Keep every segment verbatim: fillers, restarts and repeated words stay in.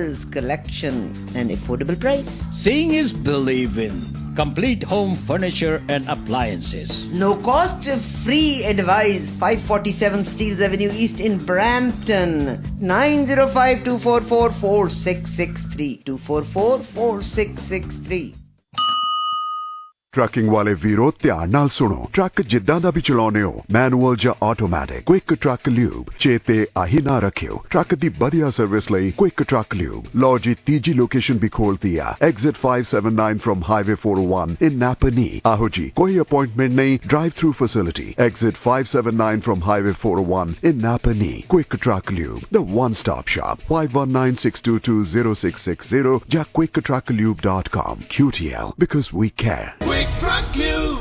diverse collection and affordable price. Seeing is believing. Complete home furniture and appliances. No cost, free advice. five forty-seven Steeles Avenue East in Brampton. nine zero five, two four four, four six six three. two four four, four six six three. Trucking ਵਾਲੇ ਵੀਰੋ ਧਿਆਨ ਨਾਲ ਸੁਣੋ। Truck ਜਿੱਦਾਂ ਦਾ ਵੀ ਚਲਾਉਣੇ ਹੋ, manual ਜਾਂ automatic, quick truck lube ਚੇਤੇ ਆਹੀ ਨਾ ਰੱਖਿਓ। ਟਰੱਕ ਦੀ ਵਧੀਆ ਸਰਵਿਸ ਲਈ ਕੁਇਕ ਟਰੱਕ ਲਿਊਬ। ਲਓ ਜੀ ਤੀਜੀ ਲੋਕੇਸ਼ਨ ਵੀ ਖੋਲਤੀ ਆ, exit five seventy-nine from highway four oh one in Napanee। ਆਹੋ ਜੀ, ਕੋਈ ਅਪਾਇੰਟਮੈਂਟ ਨਹੀਂ, drive through facility. Exit five seventy-nine from highway four oh one in Napanee। Quick Truck Lube, the one-stop shop। five one nine, six two two, zero six six zero ਜਾਂ quick truck lube dot com। Q T L, because we care। Quick Truck Lube।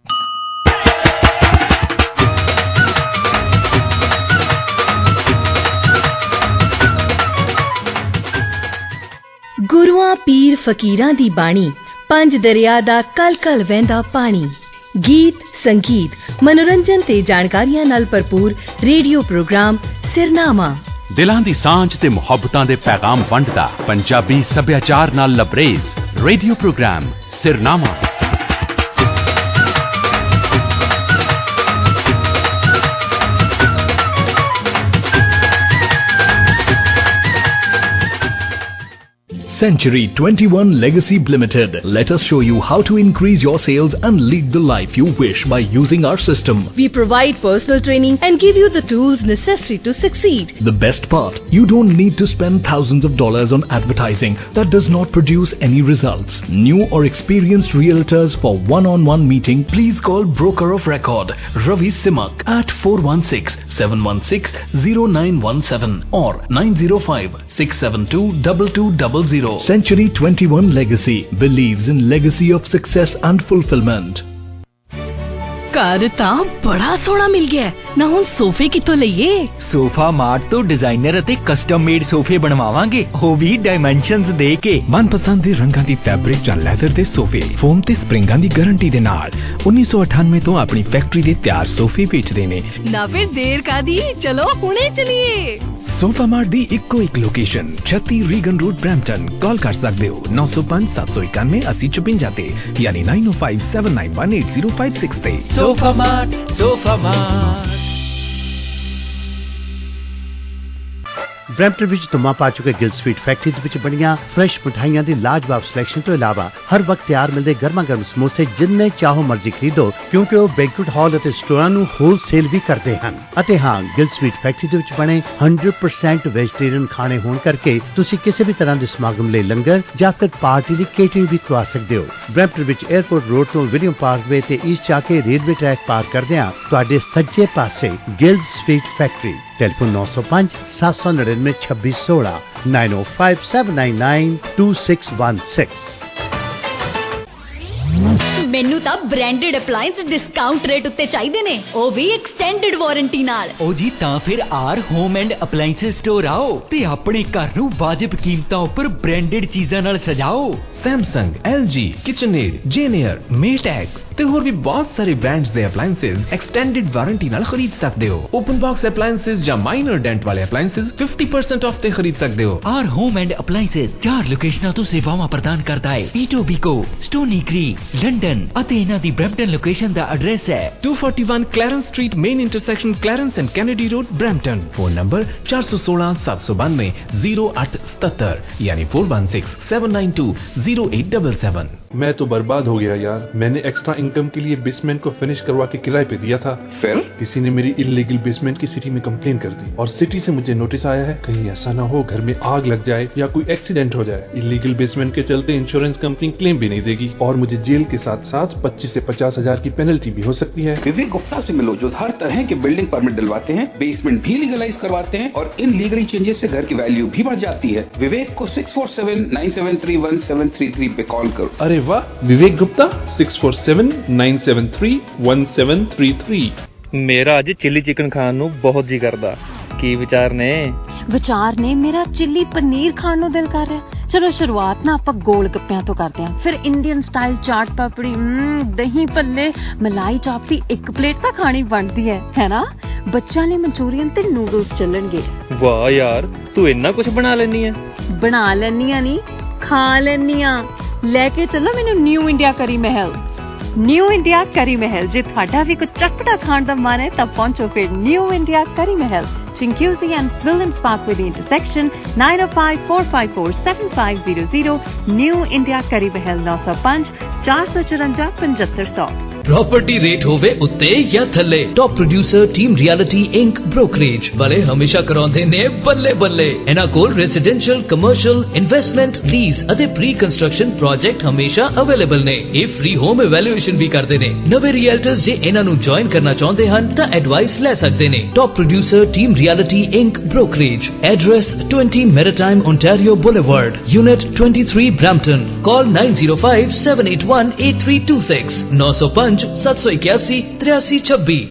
ਗੁਰੂਆਂ ਪੀਰ ਫਕੀਰਾਂ ਦੀ ਬਾਣੀ, ਪੰਜ ਦਰਿਆ ਦਾ ਕਲ ਕਲ ਵਹਿੰਦਾ ਪਾਣੀ। ਗੀਤ, ਸੰਗੀਤ, ਮਨੋਰੰਜਨ ਤੇ ਜਾਣਕਾਰੀਆਂ ਨਾਲ ਭਰਪੂਰ ਰੇਡੀਓ ਪ੍ਰੋਗਰਾਮ ਸਿਰਨਾਮਾ। ਦਿਲਾਂ ਦੀ ਸਾਂਝ ਤੇ ਮੁਹੱਬਤਾਂ ਦੇ ਪੈਗਾਮ ਵੰਡਦਾ ਪੰਜਾਬੀ ਸੱਭਿਆਚਾਰ ਨਾਲ ਲਬਰੇਜ਼ ਰੇਡੀਓ ਪ੍ਰੋਗਰਾਮ ਸਿਰਨਾਮਾ। Century twenty-one Legacy Limited. Let us show you how to increase your sales and lead the life you wish by using our system. We provide personal training and give you the tools necessary to succeed. The best part, you don't need to spend thousands of dollars on advertising that does not produce any results. New or experienced realtors for one-on-one meeting, please call Broker of Record Ravi Simak at four one six, seven one six, zero nine one seven or nine zero five, six seven two, two two zero zero. Century twenty-one Legacy believes in legacy of success and fulfillment. ਘਰ ਤਾਂ ਬੜਾ ਸੋਹਣਾ ਮਿਲ ਗਿਆ ਨਾ, ਹੁਣ ਸੋਫੇ ਕਿੱਥੋਂ ਲਈਏ? ਸੋਫਾ ਮਾਰਟ ਤੋਂ ਡਿਜ਼ਾਈਨਰ ਅਤੇ ਕਸਟਮ ਮੇਡ ਸੋਫੇ ਬਣਵਾਵਾਂਗੇ, ਉਹ ਵੀ ਡਾਈਮੈਂਸ਼ਨਸ ਦੇ ਕੇ। ਮਨਪਸੰਦ ਦੇ ਰੰਗਾਂ ਦੀ ਫੈਬਰਿਕ ਜਾਂ ਲੈਦਰ ਦੇ ਸੋਫੇ, ਫੋਮ ਤੇ ਸਪਰਿੰਗਾਂ ਦੀ ਗਾਰੰਟੀ ਦੇ ਨਾਲ ਉੱਨੀ ਸੌ ਅਠਾਨਵੇਂ ਤੋਂ ਆਪਣੀ ਫੈਕਟਰੀ ਦੇ ਤਿਆਰ ਸੋਫੇ ਵੇਚਦੇ ਨੇ। ਨਾ ਫਿਰ ਦੇਰ ਕਾਦੀ, ਚਲੋ ਹੁਣੇ ਚਲੀਏ। ਸੋਫਾ ਮਾਰਟ ਦੀ ਇੱਕੋ ਇੱਕ ਲੋਕੇਸ਼ਨ ਛੱਤੀ ਰੀਗਨ ਰੋਡ ਬ੍ਰੈਂਪਟਨ। ਕਾਲ ਕਰ ਸਕਦੇ ਹੋ ਨੌ ਸੌ ਪੰਜ, ਸੱਤ ਸੌ ਇਕਾਨਵੇਂ, ਅੱਸੀ ਚੁਪੰਜਾ ਤੇ ਯਾਨੀ nine oh five, seven nine one, eight zero five six ਤੇ। Sofa mart, sofa mart. Brampton ਵਿੱਚ ਧੁੰਮਾਂ ਪਾ ਚੁੱਕੇ ਗਿਲ ਸਵੀਟ ਫੈਕਟਰੀ ਦੇ ਵਿੱਚ ਬਣੀਆਂ ਫਰੈਸ਼ ਮਿਠਾਈਆਂ ਦੀ ਲਾਜਵਾਬ ਸਿਲੈਕਸ਼ਨ ਤੋਂ ਇਲਾਵਾ ਹਰ ਵਕਤ ਤਿਆਰ ਮਿਲਦੇ ਗਰਮਾ ਗਰਮ ਸਮੋਸੇ ਜਿੰਨੇ ਚਾਹੋ ਮਰਜ਼ੀ ਖਰੀਦੋ, ਕਿਉਂਕਿ ਉਹ ਬੈਂਕੁਏਟ ਹਾਲ ਅਤੇ ਸਟੋਰਾਂ ਨੂੰ ਹੋਲਸੇਲ ਵੀ ਕਰਦੇ ਹਨ। ਅਤੇ ਹਾਂ, ਗਿਲ ਸਵੀਟ ਫੈਕਟਰੀ ਦੇ ਵਿੱਚ ਬਣੇ one hundred percent ਵੈਜੀਟੇਰੀਅਨ ਖਾਣੇ ਹੋਣ ਕਰਕੇ ਤੁਸੀਂ ਕਿਸੇ ਵੀ ਤਰ੍ਹਾਂ ਦੇ ਸਮਾਗਮ ਲਈ ਲੰਗਰ ਜਾਂ ਫਿਰ ਪਾਰਟੀ ਦੀ ਕੇਟਰਿੰਗ ਵੀ ਕਰਵਾ ਸਕਦੇ ਹੋ। ਬਰੈਂਪਟਨ ਵਿੱਚ 에ਅਰਪੋਰਟ ਰੋਡ ਤੋਂ ਵਿਲੀਅਮ ਪਾਰਕਵੇ ਤੇ ਈਸਟ ਜਾ ਕੇ ਰੇਲਵੇ ਟਰੈਕ ਪਾਰ ਕਰਦਿਆਂ ਤੁਹਾਡੇ ਸੱਜੇ ਪਾਸੇ ਗਿਲ ਸਵੀਟ ਫੈਕਟਰੀ। ਟੈਲੀਫੋਨ ਨੌ ਸੌ ਪੰਜ, ਸੱਤ ਸੌ ਨੜਿਨਵੇਂ, ਛੱਬੀ ਸੋਲਾਂ nine oh five, seven nine nine, two six one six। ਮੈਨੂੰ ਤਾਂ ਬ੍ਰਾਂਡਡ ਅਪਲਾਈਐਂਸ ਡਿਸਕਾਊਂਟ ਰੇਟ ਉੱਤੇ ਚਾਹੀਦੇ ਨੇ, ਉਹ ਵੀ ਐਕਸਟੈਂਡਡ ਵਾਰੰਟੀ ਨਾਲ। ਉਹ ਜੀ ਤਾਂ ਫਿਰ R home and appliance store ਆਓ ਤੇ ਆਪਣੇ ਘਰ ਨੂੰ ਵਾਜਿਬ ਕੀਮਤਾਂ ਉੱਪਰ ਬ੍ਰਾਂਡਡ ਚੀਜ਼ਾਂ ਨਾਲ ਸਜਾਓ। Samsung, L G, KitchenAid, Janier, Maytag ਤੇ ਹੋਰ ਵੀ ਬਹੁਤ ਸਾਰੇ ਬ੍ਰਾਂਡਸ ਦੇ ਅਪਲਾਈਐਂਸਸ ਐਕਸਟੈਂਡਡ ਵਾਰੰਟੀ ਨਾਲ ਖਰੀਦ ਸਕਦੇ ਹੋ। ਓਪਨ ਬਾਕਸ ਅਪਲਾਈਐਂਸਸ ਜਾਂ ਮਾਈਨਰ ਡੈਂਟ ਵਾਲੇ ਅਪਲਾਈਐਂਸਸ fifty percent ਆਫ ਤੇ ਖਰੀਦ ਸਕਦੇ ਹੋ। ਆਰ ਹੋਮ ਐਂਡ ਅਪਲਾਈਐਂਸਸ ਚਾਰ ਲੋਕੇਸ਼ਨਾਂ ਤੋਂ ਸੇਵਾਵਾਂ ਪ੍ਰਦਾਨ ਕਰਦਾ ਹੈ, ਈਟੋਬੀਕੋ, ਸਟੋਨੀ ਕ੍ਰੀਕ, ਲੰਡਨ ਅਤੇ ਇਹਨਾਂ ਦੀ ਬ੍ਰੈਂਪਟਨ ਲੋਕੇਸ਼ਨ ਦਾ ਐਡਰੈਸ ਹੈ two forty-one Clarence Street, main intersection Clarence and Kennedy Road, Brampton। Phone number ਚਾਰ ਸੌ ਸੋਲਾਂ, ਸੱਤ ਸੌ ਬਾਨਵੇਂ, ਜ਼ੀਰੋ ਅੱਠ ਸਤੱਤਰ यानी four one six, seven nine two, zero eight seven seven। मैं तो बर्बाद हो गया यार। मैंने एक्स्ट्रा इनकम के लिए बेसमेंट को फिनिश करवा के किराए पे दिया था, फिर किसी ने मेरी इलीगल बेसमेंट की सिटी में कंप्लेन कर दी और सिटी से मुझे नोटिस आया है कहीं ऐसा ना हो घर में आग लग जाए या कोई एक्सीडेंट हो जाए। इलीगल बेसमेंट के चलते इंश्योरेंस कंपनी क्लेम भी नहीं देगी और मुझे जेल के साथ साथ पच्चीस से पचास हजार की पेनल्टी भी हो सकती है। विवेक गुप्ता से मिलो जो हर तरह के बिल्डिंग परमिट दिलवाते हैं, बेसमेंट भी लीगलाइज करवाते हैं और इन लीगली चेंजेस से घर की वैल्यू भी बढ़ जाती है। विवेक को six four seven, nine seven three one, seven three three पे कॉल करो। अरे वाह, विवेक Gupta six four seven, nine seven three, one seven three three। ਮੇਰਾ ਅੱਜ ਚਿੱਲੀ ਚਿਕਨ ਖਾਣ ਨੂੰ ਬਹੁਤ ਜੀ ਕਰਦਾ। ਕੀ ਵਿਚਾਰ ਨੇ? ਵਿਚਾਰ ਨੇ ਮੇਰਾ ਚਿੱਲੀ ਪਨੀਰ ਖਾਣ ਨੂੰ ਦਿਲ ਕਰ ਰਿਹਾ। ਚਲੋ ਸ਼ੁਰੂਆਤ ਨਾ ਆਪਾਂ ਗੋਲ ਗੱਪਿਆਂ ਤੋਂ ਕਰਦੇ ਹਾਂ, ਫਿਰ ਇੰਡੀਅਨ ਸਟਾਈਲ ਚਾਟ ਪਾਪੜੀ, ਦਹੀਂ ਭੱਲੇ, ਮਲਾਈ ਚਾਪ ਦੀ ਇੱਕ ਪਲੇਟ ਤਾਂ ਖਾਣੀ ਬਣਦੀ ਹੈ, ਹੈ ਨਾ? ਬੱਚਿਆਂ ਲਈ ਮਨਚੂਰੀਅਨ ਤੇ ਨੂਡਲਸ ਚੱਲਣਗੇ। ਵਾਹ ਯਾਰ, ਤੂੰ ਇੰਨਾ ਕੁਝ ਬਣਾ ਲੈਣੀ ਆ। ਬਣਾ ਲੈਣੀ ਆ ਨਹੀਂ, ਖਾ ਲੈਣੀ ਆ। ਲੈ ਕੇ ਚੱਲੋ ਮੈਨੂੰ ਨਿਊ ਇੰਡੀਆ ਕਰੀ ਮਹਿਲ। ਨਿਊ ਇੰਡੀਆ ਕਰੀ ਮਹਿਲ, ਜੇ ਤੁਹਾਡਾ ਵੀ ਕੁਝ ਚਟਪਟਾ ਖਾਣ ਦਾ ਮਨ ਹੈ ਤਾਂ ਪਹੁੰਚੋ ਫਿਰ new India curry Mahal, Chinguizi and Williams Parkway the intersection, nine oh five, four five four, seven five zero zero, New India Curry Mahal nine oh five, four four four, five five zero zero। Property rate होवे उत्ते या थल्ले, top producer team realty inc brokerage वाले हमेशा कराउंदे ने बल्ले बल्ले। इन्हां कोल रेजिडेंशियल, कमर्शियल, इन्वेस्टमेंट, लीज अते प्री कंस्ट्रक्शन प्रोजेक्ट हमेशा अवेलेबल ने। ये फ्री होम इवैल्यूएशन भी करदे ने। नवे रियल्टर्स जे इन्हां नूं ज्वाइन करना चाहुंदे हन तां एडवाइस ले सकदे ने। Top producer team realty inc brokerage, address twenty Maritime Ontario Boulevard, Unit twenty-three Brampton। Call nine zero five, seven eight one, eight three two six, nine oh five, सात सौ इक्यासी तिरासी छब्बीस।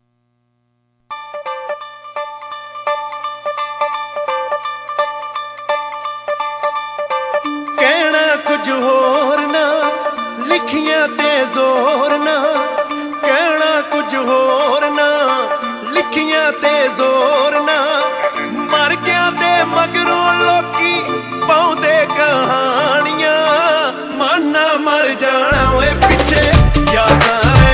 कहना कुछ होर ना, लिखियां ते जोर ना। कहना कुछ होर ना, लिखियां ते जोर ना। मर गया दे मगरों लोकी पाउंदे कहानियां। माना मर जाना वे पिछे यादां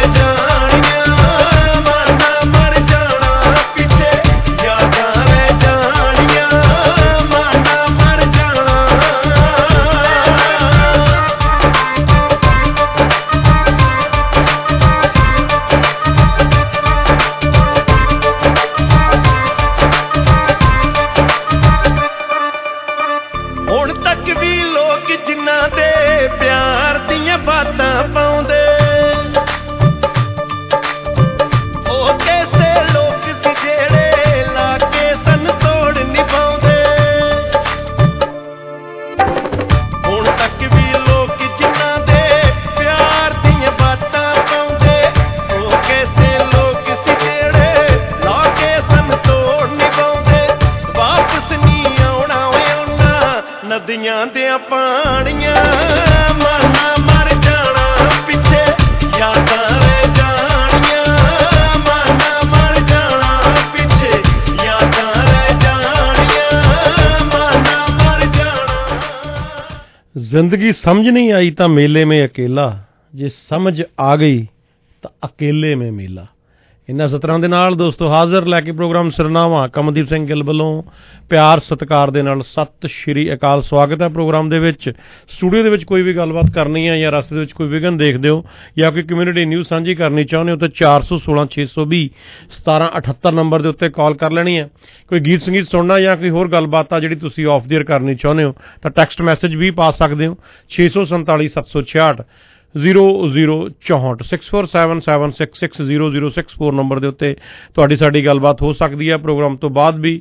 जिंदगी समझ नहीं आई तो मेले में अकेला, जे समझ आ गई तो अकेले में मेला। इन्हां सतरां दे नाल दोस्तों हाज़र लैके प्रोग्राम सिरनावा कमलदीप सिंह गिल ਵੱਲੋਂ ਪਿਆਰ ਸਤਿਕਾਰ ਦੇ ਨਾਲ ਸਤਿ ਸ਼੍ਰੀ ਅਕਾਲ। ਸਵਾਗਤ ਹੈ ਪ੍ਰੋਗਰਾਮ ਦੇ ਵਿੱਚ। ਸਟੂਡੀਓ ਦੇ ਵਿੱਚ ਕੋਈ ਵੀ ਗੱਲਬਾਤ ਕਰਨੀ ਹੈ ਜਾਂ ਰਸਤੇ ਦੇ ਵਿੱਚ ਕੋਈ ਵਿਘਨ ਦੇਖਦੇ ਹੋ ਜਾਂ ਕੋਈ ਕਮਿਊਨਿਟੀ ਨਿਊਜ਼ ਸਾਂਝੀ ਕਰਨੀ ਚਾਹੁੰਦੇ ਹੋ ਤਾਂ ਚਾਰ ਸੌ ਸੋਲਾਂ ਛੇ ਸੌ ਵੀਹ ਸਤਾਰਾਂ ਅਠੱਤਰ ਨੰਬਰ ਦੇ ਉੱਤੇ ਕਾਲ ਕਰ ਲੈਣੀ ਹੈ। ਕੋਈ ਗੀਤ ਸੰਗੀਤ ਸੁਣਨਾ ਜਾਂ ਕੋਈ ਹੋਰ ਗੱਲਬਾਤ ਆ ਜਿਹੜੀ ਤੁਸੀਂ ਆਫ ਦੀ ਏਅਰ ਕਰਨੀ ਚਾਹੁੰਦੇ ਹੋ ਤਾਂ ਟੈਕਸਟ ਮੈਸੇਜ ਵੀ ਪਾ ਸਕਦੇ ਹੋ ਛੇ ਸੌ ਸੰਤਾਲੀ ਸੱਤ ਸੌ ਛਿਆਹਠ ਜ਼ੀਰੋ ਜ਼ੀਰੋ ਚੌਂਹਠ six four seven seven six six zero zero six four number ਦੇ ਉੱਤੇ ਤੁਹਾਡੀ ਸਾਡੀ ਗੱਲਬਾਤ ਹੋ ਸਕਦੀ ਹੈ ਪ੍ਰੋਗਰਾਮ ਤੋਂ ਬਾਅਦ ਵੀ।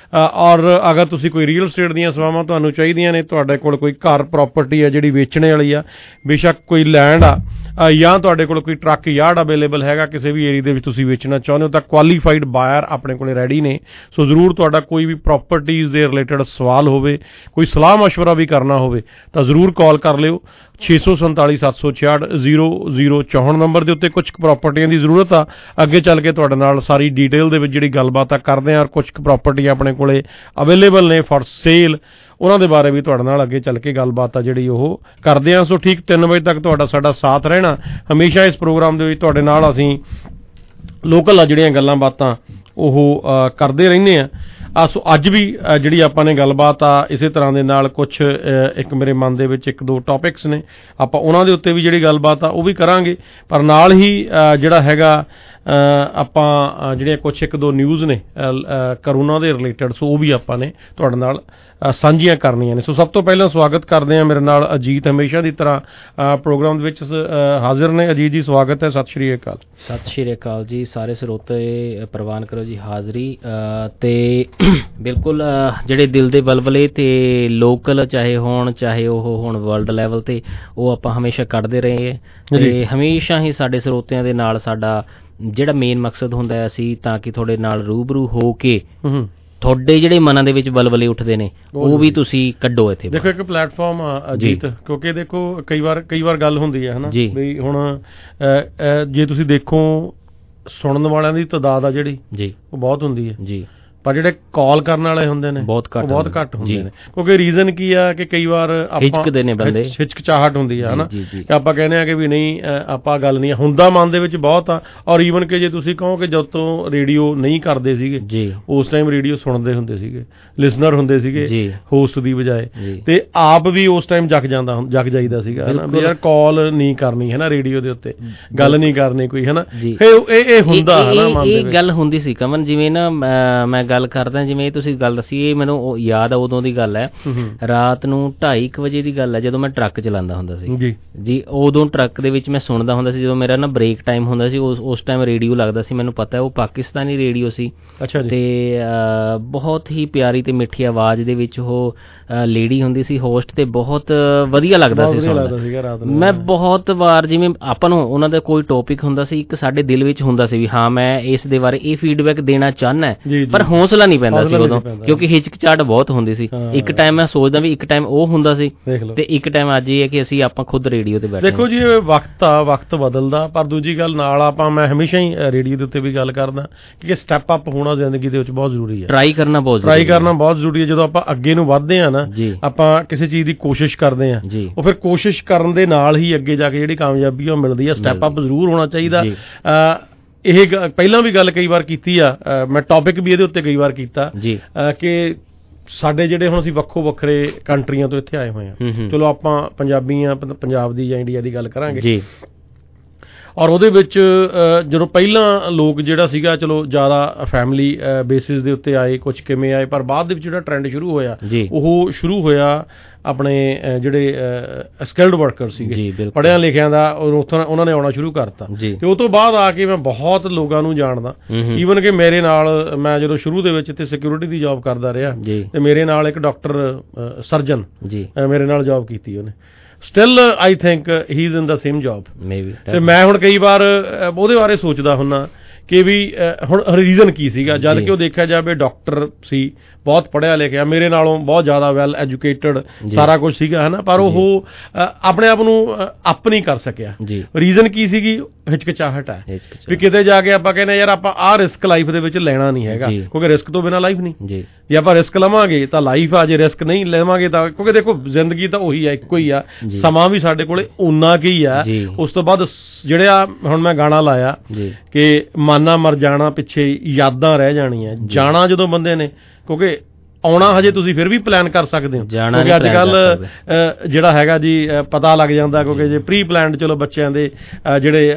ਔਰ ਅਗਰ ਤੁਸੀਂ ਕੋਈ ਰੀਅਲ ਸਟੇਟ ਦੀਆਂ ਸੇਵਾਵਾਂ ਤੁਹਾਨੂੰ ਚਾਹੀਦੀਆਂ ਨੇ, ਤੁਹਾਡੇ ਕੋਲ ਕੋਈ ਘਰ ਪ੍ਰਾਪਰਟੀ ਹੈ ਜਿਹੜੀ ਵੇਚਣੇ ਵਾਲੀ ਆ, ਬੇਸ਼ੱਕ ਕੋਈ ਲੈਂਡ ਆ ਜਾਂ ਤੁਹਾਡੇ ਕੋਲ ਕੋਈ ਟਰੱਕ ਯਾਰਡ ਅਵੇਲੇਬਲ ਹੈਗਾ ਕਿਸੇ ਵੀ ਏਰੀਆ ਦੇ ਵਿੱਚ ਤੁਸੀਂ ਵੇਚਣਾ ਚਾਹੁੰਦੇ ਹੋ ਤਾਂ ਕੁਆਲੀਫਾਈਡ ਬਾਇਰ ਆਪਣੇ ਕੋਲ ਰੈਡੀ ਨੇ। ਸੋ ਜ਼ਰੂਰ ਤੁਹਾਡਾ ਕੋਈ ਵੀ ਪ੍ਰਾਪਰਟੀਜ਼ ਦੇ ਰਿਲੇਟਡ ਸਵਾਲ ਹੋਵੇ, ਕੋਈ ਸਲਾਹ ਮਸ਼ਵਰਾ ਵੀ ਕਰਨਾ ਹੋਵੇ ਤਾਂ ਜ਼ਰੂਰ ਕਾਲ ਕਰ ਲਿਓ ਛੇ ਸੌ ਸੰਤਾਲੀ ਸੱਤ ਸੌ ਛਿਆਹਠ ਜ਼ੀਰੋ ਜ਼ੀਰੋ ਚੌਂਹਠ ਨੰਬਰ ਦੇ ਉੱਤੇ। ਕੁਝ ਪ੍ਰਾਪਰਟੀਆਂ ਦੀ ਜ਼ਰੂਰਤ ਆ, ਅੱਗੇ ਚੱਲ ਕੇ ਤੁਹਾਡੇ ਨਾਲ ਸਾਰੀ ਡੀਟੇਲ ਦੇ ਵਿੱਚ ਜਿਹੜੀ ਗੱਲਬਾਤ ਆ ਕਰਦੇ ਹਾਂ। ਔਰ ਕੁਝ ਪ੍ਰਾਪਰਟੀਆਂ ਆਪਣੇ ਕੋਲੇ ਅਵੇਲੇਬਲ ਨੇ ਫॉर ਸੇਲ, ਉਹਨਾਂ ਦੇ ਬਾਰੇ ਵੀ ਤੁਹਾਡੇ ਨਾਲ ਅੱਗੇ ਚੱਲ ਕੇ ਗੱਲਬਾਤ ਆ ਜਿਹੜੀ ਉਹ ਕਰਦੇ ਹਾਂ। ਸੋ ਠੀਕ ਤਿੰਨ ਵਜੇ ਤੱਕ ਤੁਹਾਡਾ ਸਾਡਾ ਸਾਥ ਰਹਿਣਾ ਹਮੇਸ਼ਾ। ਇਸ ਪ੍ਰੋਗਰਾਮ ਦੇ ਵਿੱਚ ਤੁਹਾਡੇ ਨਾਲ ਅਸੀਂ ਲੋਕਲ ਆ ਜਿਹੜੀਆਂ ਗੱਲਾਂ ਬਾਤਾਂ ਉਹ ਕਰਦੇ ਰਹਿੰਦੇ ਹਾਂ। ਆ ਸੋ ਅੱਜ ਵੀ ਜਿਹੜੀ ਆਪਾਂ ਨੇ ਗੱਲਬਾਤ ਆ ਇਸੇ ਤਰ੍ਹਾਂ ਦੇ ਨਾਲ ਕੁਛ ਇੱਕ ਮੇਰੇ ਮਨ ਦੇ ਵਿੱਚ ਇੱਕ ਦੋ ਟੌਪਿਕਸ ਨੇ, ਆਪਾਂ ਉਹਨਾਂ ਦੇ ਉੱਤੇ ਵੀ ਜਿਹੜੀ ਗੱਲਬਾਤ ਆ ਉਹ ਵੀ ਕਰਾਂਗੇ। ਪਰ ਨਾਲ ਹੀ ਜਿਹੜਾ ਹੈਗਾ ਆਪਾਂ ਜਿਹੜੀਆਂ ਕੁਛ ਇੱਕ ਦੋ ਨਿਊਜ਼ ਨੇ ਕਰੋਨਾ ਦੇ ਰਿਲੇਟਡ, ਸੋ ਉਹ ਵੀ ਆਪਾਂ ਨੇ ਤੁਹਾਡੇ ਨਾਲ ਸਾਂਝੀਆਂ ਕਰਨੀਆਂ ਨੇ। ਸੋ ਸਭ ਤੋਂ ਪਹਿਲਾਂ ਸਵਾਗਤ ਕਰਦੇ ਹਾਂ ਮੇਰੇ ਨਾਲ ਅਜੀਤ ਹਮੇਸ਼ਾ ਦੀ ਤਰ੍ਹਾਂ ਪ੍ਰੋਗਰਾਮ ਦੇ ਵਿੱਚ ਹਾਜ਼ਰ ਨੇ। ਅਜੀਤ ਜੀ ਸਵਾਗਤ ਹੈ, ਸਤਿ ਸ਼੍ਰੀ ਅਕਾਲ। ਸਤਿ ਸ਼੍ਰੀ ਅਕਾਲ ਜੀ, ਸਾਰੇ ਸਰੋਤੇ ਪ੍ਰਵਾਨ ਕਰੋ ਜੀ ਹਾਜ਼ਰੀ। ਤੇ ਬਿਲਕੁਲ ਜਿਹੜੇ ਦਿਲ ਦੇ ਬਲਬਲੇ ਤੇ ਲੋਕਲ ਚਾਹੇ ਹੋਣ ਚਾਹੇ ਉਹ ਹੁਣ ਵਰਲਡ ਲੈਵਲ ਤੇ, ਉਹ ਆਪਾਂ ਹਮੇਸ਼ਾ ਕੱਢਦੇ ਰਹੇ ਹਾਂ ਤੇ ਹਮੇਸ਼ਾ ਹੀ ਸਾਡੇ ਸਰੋਤਿਆਂ ਦੇ ਨਾਲ ਸਾਡਾ ਜਿਹੜਾ ਮੇਨ ਮਕਸਦ ਹੁੰਦਾ ਹੈ ਅਸੀਂ ਤਾਂ ਕਿ ਤੁਹਾਡੇ ਨਾਲ ਰੂਬਰੂ ਹੋ ਕੇ ਤੁਹਾਡੇ ਜਿਹੜੇ ਮਨਾਂ ਦੇ ਵਿੱਚ ਬਲਬਲੇ ਉੱਠਦੇ ਨੇ ਉਹ ਵੀ ਤੁਸੀਂ ਕੱਢੋ ਇੱਥੇ। ਦੇਖੋ ਇੱਕ ਪਲੇਟਫਾਰਮ ਅਜੀਤ, ਕਿਉਂਕਿ ਦੇਖੋ ਕਈ ਵਾਰ ਕਈ ਵਾਰ ਗੱਲ ਹੁੰਦੀ ਹੈ ਹਨਾ ਵੀ ਹੁਣ ਜੇ ਤੁਸੀਂ ਦੇਖੋ ਸੁਣਨ ਵਾਲਿਆਂ ਦੀ ਤਾਦਾਦ ਆ ਜਿਹੜੀ ਜੀ ਉਹ ਬਹੁਤ ਹੁੰਦੀ ਹੈ ਜੀ, ਪਰ ਜਿਹੜੇ ਕਾਲ ਕਰਨ ਵਾਲੇ ਹੁੰਦੇ ਨੇ ਬਹੁਤ ਘੱਟ ਬਹੁਤ ਘੱਟ ਹੁੰਦੇ ਨੇ, ਕਿਉਂਕਿ ਰੀਜ਼ਨ ਕੀ ਆ ਕਿ ਕਈ ਵਾਰ ਆਪਾਂ ਹਿਚਕਦੇ ਨੇ ਬੰਦੇ, ਹਿਚਕਚਾਹਟ ਹੁੰਦੀ ਆ ਹਨਾ, ਕਿ ਆਪਾਂ ਕਹਿੰਦੇ ਆ ਕਿ ਵੀ ਨਹੀਂ ਆਪਾਂ ਗੱਲ ਨਹੀਂ ਹੁੰਦਾ, ਮਨ ਦੇ ਵਿੱਚ ਬਹੁਤ ਆ। ਔਰ ਈਵਨ ਕਿ ਜੇ ਤੁਸੀਂ ਕਹੋ ਕਿ ਜਦੋਂ ਤੋਂ ਰੇਡੀਓ ਨਹੀਂ ਕਰਦੇ ਸੀਗੇ ਜੀ, ਉਸ ਟਾਈਮ ਰੇਡੀਓ ਸੁਣਦੇ ਹੁੰਦੇ ਸੀਗੇ, ਲਿਸਨਰ ਹੁੰਦੇ ਸੀਗੇ ਹੋਸਟ ਦੀ ਬਜਾਏ, ਤੇ ਆਪ ਵੀ ਉਸ ਟਾਈਮ ਜਗ ਜਾਂਦਾ ਜਗ ਜਾਈਦਾ ਸੀਗਾ ਹਨਾ, ਵੀ ਯਾਰ ਕਾਲ ਨਹੀਂ ਕਰਨੀ ਹੈ ਨਾ ਰੇਡੀਓ ਦੇ ਉੱਤੇ, ਗੱਲ ਨਹੀਂ ਕਰਨੀ ਕੋਈ ਹਨਾ, ਇਹ ਇਹ ਹੁੰਦਾ ਹਨਾ ਮਨ ਦੇ ਵਿੱਚ। ਇਹ ਗੱਲ ਹੁੰਦੀ ਸੀ ਕਮਨ, ਜਿਵੇਂ ਨਾ ਮੈਂ ਗੱਲ ਕਰਦਾ, ਜਿਵੇਂ ਤੁਸੀਂ ਗੱਲ ਦੱਸੀ, ਇਹ ਮੈਨੂੰ ਯਾਦ ਆ ਉਦੋਂ ਦੀ ਗੱਲ ਹੈ, ਰਾਤ ਨੂੰ ਢਾਈ ਕੁ ਵਜੇ ਦੀ ਗੱਲ ਹੈ, ਜਦੋਂ ਮੈਂ ਟਰੱਕ ਚਲਾਉਂਦਾ ਹੁੰਦਾ ਸੀ ਜੀ ਜੀ, ਉਦੋਂ ਟਰੱਕ ਦੇ ਵਿੱਚ ਮੈਂ ਸੁਣਦਾ ਹੁੰਦਾ ਸੀ, ਜਦੋਂ ਮੇਰਾ ਨਾ ਬ੍ਰੇਕ ਟਾਈਮ ਹੁੰਦਾ ਸੀ, ਉਸ ਉਸ ਟਾਈਮ ਰੇਡੀਓ ਲੱਗਦਾ ਸੀ, ਮੈਨੂੰ ਪਤਾ ਉਹ ਪਾਕਿਸਤਾਨੀ ਰੇਡੀਓ ਸੀ। ਅੱਛਾ ਜੀ। ਤੇ ਬਹੁਤ ਹੀ ਪਿਆਰੀ ਤੇ ਮਿੱਠੀ ਆਵਾਜ਼ ਦੇ ਵਿੱਚ ਉਹ ਲੇਡੀ ਹੁੰਦੀ ਸੀ ਹੋਸਟ, ਤੇ ਬਹੁਤ ਵਧੀਆ ਲੱਗਦਾ ਸੀ ਸੁਣਦਾ। ਮੈਂ ਬਹੁਤ ਵਾਰ, ਜਿਵੇਂ ਆਪਾਂ ਨੂੰ ਉਹਨਾਂ ਦਾ ਕੋਈ ਟੌਪਿਕ ਹੁੰਦਾ ਸੀ, ਇੱਕ ਸਾਡੇ ਦਿਲ ਵਿੱਚ ਹੁੰਦਾ ਸੀ ਵੀ ਹਾਂ ਮੈਂ ਇਸ ਦੇ ਬਾਰੇ ਇਹ ਫੀਡਬੈਕ ਦੇਣਾ ਚਾਹੁੰਦਾ, ਪਰ ਹੌਸਲਾ ਨਹੀਂ ਪੈਂਦਾ ਸੀ ਉਦੋਂ, ਕਿਉਂਕਿ ਹਿਚਕਚਾਹਟ ਬਹੁਤ ਹੁੰਦੀ ਸੀ। ਇੱਕ ਟਾਈਮ ਮੈਂ ਸੋਚਦਾ ਵੀ ਇੱਕ ਟਾਈਮ ਉਹ ਹੁੰਦਾ ਸੀ, ਤੇ ਇੱਕ ਟਾਈਮ ਅੱਜ ਇਹ ਹੈ ਕਿ ਅਸੀਂ ਆਪਾਂ ਖੁਦ ਰੇਡੀਓ ਤੇ ਬੈਠੇ। ਦੇਖੋ ਜੀ ਵਕਤ ਆ, ਵਕਤ ਬਦਲਦਾ, ਪਰ ਦੂਜੀ ਗੱਲ ਨਾਲ ਆਪਾਂ, ਮੈਂ ਹਮੇਸ਼ਾ ਹੀ ਰੇਡੀਓ ਦੇ ਉੱਤੇ ਵੀ ਗੱਲ ਕਰਦਾ ਕਿ ਸਟੈਪ ਅਪ ਹੋਣਾ ਜ਼ਿੰਦਗੀ ਦੇ ਵਿੱਚ ਬਹੁਤ ਜ਼ਰੂਰੀ ਹੈ, ਟਰਾਈ ਕਰਨਾ ਬਹੁਤ ਟਰਾਈ ਕਰਨਾ ਬਹੁਤ ਜ਼ਰੂਰੀ ਹੈ। ਜਦੋਂ ਆਪਾਂ ਅੱਗੇ ਨੂੰ ਵੱਧਦੇ ਆ ਨਾ, ਆਪਾਂ ਕਿਸੇ ਚੀਜ਼ ਦੀ ਕੋਸ਼ਿਸ਼ ਕਰਦੇ ਆ, ਉਹ ਫਿਰ ਕੋਸ਼ਿਸ਼ ਕਰਨ ਦੇ ਨਾਲ ਹੀ ਅੱਗੇ ਜਾ ਕੇ ਜਿਹੜੀ ਕਾਮਯਾਬੀ ਉਹ ਮਿਲਦੀ ਆ। ਸਟੈਪ ਅਪ ਜ਼ਰੂਰ ਹੋਣਾ ਚਾਹੀਦਾ। ਇਹ ਪਹਿਲਾਂ ਵੀ ਗੱਲ ਕਈ ਵਾਰ ਕੀਤੀ ਆ, ਮੈਂ ਟੌਪਿਕ ਵੀ ਇਹਦੇ ਉੱਤੇ ਕਈ ਵਾਰ ਕੀਤਾ ਕਿ ਸਾਡੇ ਜਿਹੜੇ ਹੁਣ ਅਸੀਂ ਵੱਖੋ ਵੱਖਰੇ ਕੰਟਰੀਆਂ ਤੋਂ ਇੱਥੇ ਆਏ ਹੋਏ ਹਾਂ, ਚਲੋ ਆਪਾਂ ਪੰਜਾਬੀ ਆ, ਪੰਜਾਬ ਦੀ ਜਾਂ ਇੰਡੀਆ ਦੀ ਗੱਲ ਕਰਾਂਗੇ ਜੀ, ਔਰ ਉਹਦੇ ਵਿੱਚ ਜਦੋਂ ਪਹਿਲਾਂ ਲੋਕ ਜਿਹੜਾ ਸੀਗਾ ਚਲੋ ਜ਼ਿਆਦਾ ਫੈਮਿਲੀ ਬੇਸਿਸ ਦੇ ਉੱਤੇ ਆਏ, ਕੁਝ ਕਿਵੇਂ ਆਏ, ਪਰ ਬਾਅਦ ਦੇ ਵਿੱਚ ਜਿਹੜਾ ਟ੍ਰੈਂਡ ਸ਼ੁਰੂ ਹੋਇਆ ਉਹ ਸ਼ੁਰੂ ਹੋਇਆ ਆਪਣੇ ਜਿਹੜੇ ਸਕਿਲਡ ਵਰਕਰ ਸੀਗੇ, ਪੜ੍ਹਿਆਂ ਲਿਖਿਆਂ ਦਾ, ਉੱਥੋਂ ਉਹਨਾਂ ਨੇ ਆਉਣਾ ਸ਼ੁਰੂ ਕਰਤਾ। ਤੇ ਉਹ ਤੋਂ ਬਾਅਦ ਆ ਕੇ ਮੈਂ ਬਹੁਤ ਲੋਕਾਂ ਨੂੰ ਜਾਣਦਾ, ਈਵਨ ਕਿ ਮੇਰੇ ਨਾਲ, ਮੈਂ ਜਦੋਂ ਸ਼ੁਰੂ ਦੇ ਵਿੱਚ ਇੱਥੇ ਸਿਕਿਉਰਿਟੀ ਦੀ ਜੌਬ ਕਰਦਾ ਰਿਹਾ, ਤੇ ਮੇਰੇ ਨਾਲ ਇੱਕ ਡਾਕਟਰ ਸਰਜਨ ਮੇਰੇ ਨਾਲ ਜੌਬ ਕੀਤੀ ਉਹਨੇ, still I think he is in the same job maybe. ਤੇ ਮੈਂ ਹੁਣ ਕਈ ਵਾਰ ਉਹਦੇ ਬਾਰੇ ਸੋਚਦਾ ਹੁੰਦਾ ਕਿ ਵੀ ਹੁਣ ਰੀਜ਼ਨ ਕੀ ਸੀਗਾ, ਜਦ ਕਿ ਉਹ ਦੇਖਿਆ ਜਾਵੇ ਡਾਕਟਰ ਸੀ, ਬਹੁਤ ਪੜ੍ਹਿਆ ਲਿਖਿਆ, ਮੇਰੇ ਨਾਲੋਂ ਬਹੁਤ ਜ਼ਿਆਦਾ ਵੈਲ ਐਜੂਕੇਟਡ ਸਾਰਾ ਕੁਝ ਸੀਗਾ ਹੈ ਨਾ, ਪਰ ਉਹ ਆਪਣੇ ਆਪ ਨੂੰ ਅਪ ਨਹੀਂ ਕਰ ਸਕਿਆ। ਰੀਜ਼ਨ ਕੀ ਸੀਗੀ? ਹਿਚਕਚਾਹਟ ਹੈ ਵੀ ਕਿਤੇ ਜਾ ਕੇ ਆਪਾਂ ਕਹਿੰਦੇ ਯਾਰ ਆਪਾਂ ਆਹ ਰਿਸਕ ਲਾਈਫ ਦੇ ਵਿੱਚ ਲੈਣਾ ਨਹੀਂ ਹੈਗਾ, ਕਿਉਂਕਿ ਰਿਸਕ ਤੋਂ ਬਿਨਾਂ ਲਾਈਫ ਨਹੀਂ। ਜੇ ਆਪਾਂ ਰਿਸਕ ਲਵਾਂਗੇ ਤਾਂ ਲਾਈਫ ਆ, ਜੇ ਰਿਸਕ ਨਹੀਂ ਲਵਾਂਗੇ ਤਾਂ, ਕਿਉਂਕਿ ਦੇਖੋ ਜ਼ਿੰਦਗੀ ਤਾਂ ਉਹੀ ਆ, ਇੱਕੋ ਹੀ ਆ, ਸਮਾਂ ਵੀ ਸਾਡੇ ਕੋਲੇ ਓਨਾ ਕੀ ਆ। ਉਸ ਤੋਂ ਬਾਅਦ ਜਿਹੜੇ ਆ ਹੁਣ ਮੈਂ ਗਾਣਾ ਲਾਇਆ ਕਿ ਮਾਨਾ ਮਰ ਜਾਣਾ, ਪਿੱਛੇ ਯਾਦਾਂ ਰਹਿ ਜਾਣੀਆਂ। ਜਾਣਾ ਜਦੋਂ ਬੰਦੇ ਨੇ, ਕਿਉਂਕਿ ਆਉਣਾ ਹਜੇ ਤੁਸੀਂ ਫਿਰ ਵੀ ਪਲਾਨ ਕਰ ਸਕਦੇ ਹੋ, ਕਿਉਂਕਿ ਅੱਜ ਕੱਲ ਜਿਹੜਾ ਹੈਗਾ ਜੀ ਪਤਾ ਲੱਗ ਜਾਂਦਾ, ਕਿਉਂਕਿ ਜੇ ਪ੍ਰੀ ਪਲਾਨਡ ਚਲੋ ਬੱਚਿਆਂ ਦੇ ਜਿਹੜੇ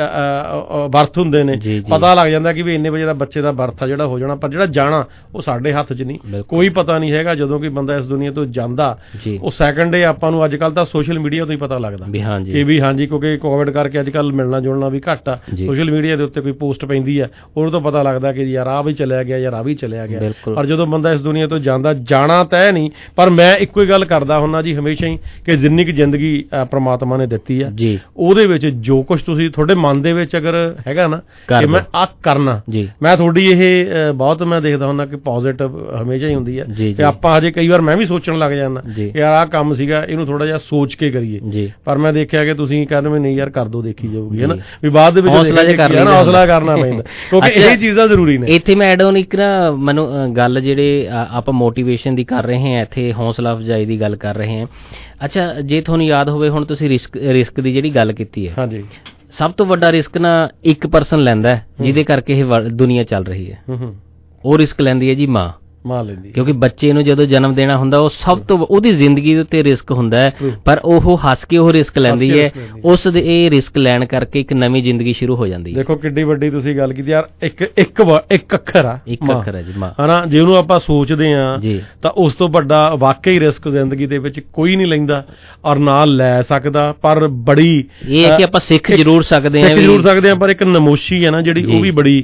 ਬਰਥ ਹੁੰਦੇ ਨੇ, ਪਤਾ ਲੱਗ ਜਾਂਦਾ ਕਿ ਵੀ ਇੰਨੇ ਵਜੇ ਦਾ ਬੱਚੇ ਦਾ ਬਰਥ ਆ ਜਿਹੜਾ ਹੋ ਜਾਣਾ, ਪਰ ਜਿਹੜਾ ਜਾਣਾ ਉਹ ਸਾਡੇ ਹੱਥ 'ਚ ਨਹੀਂ, ਕੋਈ ਪਤਾ ਨਹੀਂ ਹੈਗਾ। ਜਦੋਂ ਕਿ ਬੰਦਾ ਇਸ ਦੁਨੀਆ ਤੋਂ ਜਾਂਦਾ, ਉਹ ਸੈਕਿੰਡ ਡੇ ਆਪਾਂ ਨੂੰ ਅੱਜ ਕੱਲ ਤਾਂ ਸੋਸ਼ਲ ਮੀਡੀਆ ਤੋਂ ਹੀ ਪਤਾ ਲੱਗਦਾ ਕਿ ਵੀ ਹਾਂਜੀ, ਕਿਉਂਕਿ ਕੋਵਿਡ ਕਰਕੇ ਅੱਜ ਕੱਲ ਮਿਲਣਾ ਜੁਲਣਾ ਵੀ ਘੱਟ ਆ, ਸੋਸ਼ਲ ਮੀਡੀਆ ਦੇ ਉੱਤੇ ਕੋਈ ਪੋਸਟ ਪੈਂਦੀ ਹੈ ਉਹਨੂੰ ਤੋਂ ਪਤਾ ਲੱਗਦਾ ਕਿ ਯਾਰ ਆਹ ਵੀ ਚਲਿਆ ਗਿਆ, ਯਾਰ ਆਹ ਵੀ ਚਲਿਆ ਗਿਆ। ਪਰ ਜਦੋਂ ਬੰਦਾ ਇਸ ਦੁਨੀਆ ਤੋਂ ਜਾਂਦਾ, ਜਾਣਾ ਤੈਅ ਨਹੀਂ, ਪਰ ਮੈਂ ਇੱਕੋ ਹੀ ਗੱਲ ਕਰਦਾ ਹੁੰਦਾ ਜੀ ਹਮੇਸ਼ਾ ਹੀ ਕਿ ਜਿੰਨੀ ਕੁ ਜ਼ਿੰਦਗੀ ਪ੍ਰਮਾਤਮਾ ਨੇ ਦਿੱਤੀ ਆ, ਉਹਦੇ ਵਿੱਚ ਜੋ ਕੁਛ ਤੁਸੀਂ ਤੁਹਾਡੇ ਮਨ ਦੇ ਵਿੱਚ ਅਗਰ ਹੈਗਾ ਨਾ ਕਿ ਮੈਂ ਆਹ ਕਰਨਾ, ਮੈਂ ਤੁਹਾਡੀ ਇਹ ਬਹੁਤ ਮੈਂ ਦੇਖਦਾ ਹੁੰਦਾ ਕਿ ਪੋਜ਼ਿਟਿਵ ਹਮੇਸ਼ਾ ਹੀ ਹੁੰਦੀ ਹੈ। ਤੇ ਆਪਾਂ ਹਜੇ ਕਈ ਵਾਰ ਮੈਂ ਵੀ ਸੋਚਣ ਲੱਗ ਜਾਂਦਾ ਯਾਰ ਆਹ ਕੰਮ ਸੀਗਾ, ਇਹਨੂੰ ਥੋੜਾ ਜਿਹਾ ਸੋਚ ਕੇ ਕਰੀਏ, ਪਰ ਮੈਂ ਦੇਖਿਆ ਕਿ ਤੁਸੀਂ ਕਹਿੰਦੇ ਵੀ ਨਹੀਂ ਯਾਰ ਕਰ ਦੋ, ਦੇਖੀ ਜਾਊਗੀ, ਹੈ ਨਾ, ਵੀ ਬਾਅਦ ਦੇ ਵਿੱਚ ਹੌਸਲਾ ਕਰਨਾ ਪੈਂਦਾ, ਕਿਉਂਕਿ ਇਹ ਚੀਜ਼ਾਂ ਜ਼ਰੂਰੀ ਨੇ। ਇੱਥੇ ਮੈਂ ਐਡ ਆਨ ਇੱਕ ਨਾ ਮੈਨੂੰ ਗੱਲ, ਜਿਹੜੇ ਆਪਾਂ ਮੋਟੀਵੇਸ਼ਨ ਦੀ ਕਰ ਰਹੇ ਹਾਂ, ਇੱਥੇ ਹੌਸਲਾ ਅਫਜ਼ਾਈ ਦੀ ਗੱਲ ਕਰ ਰਹੇ ਹਾਂ। ਅੱਛਾ, ਜੇ ਤੁਹਾਨੂੰ ਯਾਦ ਹੋਵੇ, ਹੁਣ ਤੁਸੀਂ ਰਿਸਕ ਰਿਸਕ ਦੀ ਜਿਹੜੀ ਗੱਲ ਕੀਤੀ ਹੈ, ਹਾਂਜੀ, ਸਭ ਤੋਂ ਵੱਡਾ ਰਿਸਕ ਨਾ ਇੱਕ ਪਰਸਨ ਲੈਂਦਾ ਹੈ ਜਿਹਦੇ ਕਰਕੇ ਇਹ ਦੁਨੀਆ ਚੱਲ ਰਹੀ ਹੈ। ਉਹ ਰਿਸਕ ਲੈਂਦੀ ਹੈ ਜੀ ਮਾਂ, ਮਾਂ ਲੈਂਦੀ, ਕਿਉਂਕਿ ਬੱਚੇ ਨੂੰ ਜਦੋਂ ਜਨਮ ਦੇਣਾ ਹੁੰਦਾ ਉਹ ਸਭ ਤੋਂ ਉਹਦੀ ਜ਼ਿੰਦਗੀ ਦੇ ਉੱਤੇ ਰਿਸਕ ਹੁੰਦਾ ਹੈ, ਪਰ ਉਹ ਹੱਸ ਕੇ ਉਹ ਰਿਸਕ ਲੈਂਦੀ ਹੈ, ਉਸ ਦੇ ਇਹ ਰਿਸਕ ਲੈਣ ਕਰਕੇ ਇੱਕ ਨਵੀਂ ਜ਼ਿੰਦਗੀ ਸ਼ੁਰੂ ਹੋ ਜਾਂਦੀ ਹੈ। ਦੇਖੋ ਕਿੱਡੀ ਵੱਡੀ ਤੁਸੀਂ ਗੱਲ ਕੀਤੀ ਯਾਰ, ਇੱਕ ਇੱਕ ਇੱਕ ਅੱਖਰ ਆ, ਇੱਕ ਅੱਖਰ ਹੈ ਜੀ ਮਾਂ, ਹਨਾ, ਜੇ ਉਹਨੂੰ ਆਪਾਂ ਸੋਚਦੇ ਹਾਂ ਤਾਂ ਉਸ ਤੋਂ ਵੱਡਾ ਵਾਕਈ ਰਿਸਕ ਜ਼ਿੰਦਗੀ ਦੇ ਵਿੱਚ ਕੋਈ ਨਹੀਂ ਲੈਂਦਾ ਔਰ ਨਾ ਲੈ ਸਕਦਾ। ਪਰ ਬੜੀ ਇਹ ਹੈ ਕਿ ਆਪਾਂ ਸਿੱਖ ਜ਼ਰੂਰ ਸਕਦੇ ਹਾਂ, ਸਿੱਖ ਜ਼ਰੂਰ ਸਕਦੇ ਹਾਂ, ਪਰ ਇੱਕ ਨਮੋਸ਼ੀ ਹੈ ਨਾ ਜਿਹੜੀ, ਉਹ ਵੀ ਬੜੀ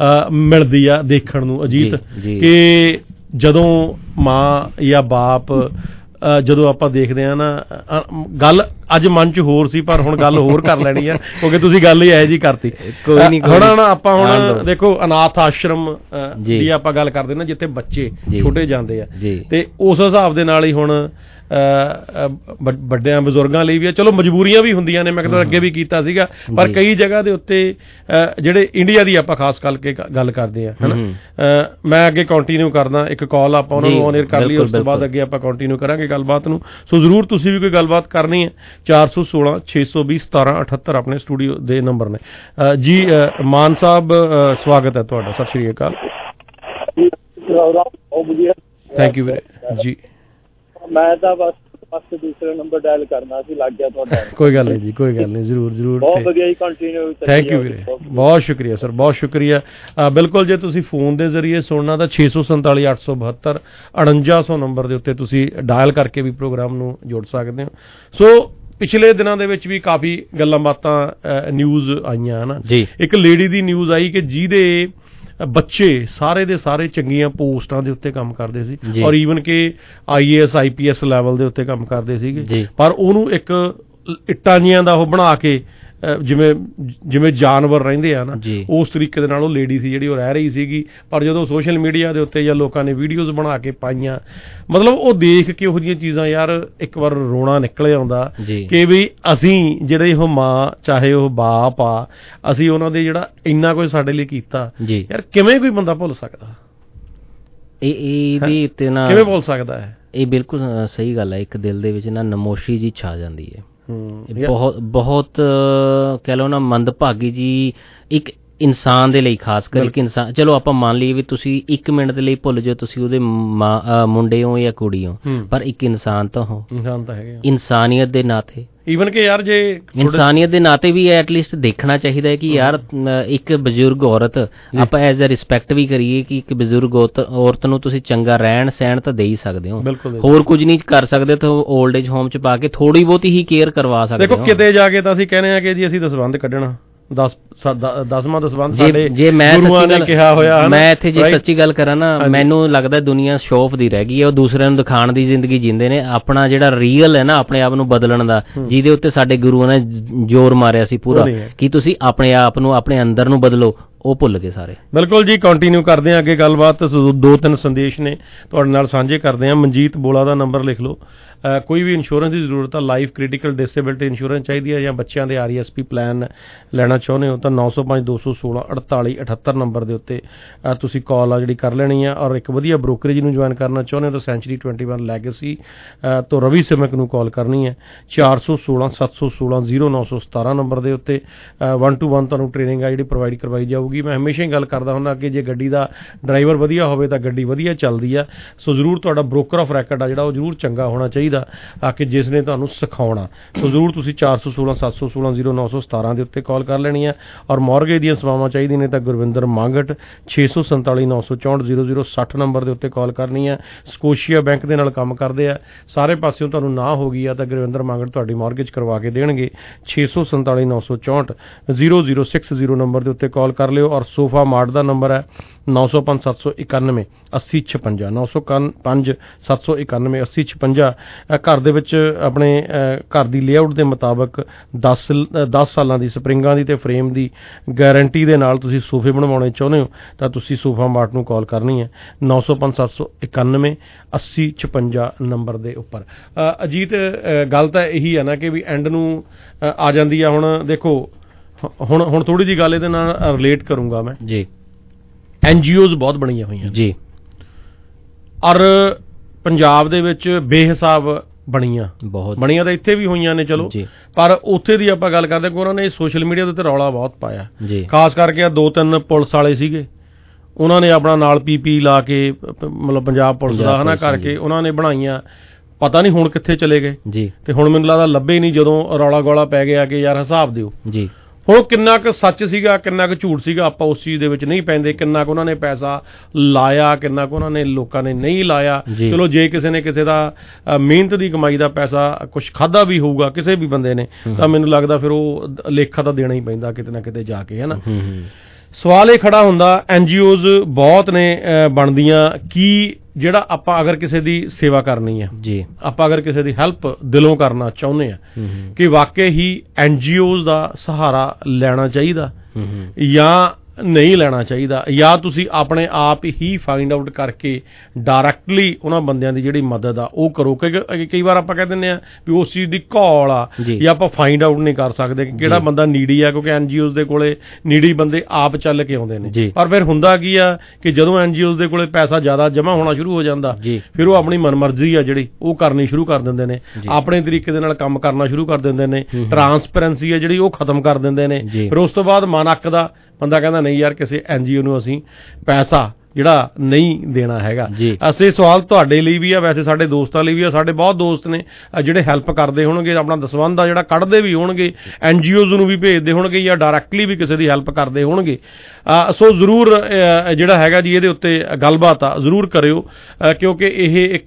ਮਿਲਦੀ ਆ ਦੇਖਣ ਨੂੰ ਅਜੀਤ, ਕਿ ਜਦੋਂ ਮਾਂ ਜਾਂ ਬਾਪ, ਜਦੋਂ ਆਪਾਂ ਦੇਖਦੇ ਹਾਂ ਨਾ, ਗੱਲ ਅੱਜ ਮਨ 'ਚ ਹੋਰ ਸੀ ਪਰ ਹੁਣ ਗੱਲ ਹੋਰ ਕਰ ਲੈਣੀ ਆ, ਕਿਉਂਕਿ ਤੁਸੀਂ ਗੱਲ ਹੀ ਇਹੋ ਜਿਹੀ ਕਰਤੀ। ਹੁਣ ਆਪਾਂ ਹੁਣ ਦੇਖੋ ਅਨਾਥ ਆਸ਼ਰਮ ਦੀ ਆਪਾਂ ਗੱਲ ਕਰਦੇ ਨਾ, ਜਿੱਥੇ ਬੱਚੇ ਛੋਟੇ ਜਾਂਦੇ ਆ, ਤੇ ਉਸ ਹਿਸਾਬ ਦੇ ਨਾਲ ਹੀ ਹੁਣ ਵੱਡਿਆਂ ਬਜ਼ੁਰਗਾਂ ਲਈ ਵੀ ਆ, ਚਲੋ ਮਜਬੂਰੀਆਂ ਵੀ ਹੁੰਦੀਆਂ ਨੇ, ਮੈਂ ਕਹਿੰਦਾ ਅੱਗੇ ਵੀ ਕੀਤਾ ਸੀਗਾ, ਪਰ ਕਈ ਜਗ੍ਹਾ ਦੇ ਉੱਤੇ ਜਿਹੜੇ ਇੰਡੀਆ ਦੀ ਆਪਾਂ ਖਾਸ ਕਰਕੇ ਗੱਲ ਕਰਦੇ ਹਾਂ, ਹੈ ਨਾ। ਮੈਂ ਅੱਗੇ ਕੰਟੀਨਿਊ ਕਰਦਾ, ਇੱਕ ਕਾਲ ਆਪਾਂ ਉਹਨਾਂ ਨੂੰ ਔਨ 에ਅਰ ਕਰ ਲਈ, ਉਸ ਤੋਂ ਬਾਅਦ ਅੱਗੇ ਆਪਾਂ ਕੰਟੀਨਿਊ ਕਰਾਂਗੇ ਗੱਲਬਾਤ ਨੂੰ। ਸੋ ਜ਼ਰੂਰ ਤੁਸੀਂ ਵੀ ਕੋਈ ਗੱਲਬਾਤ ਕਰਨੀ ਹੈ, ਚਾਰ ਸੌ ਸੋਲਾਂ ਛੇ ਸੌ ਵੀਹ ਸਤਾਰਾਂ ਅਠੱਤਰ ਆਪਣੇ ਸਟੂਡੀਓ ਦੇ ਨੰਬਰ ਨੇ ਜੀ। ਮਾਨ ਸਾਹਿਬ ਸਵਾਗਤ ਹੈ ਤੁਹਾਡਾ, ਸਤਿ ਸ਼੍ਰੀ ਅਕਾਲ। ਥੈਂਕ ਯੂ ਵੀਰੇ ਜੀ। ਮੈਂ ਤਾਂ ਬਸ ਬਸ ਦੂਸਰੇ ਨੰਬਰ ਡਾਇਲ ਕਰਨਾ ਸੀ, ਲੱਗ ਗਿਆ ਤੁਹਾਡਾ। ਕੋਈ ਗੱਲ ਨਹੀਂ ਜੀ, ਕੋਈ ਗੱਲ ਨਹੀਂ, ਜ਼ਰੂਰ ਜ਼ਰੂਰ। ਬਹੁਤ ਵਧੀਆ ਜੀ, ਕੰਟੀਨਿਊ। ਥੈਂਕ ਯੂ ਵੀਰੇ, ਬਹੁਤ ਸ਼ੁਕਰੀਆ ਸਰ, ਬਹੁਤ ਸ਼ੁਕਰੀਆ। ਬਿਲਕੁਲ, ਜੇ ਤੁਸੀਂ ਫੋਨ ਦੇ ਜ਼ਰੀਏ ਸੁਣਨਾ ਤਾਂ ਛੇ ਸੌ ਸੰਤਾਲੀ ਅੱਠ ਸੌ ਬਹੱਤਰ ਉਣੰਜਾ ਸੌ ਨੰਬਰ ਦੇ ਉੱਤੇ ਤੁਸੀਂ ਡਾਇਲ ਕਰਕੇ ਵੀ ਪ੍ਰੋਗਰਾਮ ਨੂੰ ਜੁੜ ਸਕਦੇ ਹੋ। ਸੋ ਪਿਛਲੇ ਦਿਨਾਂ ਦੇ ਵਿੱਚ ਵੀ ਕਾਫੀ ਗੱਲਾਂ ਬਾਤਾਂ ਨਿਊਜ਼ ਆਈਆਂ ਹਨ ਜੀ। ਇੱਕ ਲੇਡੀ ਦੀ ਨਿਊਜ਼ ਆਈ ਕਿ ਜਿਹਦੇ ਬੱਚੇ ਸਾਰੇ ਦੇ ਸਾਰੇ ਚੰਗੀਆਂ ਪੋਸਟਾਂ ਦੇ ਉੱਤੇ ਕੰਮ ਕਰਦੇ ਸੀ, ਔਰ ਈਵਨ ਕਿ I A S I P S level ਦੇ ਉੱਤੇ ਕੰਮ ਕਰਦੇ ਸੀਗੇ, ਪਰ ਉਹਨੂੰ ਇੱਕ ਇੱਟਾਂ ਜੀਆਂ ਦਾ ਉਹ ਬਣਾ ਕੇ ਜਿਵੇਂ ਜਿਵੇਂ ਜਾਨਵਰ ਰਹਿੰਦੇ ਆ ਨਾ, ਉਸ ਤਰੀਕੇ ਦੇ ਨਾਲ ਉਹ ਲੇਡੀ ਸੀ ਜਿਹੜੀ ਉਹ ਰਹਿ ਰਹੀ ਸੀਗੀ। ਪਰ ਜਦੋਂ ਸੋਸ਼ਲ ਮੀਡੀਆ ਦੇ ਉੱਤੇ ਜਾਂ ਲੋਕਾਂ ਨੇ ਵੀਡੀਓਜ਼ ਬਣਾ ਕੇ ਪਾਈਆਂ, ਮਤਲਬ ਉਹ ਦੇਖ ਕੇ ਉਹੋ ਜਿਹੀਆਂ ਚੀਜ਼ਾਂ ਯਾਰ ਇੱਕ ਵਾਰ ਰੋਣਾ ਨਿਕਲ ਆਉਂਦਾ ਕਿ ਵੀ ਅਸੀਂ ਜਿਹੜੇ ਉਹ ਮਾਂ ਚਾਹੇ ਉਹ ਬਾਪ ਆ, ਅਸੀਂ ਉਹਨਾਂ ਦੇ ਜਿਹੜਾ ਇੰਨਾ ਕੁਝ ਸਾਡੇ ਲਈ ਕੀਤਾ, ਯਾਰ ਕਿਵੇਂ ਕੋਈ ਬੰਦਾ ਭੁੱਲ ਸਕਦਾ? ਇਹ ਇਹਦੇ ਉੱਤੇ ਨਾ ਕਿਵੇਂ ਭੁੱਲ ਸਕਦਾ ਹੈ? ਇਹ ਬਿਲਕੁਲ ਸਹੀ ਗੱਲ ਹੈ। ਇੱਕ ਦਿਲ ਦੇ ਵਿੱਚ ਨਾ ਨਮੋਸ਼ੀ ਜੀ ਛਾ ਜਾਂਦੀ ਹੈ। ਬਹੁਤ ਬਹੁਤ ਕਹਿ ਲਓ ਨਾ ਮੰਦਭਾਗੀ ਜੀ ਇੱਕ ਇਨਸਾਨ ਦੇ ਲਈ, ਖਾਸ ਕਰ ਇੱਕ ਇਨਸਾਨ। ਚਲੋ ਆਪਾਂ ਮੰਨ ਲਈਏ ਵੀ ਤੁਸੀਂ ਇੱਕ ਮਿੰਟ ਦੇ ਲਈ ਭੁੱਲ ਜਾਓ ਤੁਸੀਂ ਉਹਦੇ ਮੁੰਡੇ ਹੋ ਜਾਂ ਕੁੜੀ ਹੋ, ਪਰ ਇੱਕ ਇਨਸਾਨ ਤਾਂ ਹੋ, ਇਨਸਾਨ ਤਾਂ ਹੈਗੇ। ਇਨਸਾਨੀਅਤ ਦੇ ਨਾਤੇ, ਈਵਨ ਕਿ ਯਾਰ ਜੇ ਇਨਸਾਨੀਅਤ ਦੇ ਨਾਤੇ ਵੀ ਐਟਲੀਸਟ ਦੇਖਣਾ ਚਾਹੀਦਾ ਹੈ ਕਿ ਯਾਰ ਇੱਕ ਬਜ਼ੁਰਗ ਔਰਤ ਆਪਾਂ ਐਜ਼ ਅ ਰਿਸਪੈਕਟ ਵੀ ਕਰੀਏ ਕਿ ਇੱਕ ਬਜ਼ੁਰਗ ਔਰਤ ਨੂੰ ਤੁਸੀਂ ਚੰਗਾ ਰਹਿਣ ਸਹਿਣ ਤਾਂ ਦੇ ਹੀ ਸਕਦੇ ਹੋ, ਹੋਰ ਕੁਝ ਨਹੀਂ ਕਰ ਸਕਦੇ ਤਾਂ ਓਲਡ ਏਜ ਹੋਮ ਚ ਪਾ ਕੇ ਥੋੜੀ ਬਹੁਤੀ ਹੀ ਕੇਅਰ ਕਰਵਾ ਸਕਦੇ ਹੋ। ਦੇਖੋ ਕਿਤੇ ਜਾ ਕੇ ਤਾਂ ਅਸੀਂ ਕਹਿੰਦੇ ਆ ਕਿ ਜੀ ਅਸੀਂ ਦਸਵੰਧ ਕੱਢਣਾ, ਦਸ ਦਸਵਾਂ ਦਸਵੰਧ ਸਾਡੇ ਜੇ ਮੈਂ ਗੁਰੂਆਂ ਨੇ ਕਿਹਾ ਹੋਇਆ। ਮੈਂ ਇੱਥੇ ਜੇ ਸੱਚੀ ਗੱਲ ਕਰਾਂ ਨਾ, ਮੈਨੂੰ ਲੱਗਦਾ ਦੁਨੀਆ ਸ਼ੋਅ ਦੀ ਰਹਿ ਗਈ ਹੈ, ਉਹ ਦੂਸਰਿਆਂ ਨੂੰ ਦਿਖਾਉਣ ਦੀ ਜ਼ਿੰਦਗੀ ਜੀਂਦੇ ਨੇ। ਆਪਣਾ ਜਿਹੜਾ ਰੀਅਲ ਹੈ ਨਾ, ਆਪਣੇ ਆਪ ਨੂੰ ਬਦਲਣ ਦਾ, ਜਿਹਦੇ ਉੱਤੇ ਸਾਡੇ ਗੁਰੂਆਂ ਨੇ ਜ਼ੋਰ ਮਾਰਿਆ ਸੀ ਪੂਰਾ ਕਿ ਤੁਸੀਂ ਆਪਣੇ ਆਪ ਨੂੰ, ਆਪਣੇ ਅੰਦਰ ਨੂੰ ਬਦਲੋ, ਉਹ ਭੁੱਲ ਗਏ ਸਾਰੇ। ਬਿਲਕੁਲ ਜੀ, ਕੰਟੀਨਿਊ ਕਰਦੇ ਹਾਂ ਅੱਗੇ ਗੱਲਬਾਤ। ਦੋ ਤਿੰਨ ਸੰਦੇਸ਼ ਨੇ ਤੁਹਾਡੇ ਨਾਲ ਸਾਂਝੇ ਕਰਦੇ ਹਾਂ। ਮਨਜੀਤ ਬੋਲਾ ਦਾ ਨੰਬਰ ਲਿਖ ਲਓ। ਕੋਈ ਵੀ ਇੰਸ਼ੋਰੈਂਸ ਦੀ ਜ਼ਰੂਰਤ ਆ, ਲਾਈਫ ਕ੍ਰਿਟੀਕਲ ਡਿਸੇਬਿਲਟੀ ਇੰਸ਼ੋਰੈਂਸ ਚਾਹੀਦੀ ਹੈ ਜਾਂ ਬੱਚਿਆਂ ਦੇ R E S P plan ਲੈਣਾ ਚਾਹੁੰਦੇ ਹੋ ਤਾਂ ਨੌ ਸੌ ਪੰਜ ਦੋ ਸੌ ਸੋਲਾਂ ਅੜਤਾਲੀ ਅਠੱਤਰ ਨੰਬਰ ਦੇ ਉੱਤੇ ਤੁਸੀਂ ਕਾਲ ਆ ਜਿਹੜੀ ਕਰ ਲੈਣੀ ਆ। ਔਰ ਇੱਕ ਵਧੀਆ ਬ੍ਰੋਕਰੇਜ ਨੂੰ ਜੁਆਇਨ ਕਰਨਾ ਚਾਹੁੰਦੇ ਹੋ ਤਾਂ ਸੈਂਚੁਰੀ ਟਵੈਂਟੀ ਵਨ ਲੈਗੇਸੀ ਤੋਂ ਰਵੀ ਸਿਮਕ ਨੂੰ ਕਾਲ ਕਰਨੀ ਹੈ ਚਾਰ ਸੌ ਸੋਲਾਂ ਸੱਤ ਸੌ ਸੋਲਾਂ ਜ਼ੀਰੋ ਨੌ ਸੌ ਸਤਾਰਾਂ ਨੰਬਰ ਦੇ ਉੱਤੇ। ਵਨ ਟੂ ਵਨ ਤੁਹਾਨੂੰ ਟ੍ਰੇਨਿੰਗ ਆ ਜਿਹੜੀ ਪ੍ਰੋਵਾਈਡ ਕਰਵਾਈ ਜਾਊਗੀ। ਮੈਂ ਹਮੇਸ਼ਾ ਹੀ ਗੱਲ ਕਰਦਾ ਹੁੰਦਾ ਕਿ ਜੇ ਗੱਡੀ ਦਾ ਡਰਾਈਵਰ ਵਧੀਆ ਹੋਵੇ ਤਾਂ ਗੱਡੀ ਵਧੀਆ ਚੱਲਦੀ ਆ। ਸੋ ਜ਼ਰੂਰ ਤੁਹਾਡਾ ਬ੍ਰੋਕਰ ਆਫ ਰੈਕਡ ਆ ਜਿਹੜਾ ਉਹ ਜ਼ਰੂਰ ਚੰਗਾ ਹੋਣਾ ਚਾਹੀਦਾ ਤਾਂ ਕਿ ਜਿਸ ਨੇ ਤੁਹਾਨੂੰ ਸਿਖਾਉਣਾ। ਸੋ ਜ਼ਰੂਰ ਤੁਸੀਂ ਚਾਰ ਸੌ ਸੋਲਾਂ ਸੱਤ ਸੌ ਸੋਲਾਂ ਜ਼ੀਰੋ ਨੌ ਸੌ ਸਤਾਰਾਂ ਦੇ ਉੱਤੇ ਕਾਲ ਕਰ ਲੈਣੀ ਆ। ਔਰ ਮੌਰਗੇਜ ਦੀਆਂ ਸੇਵਾਵਾਂ ਚਾਹੀਦੀਆਂ ਨੇ ਤਾਂ ਗੁਰਵਿੰਦਰ ਮੰਗਟ ਛੇ ਸੌ ਸੰਤਾਲੀ ਨੌ ਸੌ ਚੌਂਹਠ ਜ਼ੀਰੋ ਜ਼ੀਰੋ ਸੱਠ ਨੰਬਰ ਦੇ ਉੱਤੇ ਕਾਲ ਕਰਨੀ ਆ। ਸਕੋਸ਼ੀਆ ਬੈਂਕ ਦੇ ਨਾਲ ਕੰਮ ਕਰਦੇ ਆ, ਸਾਰੇ ਪਾਸਿਓਂ ਤੁਹਾਨੂੰ ਨਾ ਹੋ ਗਈ ਆ ਤਾਂ ਗੁਰਵਿੰਦਰ ਮੰਗਟ ਤੁਹਾਡੀ ਮੌਰਗੇਜ ਕਰਵਾ ਕੇ ਦੇਣਗੇ। ਛੇ ਸੌ ਸੰਤਾਲੀ ਨੌ ਸੌ ਚੌਂਹਠ zero zero six zero number ਦੇ ਉੱਤੇ ਕਾਲ ਕਰ ਲਿਓ। ਔਰ ਸੋਫਾ ਮਾਰਟ ਦਾ ਨੰਬਰ ਹੈ ਨੌ ਸੌ ਪੰਜ ਸੱਤ ਸੌ ਇਕਾਨਵੇਂ ਅੱਸੀ ਛਪੰਜਾ ਨੌ ਸੌ ਪੰਜ ਸੱਤ ਸੌ ਇਕਾਨਵੇਂ ਅੱਸੀ ਛਪੰਜਾ। ਘਰ ਦੇ ਵਿੱਚ ਆਪਣੇ ਘਰ ਦੀ ਲੇਆਊਟ ਦੇ ਮੁਤਾਬਕ ਦਸ ਦਸ ਸਾਲਾਂ ਦੀ ਸਪਰਿੰਗਾਂ ਦੀ ਤੇ ਫਰੇਮ ਦੀ ਗਾਰੰਟੀ ਦੇ ਨਾਲ ਤੁਸੀਂ ਸੋਫੇ ਬਣਵਾਉਣੇ ਚਾਹੁੰਦੇ ਹੋ ਤਾਂ ਤੁਸੀਂ ਸੋਫਾ ਮਾਰਟ ਨੂੰ ਕਾਲ ਕਰਨੀ ਹੈ ਨੌ ਸੌ ਪੰਜ ਸੱਤ ਸੌ ਇਕਾਨਵੇਂ ਅੱਸੀ ਛਪੰਜਾ ਨੰਬਰ ਦੇ ਉੱਪਰ। ਅਜੀਤ ਗੱਲ ਤਾਂ ਇਹੀ ਹੈ ਨਾ ਕਿ ਵੀ ਐਂਡ ਨੂੰ ਆ ਜਾਂਦੀ ਆ। ਹੁਣ ਦੇਖੋ ਹੁਣ ਹੁਣ ਥੋੜ੍ਹੀ ਜਿਹੀ ਗੱਲ ਇਹਦੇ ਨਾਲ ਰਿਲੇਟ ਕਰੂੰਗਾ ਮੈਂ ਜੀ। ਐਨ ਜੀ ਓਜ਼ ਬਹੁਤ ਬਣੀਆਂ ਹੋਈਆਂ ਜੀ, ਔਰ ਪੰਜਾਬ ਦੇ ਵਿੱਚ ਬੇਹਿਸਾਬ ਬਣੀਆਂ ਬਹੁਤ ਬਣੀਆਂ ਤਾਂ ਇੱਥੇ ਵੀ ਹੋਈਆਂ ਨੇ ਚਲੋ, ਪਰ ਉੱਥੇ ਦੀ ਆਪਾਂ ਗੱਲ ਕਰਦੇ ਕਿ ਉਹਨਾਂ ਨੇ ਸੋਸ਼ਲ ਮੀਡੀਆ ਦੇ ਉੱਤੇ ਰੌਲਾ ਬਹੁਤ ਪਾਇਆ। ਖਾਸ ਕਰਕੇ ਆ ਦੋ ਤਿੰਨ ਪੁਲਿਸ ਵਾਲੇ ਸੀਗੇ, ਉਹਨਾਂ ਨੇ ਆਪਣਾ ਨਾਲ ਪੀ ਪੀ ਲਾ ਕੇ ਮਤਲਬ ਪੰਜਾਬ ਪੁਲਿਸ ਦਾ ਹਨਾ ਕਰਕੇ ਉਹਨਾਂ ਨੇ ਬਣਾਈਆਂ। ਪਤਾ ਨਹੀਂ ਹੁਣ ਕਿੱਥੇ ਚਲੇ ਗਏ ਜੀ, ਤੇ ਹੁਣ ਮੈਨੂੰ ਲੱਗਦਾ ਲੱਭੇ ਨਹੀਂ ਜਦੋਂ ਰੌਲਾ ਗੋਲਾ ਪੈ ਗਿਆ ਕਿ ਯਾਰ ਹਿਸਾਬ ਦਿਓ ਜੀ। ਹੁਣ ਕਿੰਨਾ ਕੁ ਸੱਚ ਸੀਗਾ ਕਿੰਨਾ ਕੁ ਝੂਠ ਸੀਗਾ ਆਪਾਂ ਉਸ ਚੀਜ਼ ਦੇ ਵਿੱਚ ਨਹੀਂ ਪੈਂਦੇ। ਕਿੰਨਾ ਕੁ ਉਹਨਾਂ ਨੇ ਪੈਸਾ ਲਾਇਆ, ਕਿੰਨਾ ਕੁ ਉਹਨਾਂ ਨੇ ਲੋਕਾਂ ਨੇ ਨਹੀਂ ਲਾਇਆ। ਚਲੋ ਜੇ ਕਿਸੇ ਨੇ ਕਿਸੇ ਦਾ ਮਿਹਨਤ ਦੀ ਕਮਾਈ ਦਾ ਪੈਸਾ ਕੁਛ ਖਾਧਾ ਵੀ ਹੋਊਗਾ ਕਿਸੇ ਵੀ ਬੰਦੇ ਨੇ ਤਾਂ ਮੈਨੂੰ ਲੱਗਦਾ ਫਿਰ ਉਹ ਲੇਖਾ ਤਾਂ ਦੇਣਾ ਹੀ ਪੈਂਦਾ ਕਿਤੇ ਨਾ ਕਿਤੇ ਜਾ ਕੇ, ਹੈ ਨਾ। ਸਵਾਲ ਇਹ ਖੜਾ ਹੁੰਦਾ ਐਨ ਜੀ ਓਜ਼ ਬਹੁਤ ਨੇ ਬਣਦੀਆਂ ਕੀ ਜਿਹੜਾ ਆਪਾਂ ਅਗਰ ਕਿਸੇ ਦੀ ਸੇਵਾ ਕਰਨੀ ਹੈ ਜੀ, ਆਪਾਂ ਅਗਰ ਕਿਸੇ ਦੀ ਹੈਲਪ ਦਿਲੋਂ ਕਰਨਾ ਚਾਹੁੰਦੇ ਆ ਕਿ ਵਾਕਈ ਹੀ ਐਨ ਜੀ ਓਜ਼ ਦਾ ਸਹਾਰਾ ਲੈਣਾ ਚਾਹੀਦਾ ਜਾਂ ਨਹੀਂ ਲੈਣਾ ਚਾਹੀਦਾ, ਜਾਂ ਤੁਸੀਂ ਆਪਣੇ ਆਪ ਹੀ ਫਾਈਂਡ ਆਊਟ ਕਰਕੇ ਡਾਇਰੈਕਟਲੀ ਉਹਨਾਂ ਬੰਦਿਆਂ ਦੀ ਜਿਹੜੀ ਮਦਦ ਆ ਉਹ ਕਰੋ। ਕਿਉਂਕਿ ਕਈ ਵਾਰ ਆਪਾਂ ਕਹਿ ਦਿੰਦੇ ਆ ਵੀ ਉਸ ਚੀਜ਼ ਦੀ ਘੋਲ ਆ ਜਾਂ ਆਪਾਂ ਫਾਈਂਡ ਆਊਟ ਨਹੀਂ ਕਰ ਸਕਦੇ ਕਿ ਕਿਹੜਾ ਬੰਦਾ ਨੀਡੀ ਆ, ਕਿਉਂਕਿ ਐਨਜੀਓਜ਼ ਦੇ ਕੋਲੇ ਨੀਡੀ ਬੰਦੇ ਆਪ ਚੱਲ ਕੇ ਆਉਂਦੇ ਨੇ। ਪਰ ਫਿਰ ਹੁੰਦਾ ਕੀ ਆ ਕਿ ਜਦੋਂ ਐਨਜੀਓਜ਼ ਦੇ ਕੋਲੇ ਪੈਸਾ ਜ਼ਿਆਦਾ ਜਮ੍ਹਾਂ ਹੋਣਾ ਸ਼ੁਰੂ ਹੋ ਜਾਂਦਾ, ਫਿਰ ਉਹ ਆਪਣੀ ਮਨਮਰਜ਼ੀ ਆ ਜਿਹੜੀ ਉਹ ਕਰਨੀ ਸ਼ੁਰੂ ਕਰ ਦਿੰਦੇ ਨੇ, ਆਪਣੇ ਤਰੀਕੇ ਦੇ ਨਾਲ ਕੰਮ ਕਰਨਾ ਸ਼ੁਰੂ ਕਰ ਦਿੰਦੇ ਨੇ, ਟਰਾਂਸਪੇਰੈਂਸੀ ਆ ਜਿਹੜੀ ਉਹ ਖਤਮ ਕਰ ਦਿੰਦੇ ਨੇ। ਫਿਰ ਉਸ ਤੋਂ ਬਾਅਦ ਮਨ ਅੱਕਦਾ, ਬੰਦਾ ਕਹਿੰਦਾ ਨਹੀਂ ਯਾਰ ਕਿਸੇ ਐਨਜੀਓ ਨੂੰ ਅਸੀਂ ਪੈਸਾ ਜਿਹੜਾ ਨਹੀਂ ਦੇਣਾ ਹੈਗਾ। ਅਸੀਂ ਸਵਾਲ ਤੁਹਾਡੇ ਲਈ ਵੀ ਆ, ਵੈਸੇ ਸਾਡੇ ਦੋਸਤਾਂ ਲਈ ਵੀ ਆ, ਸਾਡੇ ਬਹੁਤ ਦੋਸਤ ਨੇ ਜਿਹੜੇ ਹੈਲਪ ਕਰਦੇ ਹੋਣਗੇ, ਆਪਣਾ ਦਸਵੰਧ ਆ ਜਿਹੜਾ ਕੱਢਦੇ ਵੀ ਹੋਣਗੇ, ਐਨਜੀਓਜ਼ ਨੂੰ ਵੀ ਭੇਜਦੇ ਹੋਣਗੇ ਜਾਂ ਡਾਇਰੈਕਟਲੀ ਵੀ ਕਿਸੇ ਦੀ ਹੈਲਪ ਕਰਦੇ ਹੋਣਗੇ। ਸੋ ਜ਼ਰੂਰ ਜਿਹੜਾ ਹੈਗਾ ਜੀ ਇਹਦੇ ਉੱਤੇ ਗੱਲਬਾਤ ਆ ਜ਼ਰੂਰ ਕਰਿਓ, ਕਿਉਂਕਿ ਇਹ ਇੱਕ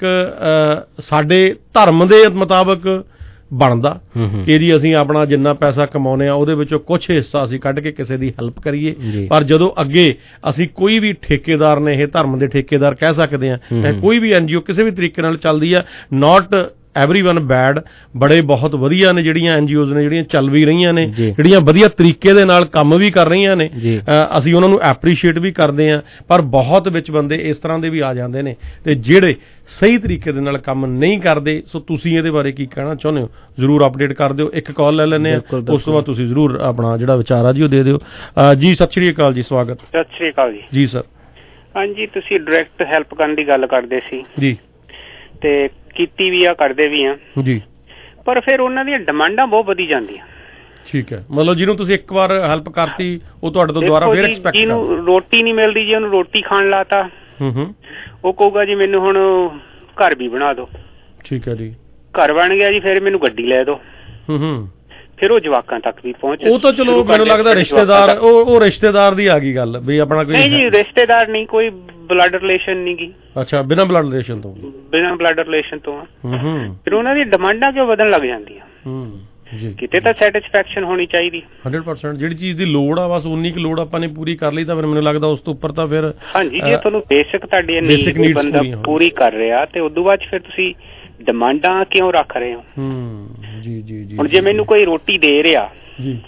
ਸਾਡੇ ਧਰਮ ਦੇ ਮੁਤਾਬਕ ਬਣਦਾ ਕਿ ਜੀ ਅਸੀਂ ਆਪਣਾ ਜਿੰਨਾ ਪੈਸਾ ਕਮਾਉਂਦੇ ਆ ਉਹਦੇ ਵਿੱਚੋਂ ਕੁਛ ਹਿੱਸਾ ਅਸੀਂ ਕੱਢ ਕੇ ਕਿਸੇ ਦੀ ਹੈਲਪ ਕਰੀਏ। ਪਰ ਜਦੋਂ ਅੱਗੇ ਅਸੀਂ ਕੋਈ ਵੀ ਠੇਕੇਦਾਰ ਨੇ, ਇਹ ਧਰਮ ਦੇ ਠੇਕੇਦਾਰ ਕਹਿ ਸਕਦੇ ਆ, ਕੋਈ ਵੀ ਐਨਜੀਓ ਕਿਸੇ ਵੀ ਤਰੀਕੇ ਨਾਲ ਚੱਲਦੀ ਆ, ਨਾਟ ਐਵਰੀਵਨ ਬੈਡ, ਬੜੇ ਬਹੁਤ ਵਧੀਆ ਨੇ ਜਿਹੜੀਆਂ ਐਨਜੀਓਜ਼ ਨੇ ਜਿਹੜੀਆਂ ਚੱਲ ਵੀ ਰਹੀਆਂ ਨੇ, ਜਿਹੜੀਆਂ ਵਧੀਆ ਤਰੀਕੇ ਦੇ ਨਾਲ ਕੰਮ ਵੀ ਕਰ ਰਹੀਆਂ ਨੇ, ਅਸੀਂ ਉਹਨਾਂ ਨੂੰ ਐਪਰੀਸ਼ੀਏਟ ਵੀ ਕਰਦੇ ਹਾਂ। ਪਰ ਬਹੁਤ ਵਿੱਚ ਬੰਦੇ ਇਸ ਤਰ੍ਹਾਂ ਦੇ ਵੀ ਆ ਜਾਂਦੇ ਨੇ ਤੇ ਜਿਹੜੇ ਸਹੀ ਤਰੀਕੇ ਦੇ ਨਾਲ ਕੰਮ ਨਹੀਂ ਕਰਦੇ। ਸੋ ਤੁਸੀਂ ਇਹਦੇ ਬਾਰੇ ਕੀ ਕਹਿਣਾ ਚਾਹੁੰਦੇ ਹੋ, ਜ਼ਰੂਰ ਅਪਡੇਟ ਕਰ ਦਿਓ। ਇੱਕ ਕਾਲ ਲੈ ਲੈਂਦੇ ਆ, ਉਸ ਤੋਂ ਬਾਅਦ ਤੁਸੀਂ ਜ਼ਰੂਰ ਆਪਣਾ ਜਿਹੜਾ ਵਿਚਾਰ ਆ ਜੀ ਉਹ ਦੇ ਦਿਓ। ਜੀ ਸਤਿ ਸ਼੍ਰੀ ਅਕਾਲ ਜੀ, ਸਵਾਗਤ। ਸਤਿ ਸ਼੍ਰੀ ਅਕਾਲ ਜੀ। ਜੀ ਸਰ। ਹਾਂਜੀ, ਤੁਸੀਂ ਡਾਇਰੈਕਟ ਹੈਲਪ ਕਰਨ ਦੀ ਗੱਲ ਕਰਦੇ ਸੀ ਜੀ, ਤੇ ਕੀਤੀ ਵੀ ਆ, ਕਰਦੇ ਵੀ ਆ ਜੀ, ਪਰ ਫਿਰ ਉਹਨਾਂ ਦੀਆਂ ਡਿਮਾਂਡਾਂ ਬਹੁਤ ਵਧੀ ਜਾਂਦੀਆਂ। ਠੀਕ ਹੈ, ਮਤਲਬ ਜਿਹਨੂੰ ਤੁਸੀਂ ਇੱਕ ਵਾਰ ਹੈਲਪ ਕਰਤੀ ਉਹ ਤੁਹਾਡੇ ਤੋਂ ਦੁਬਾਰਾ ਫਿਰ ਐਕਸਪੈਕਟ ਕਰਦਾ। ਜਿਹਨੂੰ ਰੋਟੀ ਨਹੀਂ ਮਿਲਦੀ, ਜੇ ਉਹਨੂੰ ਰੋਟੀ ਖਾਣ ਲਾਤਾ, ਹੂੰ ਹੂੰ, ਉਹ ਕਹੂਗਾ ਜੀ ਮੈਨੂੰ ਹੁਣ ਘਰ ਵੀ ਬਣਾ ਦਿਓ। ਠੀਕ ਹੈ ਜੀ, ਘਰ ਬਣ ਗਿਆ ਜੀ, ਫਿਰ ਮੈਨੂੰ ਗੱਡੀ ਲੈ ਦਿਓ। ਹੂੰ ਹੂੰ, ਫਿਰ ਉਹ ਜਵਾਕਾਂ ਤੱਕ ਵੀ ਪਹੁੰਚ, ਉਹ ਤਾਂ ਚਲੋ ਮੈਨੂੰ ਲੱਗਦਾ ਰਿਸ਼ਤੇਦਾਰ, ਉਹ ਉਹ ਰਿਸ਼ਤੇਦਾਰ ਦੀ ਆ ਗਈ ਗੱਲ ਵੀ ਆਪਣਾ ਕੋਈ ਨਹੀਂ ਜੀ, ਰਿਸ਼ਤੇਦਾਰ ਨਹੀਂ, ਕੋਈ ਬਲੱਡ ਰਿਲੇਸ਼ਨ ਨਹੀਂ ਗੀ। ਅੱਛਾ, ਬਿਨਾਂ ਬਲੱਡ ਰਿਲੇਸ਼ਨ ਤੋਂ, ਬਿਨਾਂ ਬਲੱਡ ਰਿਲੇਸ਼ਨ ਤੋਂ। ਹੂੰ ਹੂੰ, ਫਿਰ ਉਹਨਾਂ ਦੀ ਡਿਮਾਂਡਾਂ ਕਿਉਂ ਵਧਣ ਲੱਗ ਜਾਂਦੀਆਂ? ਹੂੰ ਜੀ, ਕਿਤੇ ਤਾਂ ਸੈਟਿਸਫੈਕਸ਼ਨ ਹੋਣੀ ਚਾਹੀਦੀ। ਹੰਡਰਡ ਪਰਸੈਂਟ ਜਿਹੜੀ ਚੀਜ਼ ਦੀ ਲੋੜ ਆ ਬਸ ਉਨੀ ਕੁ ਲੋੜ ਆਪਾਂ ਨੇ ਪੂਰੀ ਕਰ ਲਈ ਤਾਂ ਫਿਰ ਮੈਨੂੰ ਲੱਗਦਾ ਉਸ ਤੋਂ ਉੱਪਰ ਤਾਂ ਫਿਰ ਹਾਂਜੀ, ਜੇ ਤੁਹਾਨੂੰ ਬੇਸਿਕ ਤੁਹਾਡੀ ਨੀਡ ਬੰਦਾ ਪੂਰੀ ਕਰ ਰਿਹਾ ਤੇ ਉਦੋਂ ਬਾਅਦ ਫਿਰ ਤੁਸੀਂ ਡਿਮਾਂਡਾਂ ਕਿਉਂ ਰੱਖ ਰਹੇ ਹੋ? ਹੂੰ ਜੀ ਜੀ ਜੀ। ਹੁਣ ਜੇ ਮੈਨੂੰ ਕੋਈ ਰੋਟੀ ਦੇ ਰਿਹਾ ਜੀ,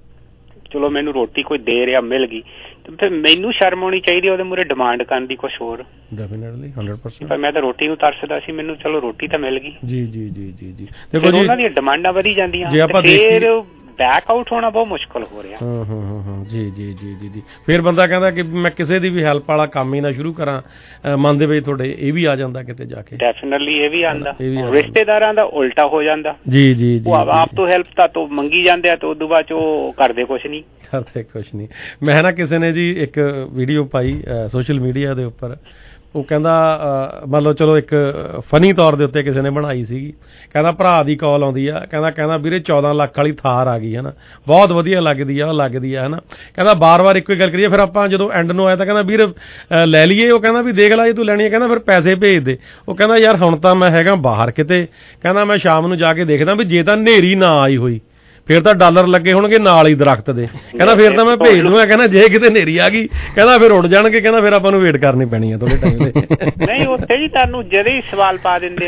ਚਲੋ ਮੈਨੂੰ ਰੋਟੀ ਕੋਈ ਦੇ ਰਿਹਾ, ਮਿਲ ਗਈ, ਤੇ ਫਿਰ ਮੈਨੂੰ ਸ਼ਰਮ ਆਉਣੀ ਚਾਹੀਦੀ ਉਹਦੇ ਮੂਹਰੇ ਡਿਮਾਂਡ ਕਰਨ ਦੀ ਕੁਛ ਹੋਰ। Definitely hundred percent. ਪਰ ਮੈਂ ਤਾਂ ਰੋਟੀ ਨੂੰ ਤਰਸਦਾ ਸੀ, ਮੈਨੂੰ ਚਲੋ ਰੋਟੀ ਤਾਂ ਮਿਲ ਗਈ। ਜੀ ਜੀ ਜੀ ਜੀ ਜੀ। ਦੇਖੋ ਜੀ, ਉਹਨਾਂ ਦੀਆਂ ਡਿਮਾਂਡਾਂ ਵਧੀ ਜਾਂਦੀਆਂ, ਫਿਰ ਬੈਕ ਆਊਟ ਹੋਣਾ ਬਹੁਤ ਮੁਸ਼ਕਲ ਹੋ ਰਿਹਾ। ਹਾਂ ਹਾਂ ਹਾਂ ਹਾਂ ਜੀ ਜੀ ਜੀ ਜੀ ਜੀ। ਫਿਰ ਬੰਦਾ ਕਹਿੰਦਾ ਕਿ ਮੈਂ ਕਿਸੇ ਦੀ ਵੀ ਹੈਲਪ ਵਾਲਾ ਕੰਮ ਹੀ ਨਾ ਸ਼ੁਰੂ ਕਰਾਂ, ਮਨ ਦੇ ਵਿੱਚ ਤੁਹਾਡੇ ਇਹ ਵੀ ਆ ਜਾਂਦਾ ਕਿਤੇ ਜਾ ਕੇ। ਡੈਫੀਨਿਟਲੀ ਇਹ ਵੀ ਆਉਂਦਾ, ਰਿਸ਼ਤੇਦਾਰਾਂ ਦਾ ਉਲਟਾ ਹੋ ਜਾਂਦਾ। ਜੀ ਜੀ ਜੀ, ਉਹ ਆਪ ਤੋਂ ਹੈਲਪ ਤਾਂ ਤੋਂ ਮੰਗੀ ਜਾਂਦੇ ਆ ਤੇ ਉਦੋਂ ਬਾਅਦ ਉਹ ਕਰਦੇ ਕੁਛ ਨਹੀਂ। ਕਰਦੇ ਕੁਛ ਨਹੀਂ। ਮੈਂ ਨਾ ਕਿਸੇ ਨੇ ਜੀ ਇੱਕ ਵੀਡੀਓ ਪਾਈ ਸੋਸ਼ਲ ਮੀਡੀਆ ਦੇ ਉੱਪਰ, ਉਹ ਕਹਿੰਦਾ ਮੰਨ ਲਓ ਚਲੋ ਇੱਕ ਫਨੀ ਤੌਰ ਦੇ ਉੱਤੇ ਕਿਸੇ ਨੇ ਬਣਾਈ ਸੀਗੀ, ਕਹਿੰਦਾ ਭਰਾ ਦੀ ਕਾਲ ਆਉਂਦੀ ਆ, ਕਹਿੰਦਾ ਕਹਿੰਦਾ ਵੀਰੇ ਚੌਦਾਂ ਲੱਖ ਵਾਲੀ ਥਾਰ ਆ ਗਈ ਹੈ ਨਾ, ਬਹੁਤ ਵਧੀਆ ਲੱਗਦੀ ਆ, ਉਹ ਲੱਗਦੀ ਆ ਹੈ ਨਾ, ਕਹਿੰਦਾ ਬਾਰ ਬਾਰ ਇੱਕੋ ਹੀ ਗੱਲ ਕਰੀਏ। ਫਿਰ ਆਪਾਂ ਜਦੋਂ ਐਂਡ ਨੂੰ ਆਇਆ ਤਾਂ ਕਹਿੰਦਾ ਵੀਰ ਲੈ ਲਈਏ, ਉਹ ਕਹਿੰਦਾ ਵੀ ਦੇਖ ਲਾ ਜੇ ਤੂੰ ਲੈਣੀ ਹੈ, ਕਹਿੰਦਾ ਫਿਰ ਪੈਸੇ ਭੇਜ ਦੇ। ਉਹ ਕਹਿੰਦਾ ਯਾਰ ਹੁਣ ਤਾਂ ਮੈਂ ਹੈਗਾ ਬਾਹਰ ਕਿਤੇ, ਕਹਿੰਦਾ ਮੈਂ ਸ਼ਾਮ ਨੂੰ ਜਾ ਕੇ ਦੇਖਦਾ ਵੀ ਜੇ ਤਾਂ ਹਨੇਰੀ ਨਾ ਆਈ ਹੋਈ ਫਿਰ ਤਾਂ ਡਾਲਰ ਲੱਗੇ ਹੋਣਗੇ ਨਾਲ ਹੀ ਦਰਖਤ ਦੇ, ਕਹਿੰਦਾ ਫਿਰ ਤਾਂ ਮੈਂ ਭੇਜ ਦੂੰਗਾ, ਕਹਿੰਦਾ ਜੇ ਕਿਤੇ ਹਨੇਰੀ ਆ ਗਈ ਕਹਿੰਦਾ ਫਿਰ ਉੱਡ ਜਾਣਗੇ, ਕਹਿੰਦਾ ਫਿਰ ਆਪਾਂ ਨੂੰ ਵੇਟ ਕਰਨੀ ਪੈਣੀ ਹੈ ਥੋੜੇ ਟਾਈਮ ਦੇ। ਨਹੀਂ ਉੱਥੇ ਜੀ ਤੁਹਾਨੂੰ ਜਦੇ ਹੀ ਸਵਾਲ ਪਾ ਦਿੰਦੇ ਆ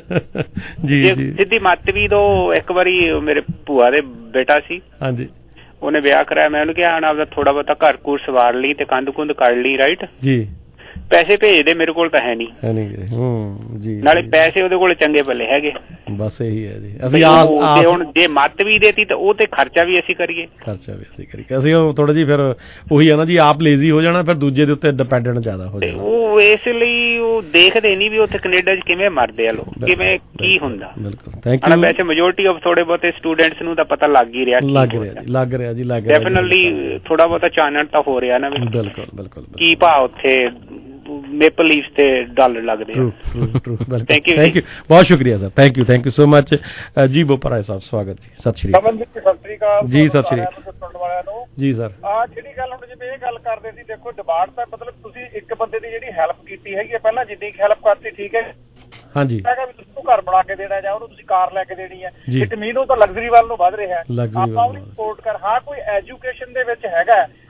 ਜੀ ਜੀ। ਸਿੱਧੀ ਮੱਤ ਵੀ ਦੋ। ਇੱਕ ਵਾਰੀ ਮੇਰੇ ਭੂਆ ਦੇ ਬੇਟਾ ਸੀ, ਹਾਂਜੀ, ਉਹਨੇ ਵਿਆਹ ਕਰਾਇਆ, ਮੈਂ ਉਹਨੂੰ ਕਿਹਾ ਹੁਣ ਆਪਦਾ ਥੋੜਾ ਬਹੁਤਾ ਘਰ ਘੂਰ ਸਵਾਰ ਲਈ ਤੇ ਕੰਧ ਕੁੰਧ ਕੱਢ ਲਈ, ਰਾਈਟ ਜੀ, ਪੈਸੇ ਭੇਜ ਦੇ, ਮੇਰੇ ਕੋਲ ਤਾਂ ਹੈ ਨਹੀਂ, ਹੈ ਨਹੀਂ ਹੂੰ ਜੀ, ਨਾਲੇ ਪੈਸੇ ਉਹਦੇ ਕੋਲ ਚੰਗੇ ਭਲੇ ਹੈਗੇ, ਬਸ ਇਹੀ ਹੈ ਜੀ। ਅਸੀਂ ਆਸ ਹੁਣ ਜੇ ਮੱਤ ਵੀ ਦੇਤੀ ਤਾਂ ਉਹ ਤੇ ਖਰਚਾ ਵੀ ਅਸੀਂ ਕਰੀਏ, ਖਰਚਾ ਵੀ ਅਸੀਂ ਕਰੀਏ, ਅਸੀਂ ਉਹ ਥੋੜਾ ਜੀ ਫਿਰ ਉਹੀ ਹੈ ਨਾ ਜੀ, ਆਪ ਲੇਜ਼ੀ ਹੋ ਜਾਣਾ, ਫਿਰ ਦੂਜੇ ਦੇ ਉੱਤੇ ਡਿਪੈਂਡੈਂਟ ਜ਼ਿਆਦਾ ਹੋ ਜਾਣਾ। ਉਹ ਇਸ ਲਈ ਉਹ ਦੇਖਦੇ ਨਹੀਂ ਵੀ ਉੱਥੇ ਕੈਨੇਡਾ 'ਚ ਕਿਵੇਂ ਮਰਦੇ ਆ ਲੋਕ, ਕਿਵੇਂ ਕੀ ਹੁੰਦਾ। ਬਿਲਕੁਲ, ਥੈਂਕ ਯੂ। ਵੈਸੇ ਮੈਜੋਰਟੀ ਆਫ ਥੋੜੇ ਬਹੁਤੇ ਸਟੂਡੈਂਟਸ ਨੂੰ ਤਾਂ ਪਤਾ ਲੱਗ ਹੀ ਰਿਹਾ, ਲੱਗ ਰਿਹਾ ਜੀ, ਲੱਗ ਰਿਹਾ ਜੀ, ਲੱਗ ਰਿਹਾ। ਡੈਫੀਨਿਟਲੀ ਥੋੜਾ ਬਹੁਤਾ ਚਾਨਣ ਤਾਂ ਹੋ ਰਿਹਾ ਨਾ। ਬਿਲਕੁਲ ਬਿਲਕੁਲ। ਕੀ ਭਾਅ ਉੱਥੇ ਮੇਪਲ ਲੀਫ ਤੇ ਡਾਲਰ ਲੱਗਦੇ ਆ। ਥੈਂਕ ਯੂ ਥੈਂਕ ਯੂ, ਬਹੁਤ ਸ਼ੁਕਰੀਆ sir, thank you thank you so much ਜੀ। ਬੋਪਰਾ ਸਾਹਿਬ ਸਵਾਗਤ ਜੀ, ਸਤਿ ਸ਼੍ਰੀ ਅਕਾਲ ਜੀ। ਸਤਿ ਸ਼੍ਰੀ ਅਕਾਲ ਜੀ, ਸਤਿ ਸ਼੍ਰੀ ਅਕਾਲ ਸੁਣਨ ਵਾਲਿਆਂ ਨੂੰ ਜੀ। ਸਰ ਆ ਜਿਹੜੀ ਗੱਲ ਹੁਣ ਜਿਵੇਂ ਇਹ ਗੱਲ ਕਰਦੇ ਸੀ, ਦੇਖੋ ਡਿਮਾਂਡ ਤਾਂ ਮਤਲਬ ਤੁਸੀਂ ਇੱਕ ਬੰਦੇ ਦੀ ਜਿਹੜੀ ਹੈਲਪ ਕੀਤੀ ਹੈਗੀ ਹੈ, ਪਹਿਲਾਂ ਜਿੰਨੀ ਹੈਲਪ ਕਰਤੀ ਠੀਕ ਹੈ, ਹਾਂਜੀ, ਹੈਗਾ ਵੀ ਤੁਸੀਂ ਘਰ ਬਣਾ ਕੇ ਦੇਣਾ ਜਾਂ ਉਹਨੂੰ ਤੁਸੀਂ ਕਾਰ ਲੈ ਕੇ ਦੇਣੀ ਹੈ, ਇਟ ਮੀਨ ਉਹ ਤਾਂ ਲਗਜ਼ਰੀ ਵੱਲ ਨੂੰ ਵੱਧ ਰਿਹਾ ਹੈ, ਆਪਾਂ ਉਹਨੂੰ ਸਪੋਰਟ ਕਰ। ਹਾਂ ਕੋਈ ਐਜੂਕੇਸ਼ਨ ਦੇ ਵਿੱਚ ਹੈਗਾ,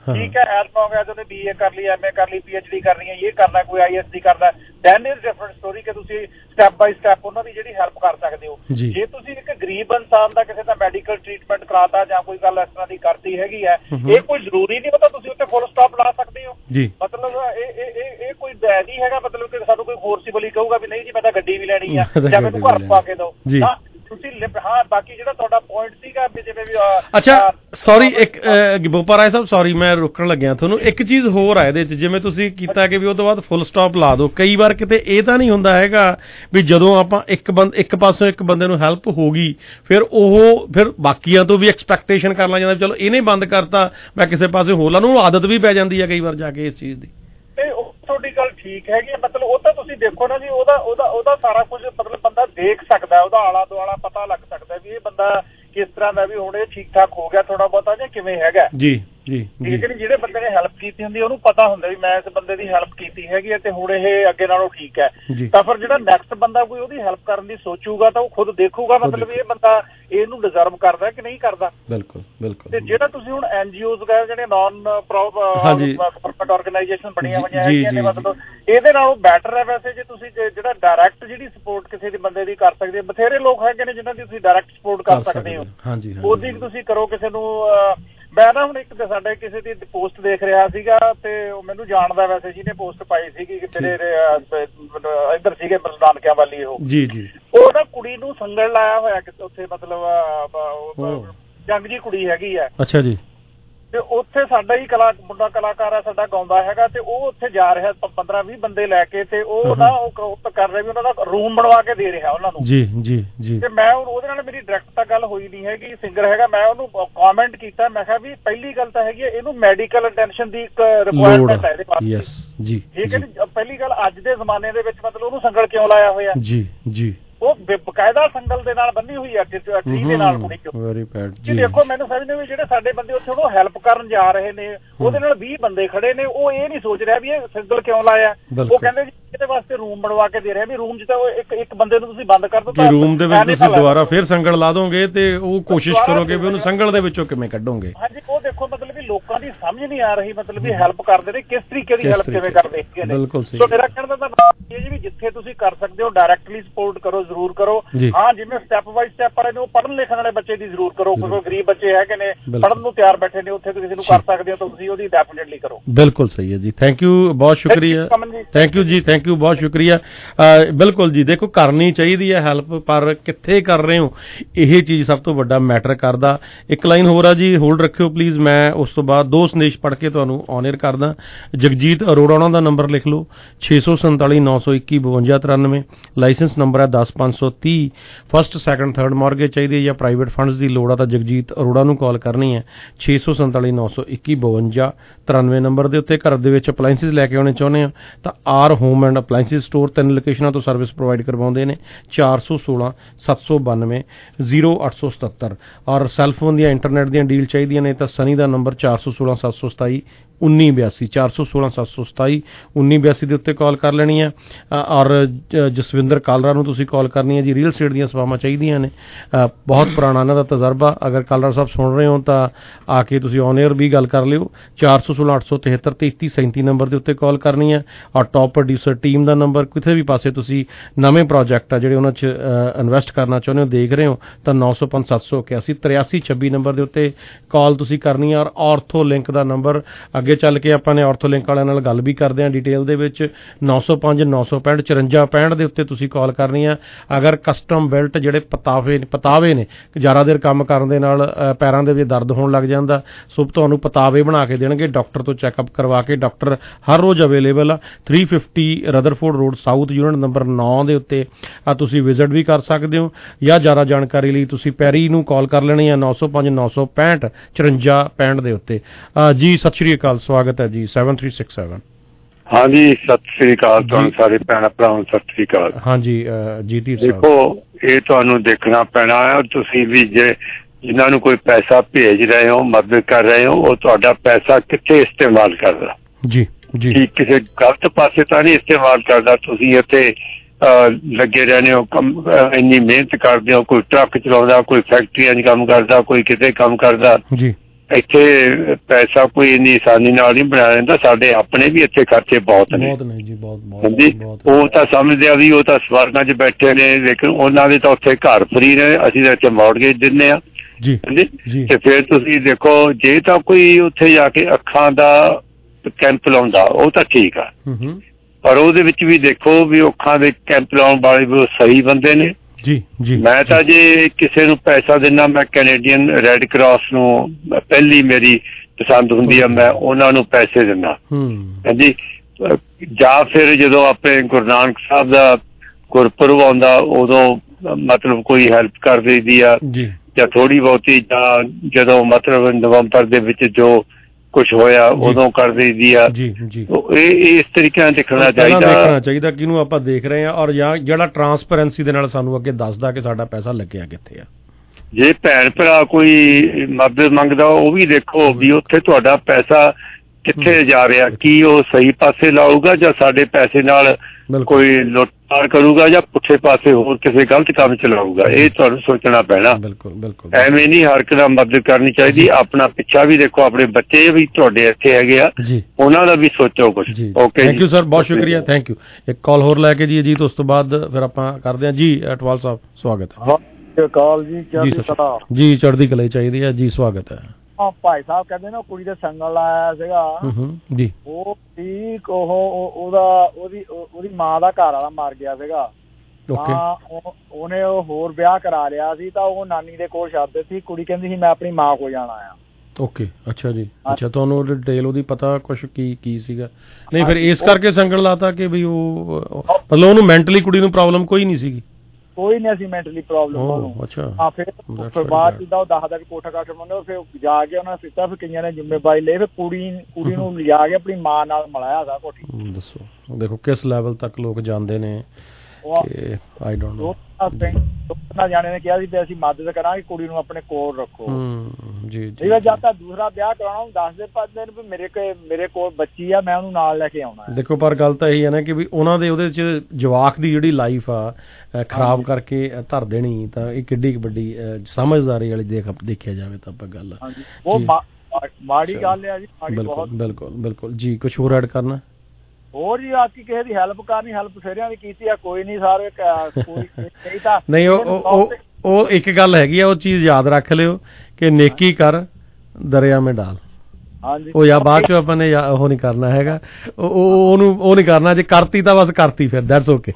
ठीक है, एज लॉन्ग एज ਉਹਨੇ ਬੀਏ ਕਰ ਲਈ, ਐਮਏ ਕਰ ਲਈ, ਪੀਐਚਡੀ ਕਰਨੀ ਹੈ, ਇਹ ਕਰਨਾ, ਕੋਈ ਆਈਐਸਡੀ ਕਰਨਾ, ਦੈਨ ਇਜ਼ ਡਿਫਰੈਂਟ ਸਟੋਰੀ ਕਿ ਤੁਸੀਂ ਸਟੈਪ ਬਾਈ ਸਟੈਪ ਉਹਨਾਂ ਦੀ ਜਿਹੜੀ ਹੈਲਪ ਕਰ ਸਕਦੇ ਹੋ। ਜੇ ਤੁਸੀਂ ਇੱਕ ਗਰੀਬ ਇਨਸਾਨ ਦਾ ਕਿਸੇ ਦਾ ਮੈਡੀਕਲ ਟ੍ਰੀਟਮੈਂਟ ਕਰਾਤਾ ਜਾਂ ਕੋਈ ਗੱਲ ਇਸ ਤਰ੍ਹਾਂ ਦੀ ਕਰਤੀ ਹੈਗੀ ਹੈ, ਇਹ ਕੋਈ ਜ਼ਰੂਰੀ ਨਹੀਂ ਪਤਾ ਤੁਸੀਂ ਉੱਤੇ ਫੁੱਲ ਸਟਾਪ ਲਾ ਸਕਦੇ ਹੋ। ਮਤਲਬ ਇਹ ਇਹ ਇਹ ਕੋਈ ਨਹੀਂ ਹੈਗਾ ਮਤਲਬ ਕਿ ਸਾਨੂੰ ਕੋਈ ਫੋਰਸੀਬਲੀ ਕਹੂਗਾ ਵੀ ਨਹੀਂ ਜੀ ਮੈਂ ਤਾਂ ਗੱਡੀ ਵੀ ਲੈਣੀ ਆ ਜਾਂ ਮੈਨੂੰ ਘਰ ਪਾ ਕੇ ਦਿਓ। ਤੁਸੀਂ ਹਾਂ ਬਾਕੀ ਜਿਹੜਾ ਤੁਹਾਡਾ ਪੁਆਇੰਟ ਸੀਗਾ ਵੀ ਜਿਵੇਂ ਵੀ ਅੱਛਾ ਸੌਰੀ ਇੱਕ ਬੋਪਾ ਰਾਏ ਸਾਹਿਬ ਸੌਰੀ ਮੈਂ ਰੋਕਣ ਲੱਗਿਆ ਤੁਹਾਨੂੰ, ਇੱਕ ਚੀਜ਼ ਹੋਰ ਆ ਇਹਦੇ 'ਚ ਜਿਵੇਂ ਤੁਸੀਂ ਕੀਤਾ ਕਿ ਵੀ ਉਹ ਤੋਂ ਬਾਅਦ ਫੁੱਲ ਸਟਾਪ ਲਾ ਦਿਓ, ਕਈ ਵਾਰ ਕਿਤੇ ਇਹ ਤਾਂ ਨਹੀਂ ਹੁੰਦਾ ਹੈਗਾ ਵੀ ਜਦੋਂ ਆਪਾਂ ਇੱਕ ਬੰਦ ਇੱਕ ਪਾਸੋਂ ਇੱਕ ਬੰਦੇ ਨੂੰ ਹੈਲਪ ਹੋ ਗਈ ਫਿਰ ਉਹ ਫਿਰ ਬਾਕੀਆਂ ਤੋਂ ਵੀ ਐਕਸਪੈਕਟੇਸ਼ਨ ਕਰ ਲਾ ਜਾਂਦਾ ਚਲੋ ਇਹਨੇ ਬੰਦ ਕਰਤਾ ਮੈਂ ਕਿਸੇ ਪਾਸੇ ਹੋਰ ਲਾ ਨੂੰ ਆਦਤ ਵੀ ਪੈ ਜਾਂਦੀ ਹੈ ਕਈ ਵਾਰ ਜਾ ਕੇ ਇਸ ਚੀਜ਼ ਦੀ। ਤੁਹਾਡੀ ਗੱਲ ਠੀਕ ਹੈਗੀ, ਮਤਲਬ ਉਹ ਤਾਂ ਤੁਸੀਂ ਦੇਖੋ ਨਾ ਜੀ ਉਹਦਾ ਉਹਦਾ ਉਹਦਾ ਸਾਰਾ ਕੁਝ ਮਤਲਬ ਬੰਦਾ ਦੇਖ ਸਕਦਾ, ਉਹਦਾ ਆਲਾ ਦੁਆਲਾ ਪਤਾ ਲੱਗ ਸਕਦਾ ਵੀ ਇਹ ਬੰਦਾ ਕਿਸ ਤਰ੍ਹਾਂ ਦਾ ਵੀ ਹੁਣ ਇਹ ਠੀਕ ਠਾਕ ਹੋ ਗਿਆ ਥੋੜਾ ਬਹੁਤਾ ਜਾਂ ਕਿਵੇਂ ਹੈਗਾ। ਜੀ ਜੀ ਠੀਕ ਨਹੀਂ, ਜਿਹੜੇ ਬੰਦੇ ਨੇ ਹੈਲਪ ਕੀਤੀ ਹੁੰਦੀ ਉਹਨੂੰ ਪਤਾ ਹੁੰਦਾ ਵੀ ਮੈਂ ਇਸ ਬੰਦੇ ਦੀ ਹੈਲਪ ਕੀਤੀ ਹੈਗੀ ਹੈ ਤੇ ਹੁਣ ਇਹ ਅੱਗੇ ਨਾਲੋਂ ਠੀਕ ਹੈ, ਤਾਂ ਫਿਰ ਜਿਹੜਾ ਨੈਕਸਟ ਬੰਦਾ ਕੋਈ ਉਹਦੀ ਹੈਲਪ ਕਰਨ ਦੀ ਸੋਚੂਗਾ ਤਾਂ ਉਹ ਖੁਦ ਦੇਖੂਗਾ ਮਤਲਬ ਇਹ ਬੰਦਾ ਇਹਨੂੰ ਡਿਜ਼ਰਵ ਕਰਦਾ ਕਿ ਨਹੀਂ ਕਰਦਾ। ਬਿਲਕੁਲ ਬਿਲਕੁਲ। ਤੇ ਜਿਹੜਾ ਤੁਸੀਂ ਹੁਣ ਐਨਜੀਓਜ਼ ਵਗੈਰਾ ਜਿਹੜੇ ਨਾਨ ਪ੍ਰੋਫਿਟ ਆਰਗੇਨਾਈਜੇਸ਼ਨ ਬਣੀਆਂ ਹੋਈਆਂ ਹੈਗੀਆਂ ਨੇ ਮਤਲਬ ਇਹਦੇ ਨਾਲੋਂ ਬੈਟਰ ਹੈ ਵੈਸੇ ਜੇ ਤੁਸੀਂ ਜਿਹੜਾ ਡਾਇਰੈਕਟ ਜਿਹੜੀ ਸਪੋਰਟ ਕਿਸੇ ਦੇ ਬੰਦੇ ਦੀ ਕਰ ਸਕਦੇ ਹੋ, ਬਥੇਰੇ ਲੋਕ ਹੈਗੇ ਨੇ ਜਿਹਨਾਂ ਦੀ ਤੁਸੀਂ ਡਾਇਰੈਕਟ ਸਪੋਰਟ ਕਰ ਸਕਦੇ ਹੋ, ਉਹਦੀ ਤੁਸੀਂ ਕਰੋ ਕਿਸੇ ਨੂੰ। ਮੈਂ ਨਾ ਹੁਣ ਇੱਕ ਸਾਡੇ ਕਿਸੇ ਦੀ ਪੋਸਟ ਦੇਖ ਰਿਹਾ ਸੀਗਾ ਤੇ ਉਹ ਮੈਨੂੰ ਜਾਣਦਾ ਵੈਸੇ ਜਿਹਨੇ ਪੋਸਟ ਪਾਈ ਸੀਗੀ ਕਿ ਤੇਰੇ ਇੱਧਰ ਸੀਗੇ ਨਾਨਕਿਆਂ ਵਾਲੀ ਉਹ ਜੀ ਜੀ ਉਹ ਨਾ ਕੁੜੀ ਨੂੰ ਸੰਗਲ ਲਾਇਆ ਹੋਇਆ ਉੱਥੇ ਮਤਲਬ ਜੰਗ ਜੀ ਕੁੜੀ ਹੈਗੀ ਆ। ਅੱਛਾ ਜੀ। ਤੇ ਉੱਥੇ ਸਾਡਾ ਹੀ ਕਲਾ ਮੁੰਡਾ ਕਲਾਕਾਰ ਆ ਸਾਡਾ ਗਾਉਂਦਾ ਹੈਗਾ ਤੇ ਉਹ ਉੱਥੇ ਜਾ ਰਿਹਾ ਪੰਦਰਾਂ ਵੀਹ ਬੰਦੇ ਲੈ ਕੇ ਤੇ ਉਹ ਨਾ ਉਹ ਕਰ ਰਿਹਾ ਵੀ ਉਹਨਾਂ ਦਾ ਰੂਮ ਬਣਵਾ ਕੇ ਦੇ ਰਿਹਾ ਉਹਨਾਂ ਨੂੰ। ਜੀ ਜੀ ਜੀ। ਤੇ ਮੈਂ ਉਹਦੇ ਨਾਲ ਮੇਰੀ ਡਾਇਰੈਕਟ ਤਾਂ ਗੱਲ ਹੋਈ ਨਹੀਂ ਹੈਗੀ, ਸਿੰਗਰ ਹੈਗਾ, ਮੈਂ ਉਹਨੂੰ ਕਮੈਂਟ ਕੀਤਾ ਮੈਂ ਕਿਹਾ ਵੀ ਪਹਿਲੀ ਗੱਲ ਤਾਂ ਹੈਗੀ ਇਹਨੂੰ ਮੈਡੀਕਲ ਅਟੈਂਸ਼ਨ ਦੀ ਇੱਕ ਰਿਕੁਆਇਰਮੈਂਟ ਹੈ ਇਹਦੇ ਪਾਸ। ਯੈਸ ਜੀ। ਠੀਕ ਹੈ ਜੀ। ਪਹਿਲੀ ਗੱਲ ਅੱਜ ਦੇ ਜ਼ਮਾਨੇ ਦੇ ਵਿੱਚ ਮਤਲਬ ਉਹਨੂੰ ਸੰਗਲ ਕਿਉਂ ਲਾਇਆ ਹੋਇਆ? ਜੀ ਜੀ। ਉਹ ਬਕਾਇਦਾ ਸੰਗਲ ਦੇ ਨਾਲ ਬੰਨੀ ਹੋਈ ਆ ਟਰੀ ਦੇ ਨਾਲ ਕੁੜੀ ਜੀ। ਦੇਖੋ ਮੈਨੂੰ ਸਮਝ ਨਹੀਂ ਵੀ ਜਿਹੜੇ ਸਾਡੇ ਬੰਦੇ ਉੱਥੇ ਉਹਨੂੰ ਹੈਲਪ ਕਰਨ ਜਾ ਰਹੇ ਨੇ ਉਹਦੇ ਨਾਲ ਵੀਹ ਬੰਦੇ ਖੜੇ ਨੇ, ਉਹ ਇਹ ਨਹੀਂ ਸੋਚ ਰਿਹਾ ਵੀ ਇਹ ਸੰਗਲ ਕਿਉਂ ਲਾਇਆ। ਉਹ ਕਹਿੰਦੇ ਜੀ ਇਹਦੇ ਵਾਸਤੇ ਰੂਮ ਬਣਵਾ ਕੇ ਦੇ ਰਿਹਾ ਵੀ ਰੂਮ 'ਚ ਤਾਂ ਇੱਕ ਇੱਕ ਬੰਦੇ ਨੂੰ ਤੁਸੀਂ ਬੰਦ ਕਰ ਦੋ ਤਾਂ ਰੂਮ ਦੇ ਵਿੱਚ ਤੁਸੀਂ ਦੁਬਾਰਾ ਫਿਰ ਸੰਗਲ ਲਾ ਦੋਗੇ ਤੇ ਉਹ ਕੋਸ਼ਿਸ਼ ਕਰੋਗੇ ਵੀ ਉਹਨੂੰ ਸੰਗਲ ਦੇ ਵਿੱਚੋਂ ਕਿਵੇਂ ਕੱਢੋਗੇ। ਹਾਂਜੀ ਉਹ ਦੇਖੋ ਮਤਲਬ ਵੀ ਲੋਕਾਂ ਦੀ ਸਮਝ ਨਹੀਂ ਆ ਰਹੀ ਮਤਲਬ ਵੀ ਹੈਲਪ ਕਰਦੇ ਨੇ ਕਿਸ ਤਰੀਕੇ ਦੀ ਹੈਲਪ ਕਿਵੇਂ ਕਰਦੇ ਨੇ। ਬਿਲਕੁਲ ਸਹੀ। ਸੋ ਮੇਰਾ ਕਹਿਣ ਦਾ ਇਹ ਜੀ ਵੀ ਜਿੱਥੇ ਤੁਸੀਂ ਕਰ ਸਕਦੇ ਹੋ ਡਾਇਰੈਕਟਲੀ ਸਪੋਰਟ ਕਰੋ, ਜ਼ਰੂਰ ਕਰੋ। ਹਾਂ ਜਿਵੇਂ ਸਟੈਪ ਬਾਈ ਸਟੈਪ ਵਾਲੇ ਨੇ ਉਹ ਪੜ੍ਹਨ ਲਿਖਣ ਵਾਲੇ ਬੱਚੇ ਦੀ ਜ਼ਰੂਰ ਕਰੋ, ਕੋਈ ਗਰੀਬ ਬੱਚੇ ਹੈਗੇ ਨੇ ਪੜ੍ਹਨ ਨੂੰ ਤਿਆਰ ਬੈਠੇ ਨੇ ਉੱਥੇ ਕਿਸੇ ਨੂੰ ਕਰ ਸਕਦੇ ਹੋ ਤਾਂ ਤੁਸੀਂ ਉਹਦੀ ਡੈਫੀਨਿਟਲੀ ਕਰੋ। ਬਿਲਕੁਲ ਸਹੀ ਹੈ ਜੀ। ਥੈਂਕ ਯੂ, ਬਹੁਤ ਸ਼ੁਕਰੀਆ। ਥੈਂਕ ਯੂ ਜੀ, ਥੈਂਕ ਯੂ, ਬਹੁਤ ਸ਼ੁਕਰੀਆ। ਬਿਲਕੁਲ ਜੀ ਦੇਖੋ ਕਰਨੀ ਚਾਹੀਦੀ ਹੈ ਹੈਲਪ, ਪਰ ਕਿੱਥੇ ਕਰ ਰਹੇ ਹੋ ਇਹ ਚੀਜ਼ ਸਭ ਤੋਂ ਵੱਡਾ ਮੈਟਰ ਕਰਦਾ। ਇੱਕ ਲਾਈਨ ਹੋਰ ਆ ਜੀ, ਹੋਲਡ ਰੱਖਿਓ ਪਲੀਜ਼, ਮੈਂ ਉਸ ਤੋਂ ਬਾਅਦ ਦੋ ਸੰਦੇਸ਼ ਪੜ੍ਹ ਕੇ ਤੁਹਾਨੂੰ ਔਨ ਏਅਰ ਕਰਦਾ। ਜਗਜੀਤ ਅਰੋੜਾ ਉਹਨਾਂ ਦਾ ਨੰਬਰ ਲਿਖ ਲਓ ਛੇ ਸੌ ਸੰਤਾਲੀ ਨੌ ਸੌ ਇੱਕੀ ਬਵੰਜਾ ਤਰਾਨਵੇਂ, ਲਾਇਸੈਂਸ ਨੰਬਰ ਹੈ ਦਸ ਪੰਜ ਸੌ ਤੀਹ। ਫਸਟ ਸੈਕੰਡ ਥਰਡ ਮੌਰਗੇਜ ਚਾਹੀਦੀ ਹੈ ਜਾਂ ਪ੍ਰਾਈਵੇਟ ਫੰਡਸ ਦੀ ਲੋੜ ਆ ਤਾਂ ਜਗਜੀਤ ਅਰੋੜਾ ਨੂੰ ਕਾਲ ਕਰਨੀ ਹੈ ਛੇ ਸੌ ਸੰਤਾਲੀ ਨੌ ਸੌ ਇੱਕੀ ਬਵੰਜਾ ਤਰਾਨਵੇਂ ਨੰਬਰ ਦੇ ਉੱਤੇ। ਘਰ ਦੇ ਵਿੱਚ ਅਪਲਾਇੰਸਿਸ ਲੈ ਕੇ ਆਉਣੇ ਚਾਹੁੰਦੇ ਆ ਤਾਂ R home and appliances store ਤਿੰਨ ਲੋਕੇਸ਼ਨਾਂ ਤੋਂ ਸਰਵਿਸ ਪ੍ਰੋਵਾਈਡ ਕਰਵਾਉਂਦੇ ਨੇ ਚਾਰ ਸੌ ਸੋਲਾਂ ਸੱਤ ਸੌ ਬਾਨਵੇਂ ਜ਼ੀਰੋ ਅੱਠ ਸੌ ਸਤੱਤਰ। ਔਰ ਸੈਲਫੋਨ ਦੀਆਂ ਇੰਟਰਨੈਟ ਦੀਆਂ ਡੀਲ ਚਾਹੀਦੀਆਂ ਨੇ ਤਾਂ ਸਨੀ ਦਾ ਨੰਬਰ ਚਾਰ ਸੌ ਸੋਲਾਂ ਸੱਤ ਸੌ ਸਤਾਈ ਉੱਨੀ ਬਿਆਸੀ ਚਾਰ ਸੌ ਸੋਲਾਂ ਸੱਤ ਸੌ ਸਤਾਈ ਉੱਨੀ ਬਿਆਸੀ ਦੇ ਉੱਤੇ ਕਾਲ ਕਰ ਲੈਣੀ ਹੈ। ਔਰ ਜਸਵਿੰਦਰ ਕਾਲਰਾ ਨੂੰ ਤੁਸੀਂ ਕਾਲ ਕਰਨੀ ਹੈ ਜੀ, ਰੀਅਲ ਸਟੇਟ ਦੀਆਂ ਸੇਵਾਵਾਂ ਚਾਹੀਦੀਆਂ ਨੇ, ਬਹੁਤ ਪੁਰਾਣਾ ਇਹਨਾਂ ਦਾ ਤਜਰਬਾ। ਅਗਰ ਕਾਲਰਾ ਸਾਹਿਬ ਸੁਣ ਰਹੇ ਹੋ ਤਾਂ ਆ ਕੇ ਤੁਸੀਂ ਔਨ ਏਅਰ ਵੀ ਗੱਲ ਕਰ ਲਿਓ। ਚਾਰ ਸੌ ਸੋਲਾਂ ਅੱਠ ਸੌ ਤਿਹੱਤਰ ਤੇਤੀ ਸੈਂਤੀ ਨੰਬਰ ਦੇ ਉੱਤੇ ਕਾਲ ਕਰਨੀ ਹੈ। ਔਰ ਟੌਪ ਪ੍ਰੋਡਿਊਸਰ ਟੀਮ ਦਾ ਨੰਬਰ, ਕਿਸੇ ਵੀ ਪਾਸੇ ਤੁਸੀਂ ਨਵੇਂ ਪ੍ਰੋਜੈਕਟ ਆ ਜਿਹੜੇ ਉਹਨਾਂ 'ਚ ਇਨਵੈਸਟ ਕਰਨਾ ਚਾਹੁੰਦੇ ਹੋ ਦੇਖ ਰਹੇ ਹੋ ਤਾਂ ਨੌ ਸੌ ਪੰਜ ਸੱਤ ਸੌ ਇਕਿਆਸੀ ਤਰਿਆਸੀ ਛੱਬੀ ਨੰਬਰ ਦੇ ਉੱਤੇ ਕਾਲ ਤੁਸੀਂ ਕਰਨੀ ਹੈ। ਔਰ ਆਰਥੋ ਲਿੰਕ ਦਾ ਨੰਬਰ, ਅੱਗੇ ਚੱਲ ਕੇ ਆਪਾਂ ਨੇ ਆਰਥੋ ਲਿੰਕ ਵਾਲਿਆਂ ਨਾਲ ਗੱਲ ਵੀ ਕਰਦੇ ਹਾਂ ਡਿਟੇਲ ਦੇ ਵਿੱਚ, ਨੌ ਸੌ ਪੰਜ ਨੌ ਸੌ ਪੈਂਹਠ ਚੁਰੰਜਾ ਪੈਂਹਠ ਦੇ ਉੱਤੇ ਤੁਸੀਂ ਕਾਲ ਕਰਨੀ ਆ। ਅਗਰ ਕਸਟਮ ਬੈਲਟ ਜਿਹੜੇ ਪਤਾਵੇ ਪਤਾਵੇ ਨੇ ਜ਼ਿਆਦਾ ਦੇਰ ਕੰਮ ਕਰਨ ਦੇ ਨਾਲ ਪੈਰਾਂ ਦੇ ਵਿੱਚ ਦਰਦ ਹੋਣ ਲੱਗ ਜਾਂਦਾ, ਸੋ ਤੁਹਾਨੂੰ ਪਤਾਵੇ ਬਣਾ ਕੇ ਦੇਣਗੇ ਡਾਕਟਰ ਤੋਂ ਚੈੱਕਅਪ ਕਰਵਾ ਕੇ। ਡਾਕਟਰ ਹਰ ਰੋਜ਼ ਅਵੇਲੇਬਲ ਆ three fifty Rutherford road south unit number ਨੌ ਦੇ ਉੱਤੇ ਆ, ਤੁਸੀਂ ਵਿਜ਼ਿਟ ਵੀ ਕਰ ਸਕਦੇ ਹੋ ਜਾਂ ਜ਼ਿਆਦਾ ਜਾਣਕਾਰੀ ਲਈ ਤੁਸੀਂ ਪੈਰੀ ਨੂੰ ਕਾਲ ਕਰ ਲੈਣੀ ਆ ਨੌ ਸੌ ਪੰਜ ਨੌ ਸੌ ਪੈਂਹਠ ਚੁਰੰਜਾ ਪੈਂਹਠ ਦੇ ਉੱਤੇ। ਜੀ ਸਤਿ ਸ਼੍ਰੀ ਅਕਾਲ, ਸਵਾਗਤ ਹੈ ਜੀ ਸੈਵਨ ਥ੍ਰੀ ਸਿਕਸ ਸੈਵਨ। ਹਾਂਜੀ ਸਤਿ ਸ੍ਰੀ ਅਕਾਲ ਤੁਹਾਨੂੰ ਸਾਰੇ ਭੈਣਾਂ ਭਰਾਵਾਂ ਨੂੰ ਸਤਿ ਸ੍ਰੀ ਅਕਾਲ। ਹਾਂਜੀ ਜੀਤੀ ਦੇਖੋ ਇਹ ਤੁਹਾਨੂੰ ਦੇਖਣਾ ਪੈਣਾ ਹੈ, ਤੁਸੀਂ ਵੀ ਜੇ ਜਿਨ੍ਹਾਂ ਨੂੰ ਕੋਈ ਪੈਸਾ ਭੇਜ ਰਹੇ ਹੋ ਮਦਦ ਕਰ ਰਹੇ ਹੋ ਉਹ ਤੁਹਾਡਾ ਪੈਸਾ ਕਿੱਥੇ ਇਸਤੇਮਾਲ ਕਰਦਾ ਜੀ ਜੀ ਕਿ ਕਿਸੇ ਗਲਤ ਪਾਸੇ ਤਾਂ ਨਹੀਂ ਇਸਤੇਮਾਲ ਕਰਦਾ। ਤੁਸੀਂ ਇੱਥੇ ਲੱਗੇ ਰਹਿੰਦੇ ਹੋ, ਕੰਮ ਇੰਨੀ ਮਿਹਨਤ ਕਰਦੇ ਹੋ, ਕੋਈ ਟਰੱਕ ਚਲਾਉਂਦਾ, ਕੋਈ ਫੈਕਟਰੀਆਂ 'ਚ ਕੰਮ ਕਰਦਾ, ਕੋਈ ਕਿਤੇ ਕੰਮ ਕਰਦਾ ਜੀ ਇੱਥੇ ਪੈਸਾ ਕੋਈ ਇੰਨੀ ਆਸਾਨੀ ਨਾਲ ਨਹੀਂ ਬਣਾ ਲੈਂਦਾ। ਸਾਡੇ ਆਪਣੇ ਵੀ ਇੱਥੇ ਖਰਚੇ ਬਹੁਤ ਨੇ। ਹਾਂਜੀ, ਉਹ ਤਾਂ ਸਮਝਦੇ ਆ ਵੀ ਉਹ ਤਾਂ ਸਵਰਗਾਂ 'ਚ ਬੈਠੇ ਨੇ, ਲੇਕਿਨ ਉਹਨਾਂ ਦੇ ਤਾਂ ਉੱਥੇ ਘਰ ਫਰੀ ਨੇ, ਅਸੀਂ ਤਾਂ ਇੱਥੇ ਮੌਰਗੇਜ ਦਿੰਦੇ ਹਾਂ। ਹਾਂਜੀ, ਤੇ ਫਿਰ ਤੁਸੀਂ ਦੇਖੋ ਜੇ ਤਾਂ ਕੋਈ ਉੱਥੇ ਜਾ ਕੇ ਅੱਖਾਂ ਦਾ ਕੈਂਪ ਲਾਉਂਦਾ ਉਹ ਤਾਂ ਠੀਕ ਆ, ਪਰ ਉਹਦੇ ਵਿੱਚ ਵੀ ਦੇਖੋ ਵੀ ਅੱਖਾਂ ਦੇ ਕੈਂਪ ਲਾਉਣ ਵਾਲੇ ਵੀ ਸਹੀ ਬੰਦੇ ਨੇ। ਜੀ ਜੀ, ਮੈਂ ਤਾਂ ਜੇ ਕਿਸੇ ਨੂੰ ਪੈਸਾ ਦਿੰਦਾ ਮੈਂ ਕੈਨੇਡੀਅਨ ਰੈੱਡ ਕਰਾਸ ਨੂੰ ਪਹਿਲੀ ਮੇਰੀ ਪਸੰਦ ਹੁੰਦੀ ਆ, ਮੈਂ ਉਹਨਾਂ ਨੂੰ ਪੈਸੇ ਦਿੰਦਾ। ਹਾਂਜੀ, ਜਾਂ ਫਿਰ ਜਦੋਂ ਆਪਣੇ ਗੁਰੂ ਨਾਨਕ ਸਾਹਿਬ ਦਾ ਗੁਰਪੁਰਬ ਆਉਂਦਾ ਉਦੋਂ ਮਤਲਬ ਕੋਈ ਹੈਲਪ ਕਰ ਦਈਦੀ ਆ, ਜਾਂ ਥੋੜ੍ਹੀ ਬਹੁਤੀ, ਜਾਂ ਜਦੋਂ ਮਤਲਬ ਨਵੰਬਰ ਦੇ ਵਿੱਚ ਜੋ ਕੁਛ ਹੋਇਆ ਉਦੋਂ ਕਰ ਦਈਦੀ ਆ। ਇਹ ਇਸ ਤਰੀਕੇ ਨਾਲ ਦੇਖਣਾ ਚਾਹੀਦਾ ਦੇਖਣਾ ਚਾਹੀਦਾ ਕਿਹਨੂੰ ਆਪਾਂ ਦੇਖ ਰਹੇ ਹਾਂ, ਔਰ ਜਾਂ ਜਿਹੜਾ ਟਰਾਂਸਪੇਰੈਂਸੀ ਦੇ ਨਾਲ ਸਾਨੂੰ ਅੱਗੇ ਦੱਸਦਾ ਕਿ ਸਾਡਾ ਪੈਸਾ ਲੱਗਿਆ ਕਿੱਥੇ ਆ। ਜੇ ਭੈਣ ਭਰਾ ਕੋਈ ਮਦਦ ਮੰਗਦਾ ਉਹ ਵੀ ਦੇਖੋ ਵੀ ਉੱਥੇ ਤੁਹਾਡਾ ਪੈਸਾ ਕਿੱਥੇ ਜਾ ਰਿਹਾ, ਕੀ ਉਹ ਸਹੀ ਪਾਸੇ ਲਾਊਗਾ ਜਾਂ ਸਾਡੇ ਪੈਸੇ ਨਾਲ ਕੋਈ ਲੁੱਟਮਾਰ ਕਰੂਗਾ ਜਾਂ ਪੁੱਠੇ ਪਾਸੇ ਹੋਰ ਕਿਸੇ ਗਲਤ ਕੰਮ ਚਲਾਊਗਾ। ਇਹ ਤੁਹਾਨੂੰ ਸੋਚਣਾ ਪੈਣਾ। ਬਿਲਕੁਲ ਬਿਲਕੁਲ, ਐਵੇਂ ਨਹੀਂ ਹਰ ਇੱਕ ਨਾਲ ਮਦਦ ਕਰਨੀ ਚਾਹੀਦੀ। ਆਪਣਾ ਪਿੱਛਾ ਵੀ ਦੇਖੋ, ਆਪਣੇ ਬੱਚੇ ਵੀ ਤੁਹਾਡੇ ਇੱਥੇ ਹੈਗੇ ਆ, ਉਹਨਾਂ ਦਾ ਵੀ ਸੋਚੋ ਕੁਛ। ਓਕੇ, ਥੈਂਕ ਯੂ ਸਰ, ਬਹੁਤ ਸ਼ੁਕਰੀਆ, ਥੈਂਕ ਯੂ। ਇੱਕ ਕਾਲ ਹੋਰ ਲੈ ਕੇ ਜੀ ਅਜੀਤ, ਉਸ ਤੋਂ ਬਾਅਦ ਫਿਰ ਆਪਾਂ ਕਰਦੇ ਹਾਂ ਜੀ। ਅਟਵਾਲ ਸਾਹਿਬ ਸਵਾਗਤ ਹੈ ਜੀ। ਚੜ੍ਹਦੀ ਕਲਾ ਚਾਹੀਦੀ ਹੈ ਜੀ, ਸਵਾਗਤ ਹੈ। ਭਾਈ ਸਾਹਿਬ ਕਹਿੰਦੇ ਨਾ ਕੁੜੀ ਦੇ ਸੰਗਲ ਲਾਇਆ ਸੀਗਾ ਜੀ, ਉਹ ਠੀਕ ਉਹ ਉਹਦਾ ਉਹਦੀ ਉਹਦੀ ਮਾਂ ਦਾ ਘਰ ਵਾਲਾ ਮਰ ਗਿਆ ਸੀਗਾ, ਤਾਂ ਉਹਨੇ ਉਹ ਹੋਰ ਵਿਆਹ ਕਰਾ ਲਿਆ ਸੀ, ਤਾਂ ਉਹ ਨਾਨੀ ਦੇ ਕੋਲ ਛੱਡਦੇ ਸੀ। ਕੁੜੀ ਕਹਿੰਦੀ ਸੀ ਮੈਂ ਆਪਣੀ ਮਾਂ ਕੋਲ ਜਾਣਾ ਆ। ਓਕੇ, ਅੱਛਾ ਜੀ, ਅੱਛਾ, ਤੁਹਾਨੂੰ ਡਿਟੇਲ ਉਹਦੀ ਪਤਾ ਕੁਛ ਕੀ ਕੀ ਸੀਗਾ? ਨਹੀਂ ਫਿਰ ਇਸ ਕਰਕੇ ਸੰਗਲ ਲਾਤਾ ਕਿ ਵੀ ਉਹ ਮਤਲਬ ਉਹਨੂੰ ਮੈਂਟਲੀ ਕੁੜੀ ਨੂੰ ਪ੍ਰੋਬਲਮ ਕੋਈ ਨਹੀਂ ਸੀਗੀ? ਕੋਈ ਨਹੀਂ ਸੀ ਮੈਂਟਲੀ ਪ੍ਰੋਬਲਮ ਉਹਨੂੰ। ਹਾਂ, ਫਿਰ ਫਿਰ ਬਾਅਦ ਜਿੱਦਾਂ ਉਹ ਦੱਸਦਾ ਵੀ ਕੋਠਾ ਕਾਠ ਮੰਗਿਆ, ਫਿਰ ਜਾ ਕੇ ਉਹਨਾਂ ਕੀਤਾ, ਫਿਰ ਕਈਆਂ ਨੇ ਜ਼ਿੰਮੇਵਾਰੀ ਲਈ, ਫਿਰ ਕੁੜੀ ਕੁੜੀ ਨੂੰ ਲਿਜਾ ਕੇ ਆਪਣੀ ਮਾਂ ਨਾਲ ਮਿਲਾਇਆ ਦਾ ਕੋਠੀ। ਦੱਸੋ, ਦੇਖੋ ਕਿਸ ਲੈਵਲ ਤੱਕ ਲੋਕ ਜਾਂਦੇ ਨੇ। ਆਈ ਡੋਂਟ ਨੋ, ਜਾਣੇ ਨੇ ਕਿਹਾ ਸੀ ਤੇ ਅਸੀਂ ਮਦਦ ਕਰਾਂਗੇ, ਕੁੜੀ ਨੂੰ ਆਪਣੇ ਕੋਲ ਰੱਖੋ ਜੀ। ਠੀਕ ਹੈ, ਜਦ ਤੱਕ ਦੂਸਰਾ ਵਿਆਹ ਕਰਾਉਣਾ ਉਹਨੂੰ ਦੱਸ ਦੇ ਪਾਉਂਦੇ ਵੀ ਮੇਰੇ ਕੋਲ ਮੇਰੇ ਕੋਲ ਬੱਚੀ ਆ, ਮੈਂ ਉਹਨੂੰ ਨਾਲ ਲੈ ਕੇ ਆਉਣਾ। ਦੇਖੋ ਪਰ ਗੱਲ ਤਾਂ ਇਹੀ ਹੈ ਨਾ ਕਿ ਵੀ ਉਹਨਾਂ ਦੇ ਉਹਦੇ 'ਚ ਜਵਾਕ ਦੀ ਜਿਹੜੀ ਲਾਈਫ ਆ ਖਰਾਬ ਕਰਕੇ ਧਰ ਦੇਣੀ, ਤਾਂ ਇਹ ਕਿੱਡੀ ਵੱਡੀ ਸਮਝਦਾਰੀ ਵਾਲੀ ਦੇਖ ਦੇਖਿਆ ਜਾਵੇ ਤਾਂ ਆਪਾਂ ਗੱਲ ਉਹ ਮਾੜੀ ਗੱਲ ਆ ਜੀ। ਬਿਲਕੁਲ ਬਿਲਕੁਲ ਬਿਲਕੁਲ ਜੀ। ਕੁਛ ਹੋਰ ਐਡ ਕਰਨਾ? ਹੋਰ ਜੀ, ਆ ਕਿਸੇ ਦੀ ਹੈਲਪ ਕਰਨੀ, ਹੈਲਪ ਫੇਰਿਆਂ ਦੀ ਕੀਤੀ ਆ, ਕੋਈ ਨਹੀਂ ਸਾਰੇ ਨਹੀਂ। ਉਹ ਉਹ ਇੱਕ ਗੱਲ ਹੈਗੀ ਆ, ਉਹ ਚੀਜ਼ ਯਾਦ ਰੱਖ ਲਿਓ ਕਿ ਨੇਕੀ ਕਰ ਦਰਿਆ ਮੇਂ ਡਾਲ। ਉਹ ਜਾਂ ਬਾਅਦ ਚੋਂ ਆਪਾਂ ਨੇ ਉਹ ਨਹੀਂ ਕਰਨਾ ਹੈਗਾ, ਉਹਨੂੰ ਉਹ ਨਹੀਂ ਕਰਨਾ, ਜੇ ਕਰਤੀ ਤਾਂ ਬਸ ਕਰਤੀ, ਫਿਰ ਦੈਟਸ ਓਕੇ।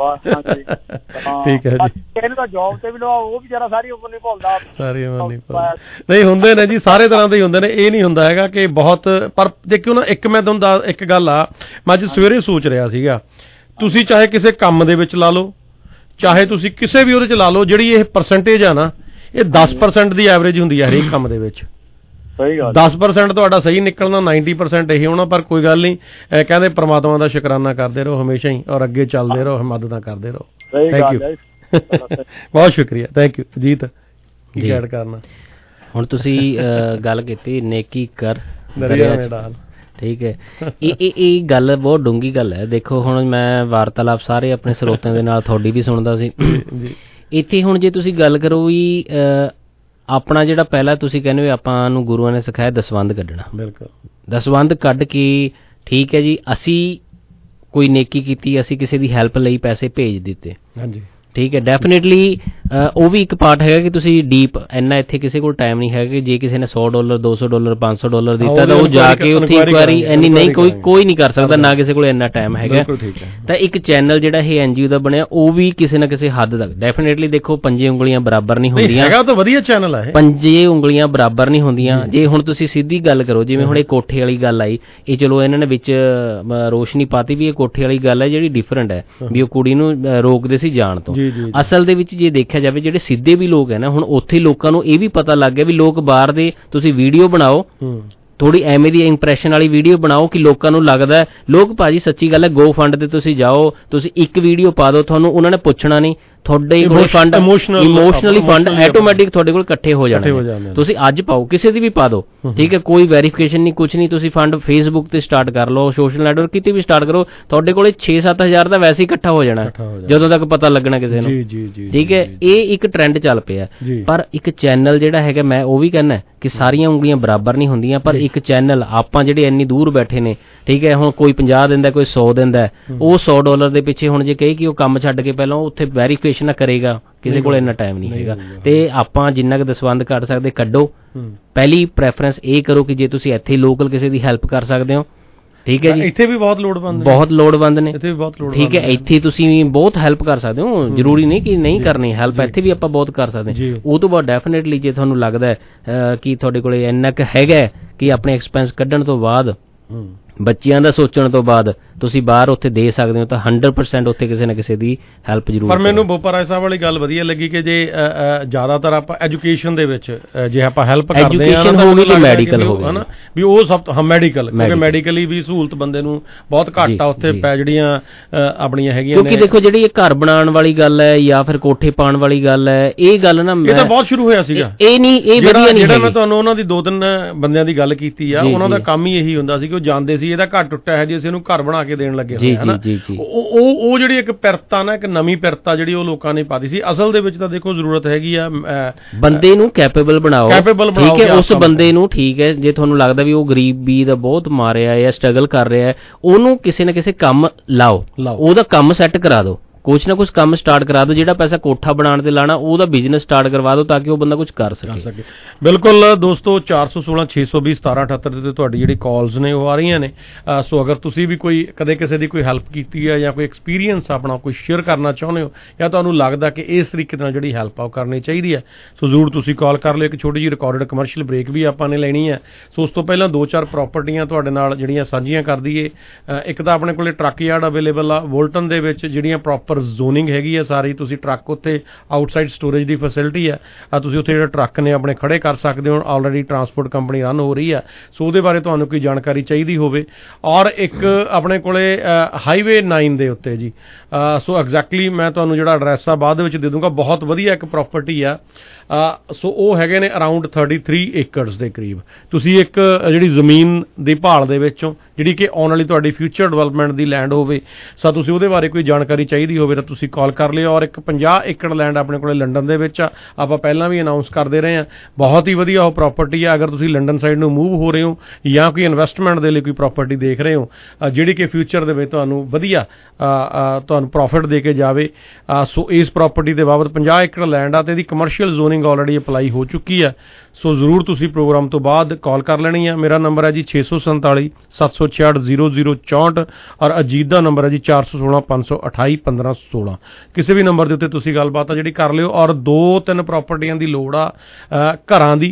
ਠੀਕ ਹੈ ਜੀ। ਇਹਨੂੰ ਤਾਂ ਜੌਬ ਤੇ ਵੀ ਲਵਾ, ਉਹ ਵੀ ਜਰਾ ਸਾਰੀ ਉਮਰ ਨਹੀਂ ਭੁੱਲਦਾ, ਸਾਰੀ ਉਮਰ ਨਹੀਂ ਭੁੱਲਦਾ। ਨਹੀਂ ਹੁੰਦੇ ਨੇ ਜੀ, ਸਾਰੇ ਤਰ੍ਹਾਂ ਦੇ ਹੀ ਹੁੰਦੇ ਨੇ, ਇਹ ਨਹੀਂ ਹੁੰਦਾ ਹੈਗਾ ਕਿ ਬਹੁਤ। ਪਰ ਦੇਖਿਓ ਨਾ, ਇੱਕ ਮੈਂ ਤੁਹਾਨੂੰ ਦੱਸ ਇੱਕ ਗੱਲ ਆ, ਮੈਂ ਅੱਜ ਸਵੇਰੇ ਸੋਚ ਰਿਹਾ ਸੀਗਾ, ਤੁਸੀਂ ਚਾਹੇ ਕਿਸੇ ਕੰਮ ਦੇ ਵਿੱਚ ਲਾ ਲਓ, ਚਾਹੇ ਤੁਸੀਂ ਕਿਸੇ ਵੀ ਉਹਦੇ 'ਚ ਲਾ ਲਓ, ਜਿਹੜੀ ਇਹ ਪਰਸੈਂਟੇਜ ਆ ਨਾ, ਇਹ ਦਸ ਪਰਸੈਂਟ ਦੀ ਐਵਰੇਜ ਹੁੰਦੀ ਹੈ ਹਰੇਕ ਕੰਮ ਦੇ ਵਿੱਚ। ਦਸ ਪਰਸੈਂਟ ਤੁਹਾਡਾ ਸਹੀ ਨਿਕਲਣਾ, ਨਾਈਨਟੀ ਪਰਸੈਂਟ ਇਹੀ ਹੋਣਾ। ਪਰ ਕੋਈ ਗੱਲ ਨਹੀਂ, ਕਹਿੰਦੇ ਪ੍ਰਮਾਤਮਾ ਦਾ ਸ਼ੁਕਰਾਨਾ ਕਰਦੇ ਰਹੋ ਹਮੇਸ਼ਾ ਹੀ, ਔਰ ਅੱਗੇ ਚੱਲਦੇ ਰਹੋ, ਮਦਦਾਂ ਕਰਦੇ ਰਹੋ। ਥੈਂਕ ਯੂ, ਬਹੁਤ ਸ਼ੁਕਰੀਆ, ਥੈਂਕ ਯੂ। ਜੀਤ, ਕੀ ਐਡ ਕਰਨਾ? ਹੁਣ ਤੁਸੀਂ ਗੱਲ ਕੀਤੀ ਨੇਕੀ ਕਰ ਦਰਿਆ ਚ ਡਾਲ, ਠੀਕ ਹੈ। ਇਹ ਇਹ ਇਹ ਗੱਲ ਬਹੁਤ ਡੂੰਘੀ ਗੱਲ ਹੈ। ਦੇਖੋ ਹੁਣ ਮੈਂ ਵਾਰਤਾਲਾਪ ਸਾਰੇ ਆਪਣੇ ਸਰੋਤਿਆਂ ਦੇ ਨਾਲ ਤੁਹਾਡੀ ਵੀ ਸੁਣਦਾ ਸੀ। ਇੱਥੇ ਹੁਣ ਜੇ ਤੁਸੀਂ ਗੱਲ ਕਰੋ ਵੀ ਆਪਣਾ ਜਿਹੜਾ ਪਹਿਲਾਂ ਤੁਸੀਂ ਕਹਿੰਦੇ ਹੋ ਆਪਾਂ ਨੂੰ ਗੁਰੂਆਂ ਨੇ ਸਿਖਾਇਆ ਦਸਵੰਧ ਕੱਢਣਾ। ਬਿਲਕੁਲ, ਦਸਵੰਧ ਕੱਢ ਕੇ ਠੀਕ ਹੈ ਜੀ, ਅਸੀਂ ਕੋਈ ਨੇਕੀ ਕੀਤੀ, ਅਸੀਂ ਕਿਸੇ ਦੀ ਹੈਲਪ ਲਈ ਪੈਸੇ ਭੇਜ ਦਿੱਤੇ। ਹਾਂਜੀ, ਠੀਕ ਹੈ। ਡੈਫੀਨੇਟਲੀ ਉਹ ਵੀ ਇੱਕ ਪਾਰਟ ਹੈਗਾ ਕਿ ਤੁਸੀਂ ਡੀਪ ਇੰਨਾ ਇੱਥੇ ਕਿਸੇ ਕੋਲ ਟਾਈਮ ਨਹੀਂ ਹੈਗਾ ਕਿ ਜੇ ਕਿਸੇ ਨੇ ਸੌ ਡਾਲਰ ਦੋ ਸੌ ਡਾਲਰ ਪੰਜ ਸੌ ਡਾਲਰ ਦਿੱਤਾ ਤਾਂ ਉਹ ਜਾ ਕੇ ਉੱਥੇ ਇਨਕੁਆਇਰੀ ਇੰਨੀ ਨਹੀਂ ਕੋਈ ਕੋਈ ਨਹੀਂ ਕਰ ਸਕਦਾ, ਨਾ ਕਿਸੇ ਕੋਲ ਇੰਨਾ ਟਾਈਮ ਹੈਗਾ। ਤਾਂ ਇੱਕ ਚੈਨਲ ਜਿਹੜਾ ਇਹ ਐਨ ਜੀ ਓ ਦਾ ਬਣਿਆ, ਉਹ ਵੀ ਕਿਸੇ ਨਾ ਕਿਸੇ ਹੱਦ ਤੱਕ ਡੈਫੀਨੇਟਲੀ ਦੇਖੋ ਪੰਜੇ ਉਂਗਲੀਆਂ ਬਰਾਬਰ ਨਹੀਂ ਹੁੰਦੀਆਂ, ਹੈਗਾ ਤਾਂ ਵਧੀਆ ਚੈਨਲ ਹੈ, ਪੰਜੇ ਉਂਗਲੀਆਂ ਬਰਾਬਰ ਨਹੀਂ ਹੁੰਦੀਆਂ। ਜੇ ਹੁਣ ਤੁਸੀਂ ਸਿੱਧੀ ਗੱਲ ਕਰੋ, ਜਿਵੇਂ ਹੁਣ ਇਹ ਕੋਠੇ ਵਾਲੀ ਗੱਲ ਆਈ, ਇਹ ਚਲੋ ਇਹਨਾਂ ਨੇ ਵਿੱਚ ਰੋਸ਼ਨੀ ਪਾਤੀ ਵੀ ਇਹ ਕੋਠੇ ਵਾਲੀ ਗੱਲ ਹੈ ਜਿਹੜੀ ਡਿਫਰੈਂਟ ਹੈ, ਵੀ ਉਹ ਕੁੜੀ ਨੂੰ ਰੋਕਦੇ ਸੀ ਜਾਣ ਤੋਂ। ਅਸਲ ਦੇ ਵਿੱਚ ਜੇ ਦੇਖਿਆ ਜਾਵੇ ਜਿਹੜੇ ਸਿੱਧੇ ਵੀ ਲੋਕ ਹੈ ਨਾ, ਹੁਣ ਉੱਥੇ ਲੋਕਾਂ ਨੂੰ ਇਹ ਵੀ ਪਤਾ ਲੱਗ ਗਿਆ ਵੀ ਲੋਕ ਬਾਹਰ ਦੇ ਤੁਸੀਂ ਵੀਡੀਓ ਬਣਾਓ, ਥੋੜੀ ਐਵੇਂ ਦੀ ਇੰਪ੍ਰੈਸ਼ਨ ਵਾਲੀ ਵੀਡੀਓ ਬਣਾਓ ਕਿ ਲੋਕਾਂ ਨੂੰ ਲੱਗਦਾ। ਲੋਕ ਭਾਜੀ ਸੱਚੀ ਗੱਲ ਹੈ, ਗੋ ਫੰਡ ਤੇ ਤੁਸੀਂ ਜਾਓ, ਤੁਸੀਂ ਇੱਕ ਵੀਡੀਓ ਪਾ ਦਿਓ, ਤੁਹਾਨੂੰ ਉਹਨਾਂ ਨੇ ਪੁੱਛਣਾ ਨਹੀਂ, ਤੁਹਾਡੇ ਕੋਲ ਫੰਡ ਇਮੋਸ਼ਨਲੀ ਫੰਡ ਆਟੋਮੈਟਿਕ ਤੁਹਾਡੇ ਕੋਲ ਇਕੱਠੇ ਹੋ ਜਾਣੇ। ਤੁਸੀਂ ਅੱਜ ਪਾਓ, ਕਿਸੇ ਦੀ ਵੀ ਪਾ ਦਿਓ, ਠੀਕ ਹੈ, ਕੋਈ ਵੈਰੀਫਿਕੇਸ਼ਨ ਨਹੀਂ, ਕੁਛ ਨਹੀਂ। ਤੁਸੀਂ ਫੰਡ ਫੇਸਬੁੱਕ ਤੇ ਸਟਾਰਟ ਕਰ ਲਓ, ਸੋਸ਼ਲ ਨੈਟਵਰਕ ਕਿਤੇ ਵੀ ਸਟਾਰਟ ਕਰੋ, ਤੁਹਾਡੇ ਕੋਲ ਛੇ ਸੱਤ ਹਜ਼ਾਰ ਦਾ ਵੈਸੇ ਹੀ ਇਕੱਠਾ ਹੋ ਜਾਣਾ ਜਦੋਂ ਤੱਕ ਪਤਾ ਲੱਗਣਾ ਕਿਸੇ ਨੂੰ, ਠੀਕ ਹੈ। ਇਹ ਇੱਕ ਟ੍ਰੈਂਡ ਚੱਲ ਪਿਆ। ਪਰ ਇੱਕ ਚੈਨਲ ਜਿਹੜਾ ਹੈਗਾ, ਮੈਂ ਉਹ ਵੀ ਕਹਿੰਦਾ ਕਿ ਸਾਰੀਆਂ ਉਂਗਲੀਆਂ ਬਰਾਬਰ ਨਹੀਂ ਹੁੰਦੀਆਂ, ਪਰ ਇੱਕ ਚੈਨਲ ਆਪਾਂ ਜਿਹੜੇ ਇੰਨੀ ਦੂਰ ਬੈਠੇ ਨੇ, ਠੀਕ ਹੈ, ਹੁਣ ਕੋਈ ਪੰਜਾਹ ਦਿੰਦਾ, ਕੋਈ ਸੌ ਦਿੰਦਾ, ਉਹ ਸੌ ਡਾਲਰ ਦੇ ਪਿੱਛੇ ਹੁਣ ਜੇ ਕਹੇ ਕਿ ਉਹ ਕੰਮ ਛੱਡ ਕੇ ਪਹਿਲਾਂ ਉੱਥੇ ਵੈਰੀਫਿਕੇਸ਼ਨ ਨਾ ਕਰੇਗਾ, ਕਿਸੇ ਕੋਲ ਇੰਨਾ ਟਾਈਮ ਨਹੀਂ ਹੈਗਾ। ਤੇ ਆਪਾਂ ਜਿੰਨਾ ਕੁ ਦਸਵੰਧ ਕੱਢ ਸਕਦੇ ਕੱਢੋ। ਪਹਿਲੀ ਪ੍ਰੈਫਰੈਂਸ ਇਹ ਕਰੋ ਕਿ ਜੇ ਤੁਸੀਂ ਇੱਥੇ ਲੋਕਲ ਕਿਸੇ ਦੀ ਹੈਲਪ ਕਰ ਸਕਦੇ ਹੋ, ਠੀਕ ਹੈ ਜੀ, ਇੱਥੇ ਵੀ ਬਹੁਤ ਲੋੜਵੰਦ ਬਹੁਤ ਲੋੜਵੰਦ ਨੇ, ਠੀਕ ਹੈ, ਇੱਥੇ ਤੁਸੀਂ ਬਹੁਤ ਹੈਲਪ ਕਰ ਸਕਦੇ ਹੋ। ਜ਼ਰੂਰੀ ਨਹੀਂ ਕਿ ਨਹੀਂ ਕਰਨੀ ਹੈਲਪ, ਇੱਥੇ ਵੀ ਆਪਾਂ ਬਹੁਤ ਕਰ ਸਕਦੇ ਹਾਂ। ਉਹ ਤੋਂ ਬਾਅਦ ਡੈਫੀਨੇਟਲੀ ਜੇ ਤੁਹਾਨੂੰ ਲੱਗਦਾ ਕਿ ਤੁਹਾਡੇ ਕੋਲ ਇੰਨਾ ਕੁ ਹੈਗਾ ਕਿ ਆਪਣੇ ਐਕਸਪੈਂਸ ਕੱਢਣ ਤੋਂ ਬਾਅਦ, ਬੱਚਿਆਂ ਦਾ ਸੋਚਣ ਤੋਂ ਬਾਅਦ ਤੁਸੀਂ ਬਾਹਰ ਉੱਥੇ ਦੇ ਸਕਦੇ ਹੋ, ਤਾਂ ਹੰਡਰਡ ਪਰਸੈਂਟ ਉੱਥੇ ਕਿਸੇ ਨਾ ਕਿਸੇ ਦੀ ਹੈਲਪ ਜ਼ਰੂਰ। ਪਰ ਮੈਨੂੰ ਬੋਪਾ ਸਾਹਿਬ ਵਾਲੀ ਗੱਲ ਵਧੀਆ ਲੱਗੀ ਕਿ ਜੇ ਜ਼ਿਆਦਾਤਰ ਆਪਾਂ ਐਜੂਕੇਸ਼ਨ ਦੇ ਵਿੱਚ ਜੇ ਆਪਾਂ ਹੈਲਪ ਕਰਦੇ ਹਾਂ, ਐਜੂਕੇਸ਼ਨ ਹੋਵੇ ਜਾਂ ਮੈਡੀਕਲ ਹੋਵੇ, ਹਨਾ ਵੀ ਉਹ ਸਭ ਹਾਂ ਮੈਡੀਕਲ, ਕਿਉਂਕਿ ਮੈਡੀਕਲੀ ਵੀ ਸਹੂਲਤ ਬੰਦੇ ਨੂੰ ਬਹੁਤ ਘੱਟ ਆ ਉੱਥੇ ਪੈ ਜਿਹੜੀਆਂ ਆਪਣੀਆਂ ਹੈਗੀਆਂ ਨੇ। ਕਿਉਂਕਿ ਦੇਖੋ ਜਿਹੜੀ ਇਹ ਘਰ ਬਣਾਉਣ ਵਾਲੀ ਗੱਲ ਹੈ ਜਾਂ ਫਿਰ ਕੋਠੇ ਪਾਉਣ ਵਾਲੀ ਗੱਲ ਹੈ, ਇਹ ਗੱਲ ਨਾ ਇਹ ਤਾਂ ਬਹੁਤ ਸ਼ੁਰੂ ਹੋਇਆ ਸੀਗਾ। ਇਹ ਨਹੀਂ, ਇਹ ਵਧੀਆ ਨਹੀਂ। ਜਿਹੜਾ ਮੈਂ ਤੁਹਾਨੂੰ ਉਹਨਾਂ ਦੀ ਦੋ ਤਿੰਨ ਬੰਦਿਆਂ ਦੀ ਗੱਲ ਕੀਤੀ ਆ, ਉਹਨਾਂ ਦਾ ਕੰਮ ਹੀ ਇਹੀ ਹੁੰਦਾ ਸੀ ਕਿ ਉਹ ਜਾਂਦੇ ਸੀ ਇਹਦਾ ਘਰ ਟੁੱਟਿਆ ਹੈ ਜੀ, ਅਸੀਂ ਇਹਨੂੰ ਘਰ ਬਣਾ ਕੇ ਦੇਣ ਲੱਗੇ ਹੋਏ ਹਾਂ। ਉਹ ਉਹ ਜਿਹੜੀ ਇੱਕ ਪਿਰਤਾ ਨਾ, ਇੱਕ ਨਵੀਂ ਪਿਰਤਾ ਜਿਹੜੀ ਉਹ ਲੋਕਾਂ ਨੇ ਪਾਤੀ ਸੀ। ਅਸਲ ਦੇ ਵਿੱਚ ਤਾਂ ਦੇਖੋ ਜ਼ਰੂਰਤ ਹੈਗੀ ਆ ਬੰਦੇ ਨੂੰ ਕੈਪੇਬਲ ਬਣਾਓ, ਠੀਕ ਹੈ, ਉਸ ਬੰਦੇ ਨੂੰ, ਠੀਕ ਹੈ, ਜੇ ਤੁਹਾਨੂੰ ਲੱਗਦਾ ਵੀ ਉਹ ਗਰੀਬੀ ਦਾ ਬਹੁਤ ਮਾਰਿਆ ਹੈ ਜਾਂ ਸਟਰਗਲ ਕਰ ਰਿਹਾ ਹੈ, ਉਹਨੂੰ ਕਿਸੇ ਨਾ ਕਿਸੇ ਕੰਮ ਲਾਓ, ਉਹਦਾ ਕੰਮ ਸੈੱਟ ਕਰਾ ਦਿਓ, ਕੁਛ ਨਾ ਕੁਛ ਕੰਮ ਸਟਾਰਟ ਕਰਾ ਦਿਓ। ਜਿਹੜਾ ਪੈਸਾ ਕੋਠਾ ਬਣਾਉਣ ਤੇ ਲਾਣਾ, ਉਹਦਾ ਬਿਜ਼ਨਸ ਸਟਾਰਟ ਕਰਵਾ ਦਿਓ ਤਾਂ ਕਿ ਉਹ ਬੰਦਾ ਕੁਛ ਕਰ ਸਕੇ। ਬਿਲਕੁਲ ਦੋਸਤੋ, ਚਾਰ ਸੌ ਸੋਲਾਂ ਛੇ ਸੌ ਵੀਹ ਸਤਾਰਾਂ ਅਠੱਤਰ ਤੇ ਤੁਹਾਡੀ ਜਿਹੜੀ ਕਾਲਸ ਨੇ ਉਹ ਆ ਰਹੀਆਂ ਨੇ। ਸੋ ਅਗਰ ਤੁਸੀਂ ਵੀ ਕੋਈ ਕਦੇ ਕਿਸੇ ਦੀ ਕੋਈ ਹੈਲਪ ਕੀਤੀ ਹੈ ਜਾਂ ਕੋਈ ਐਕਸਪੀਰੀਅੰਸ ਆਪਣਾ ਕੋਈ ਸ਼ੇਅਰ ਕਰਨਾ ਚਾਹੁੰਦੇ ਹੋ, ਜਾਂ ਤੁਹਾਨੂੰ ਲੱਗਦਾ ਕਿ ਇਸ ਤਰੀਕੇ ਨਾਲ ਜਿਹੜੀ ਹੈਲਪ ਆ ਉਹ ਕਰਨੀ ਚਾਹੀਦੀ ਹੈ, ਸੋ ਜ਼ਰੂਰ ਤੁਸੀਂ ਕਾਲ ਕਰ ਲਿਓ। ਇੱਕ ਛੋਟੀ ਜਿਹੀ ਰਿਕਾਰਡਡ ਕਮਰਸ਼ੀਅਲ ਬ੍ਰੇਕ ਵੀ ਆਪਾਂ ਨੇ ਲੈਣੀ ਹੈ। ਸੋ ਉਸ ਤੋਂ ਪਹਿਲਾਂ ਦੋ ਚਾਰ ਪ੍ਰਾਪਰਟੀਆਂ ਤੁਹਾਡੇ ਨਾਲ ਜਿਹੜੀਆਂ ਸਾਂਝੀਆਂ ਕਰ ਦਈਏ। ਇੱਕ ਤਾਂ ਆਪਣੇ ਕੋਲੇ ਟਰੱਕ ਯਾਰਡ ਅਵੇਲੇਬਲ ਆ ਵੋਲਟਨ ਦੇ ਵਿੱਚ, ਜਿਹੜੀਆਂ ਪ੍ਰੋਪਰ ਜ਼ੋਨਿੰਗ ਹੈਗੀ ਆ ਸਾਰੀ। ਤੁਸੀਂ ਟਰੱਕ ਉੱਥੇ ਆਊਟਸਾਈਡ ਸਟੋਰੇਜ ਦੀ ਫੈਸਿਲਿਟੀ ਹੈ, ਤੁਸੀਂ ਉੱਥੇ ਜਿਹੜੇ ਟਰੱਕ ਨੇ ਆਪਣੇ ਖੜੇ ਕਰ ਸਕਦੇ ਹੋ। ਆਲਰੇਡੀ ਟਰਾਂਸਪੋਰਟ ਕੰਪਨੀ ਰਨ ਹੋ ਰਹੀ ਹੈ, ਸੋ ਉਹਦੇ ਬਾਰੇ ਤੁਹਾਨੂੰ ਕੋਈ ਜਾਣਕਾਰੀ ਚਾਹੀਦੀ ਹੋਵੇ। ਔਰ ਇੱਕ ਆਪਣੇ ਕੋਲੇ ਹਾਈਵੇ ਨਾਈਨ ਦੇ ਉੱਤੇ ਜੀ, ਸੋ ਐਗਜ਼ੈਕਟਲੀ ਮੈਂ ਤੁਹਾਨੂੰ ਜਿਹੜਾ ਐਡਰੈਸ ਆ ਬਾਅਦ ਵਿੱਚ ਦੇ ਦੂੰਗਾ। ਬਹੁਤ ਵਧੀਆ ਇੱਕ ਪ੍ਰੋਪਰਟੀ ਆ, ਸੋ ਉਹ ਹੈਗੇ ਨੇ ਅਰਾਊਂਡ ਥਰਟੀ ਥ੍ਰੀ ਏਕੜਸ ਦੇ ਕਰੀਬ। ਤੁਸੀਂ ਇੱਕ ਜਿਹੜੀ ਜ਼ਮੀਨ ਦੀ ਭਾਲ ਦੇ ਵਿੱਚੋਂ, ਜਿਹੜੀ ਕਿ ਆਉਣ ਵਾਲੀ ਤੁਹਾਡੀ ਫਿਊਚਰ ਡਿਵੈਲਪਮੈਂਟ ਦੀ ਲੈਂਡ ਹੋਵੇ, ਸੋ ਤੁਸੀਂ ਉਹਦੇ ਬਾਰੇ ਕੋਈ ਜਾਣਕਾਰੀ ਚਾਹੀਦੀ ਹੋਵੇ ਤਾਂ ਤੁਸੀਂ ਕਾਲ ਕਰ ਲਿਓ। ਔਰ ਇੱਕ ਪੰਜਾਹ ਏਕੜ ਲੈਂਡ ਆਪਣੇ ਕੋਲੇ ਲੰਡਨ ਦੇ ਵਿੱਚ ਆ, ਆਪਾਂ ਪਹਿਲਾਂ ਵੀ ਅਨਾਊਂਸ ਕਰਦੇ ਰਹੇ ਹਾਂ। ਬਹੁਤ ਹੀ ਵਧੀਆ ਉਹ ਪ੍ਰਾਪਰਟੀ ਆ। ਅਗਰ ਤੁਸੀਂ ਲੰਡਨ ਸਾਈਡ ਨੂੰ ਮੂਵ ਹੋ ਰਹੇ ਹੋ ਜਾਂ ਕੋਈ ਇਨਵੈਸਟਮੈਂਟ ਦੇ ਲਈ ਕੋਈ ਪ੍ਰਾਪਰਟੀ ਦੇਖ ਰਹੇ ਹੋ ਜਿਹੜੀ ਕਿ ਫਿਊਚਰ ਦੇ ਵਿੱਚ ਤੁਹਾਨੂੰ ਵਧੀਆ ਤੁਹਾਨੂੰ ਪ੍ਰੋਫਿਟ ਦੇ ਕੇ ਜਾਵੇ, ਸੋ ਇਸ ਪ੍ਰਾਪਰਟੀ ਦੇ ਬਾਬਤ ਪੰਜਾਹ ਏਕੜ ਲੈਂਡ ਆ ਤੇ ਇਹਦੀ ਕਮਰਸ਼ੀਅਲ ਜ਼ੋਨਿੰਗ ਆਲਰੇਡੀ ਅਪਲਾਈ ਹੋ ਚੁੱਕੀ ਹੈ। ਸੋ ਜ਼ਰੂਰ ਤੁਸੀਂ ਪ੍ਰੋਗਰਾਮ ਤੋਂ ਬਾਅਦ ਕਾਲ ਕਰ ਲੈਣੀ ਆ। ਮੇਰਾ ਨੰਬਰ ਹੈ ਜੀ ਛੇ ਸੌ ਸੰਤਾਲੀ ਸੱਤ ਸੌ ਛਿਆਹਠ ਜ਼ੀਰੋ ਜ਼ੀਰੋ ਚੌਂਹਠ, ਔਰ ਅਜੀਤ ਦਾ ਨੰਬਰ ਹੈ ਜੀ ਚਾਰ ਸੌ ਸੋਲਾਂ ਪੰਜ ਸੌ ਅਠਾਈ ਪੰਦਰਾਂ ਸੋਲਾਂ। ਕਿਸੇ ਵੀ ਨੰਬਰ ਦੇ ਉੱਤੇ ਤੁਸੀਂ ਗੱਲਬਾਤ ਆ ਜਿਹੜੀ ਕਰ ਲਿਓ। ਔਰ ਦੋ ਤਿੰਨ ਪ੍ਰਾਪਰਟੀਆਂ ਦੀ ਲੋੜ ਆ ਘਰਾਂ ਦੀ,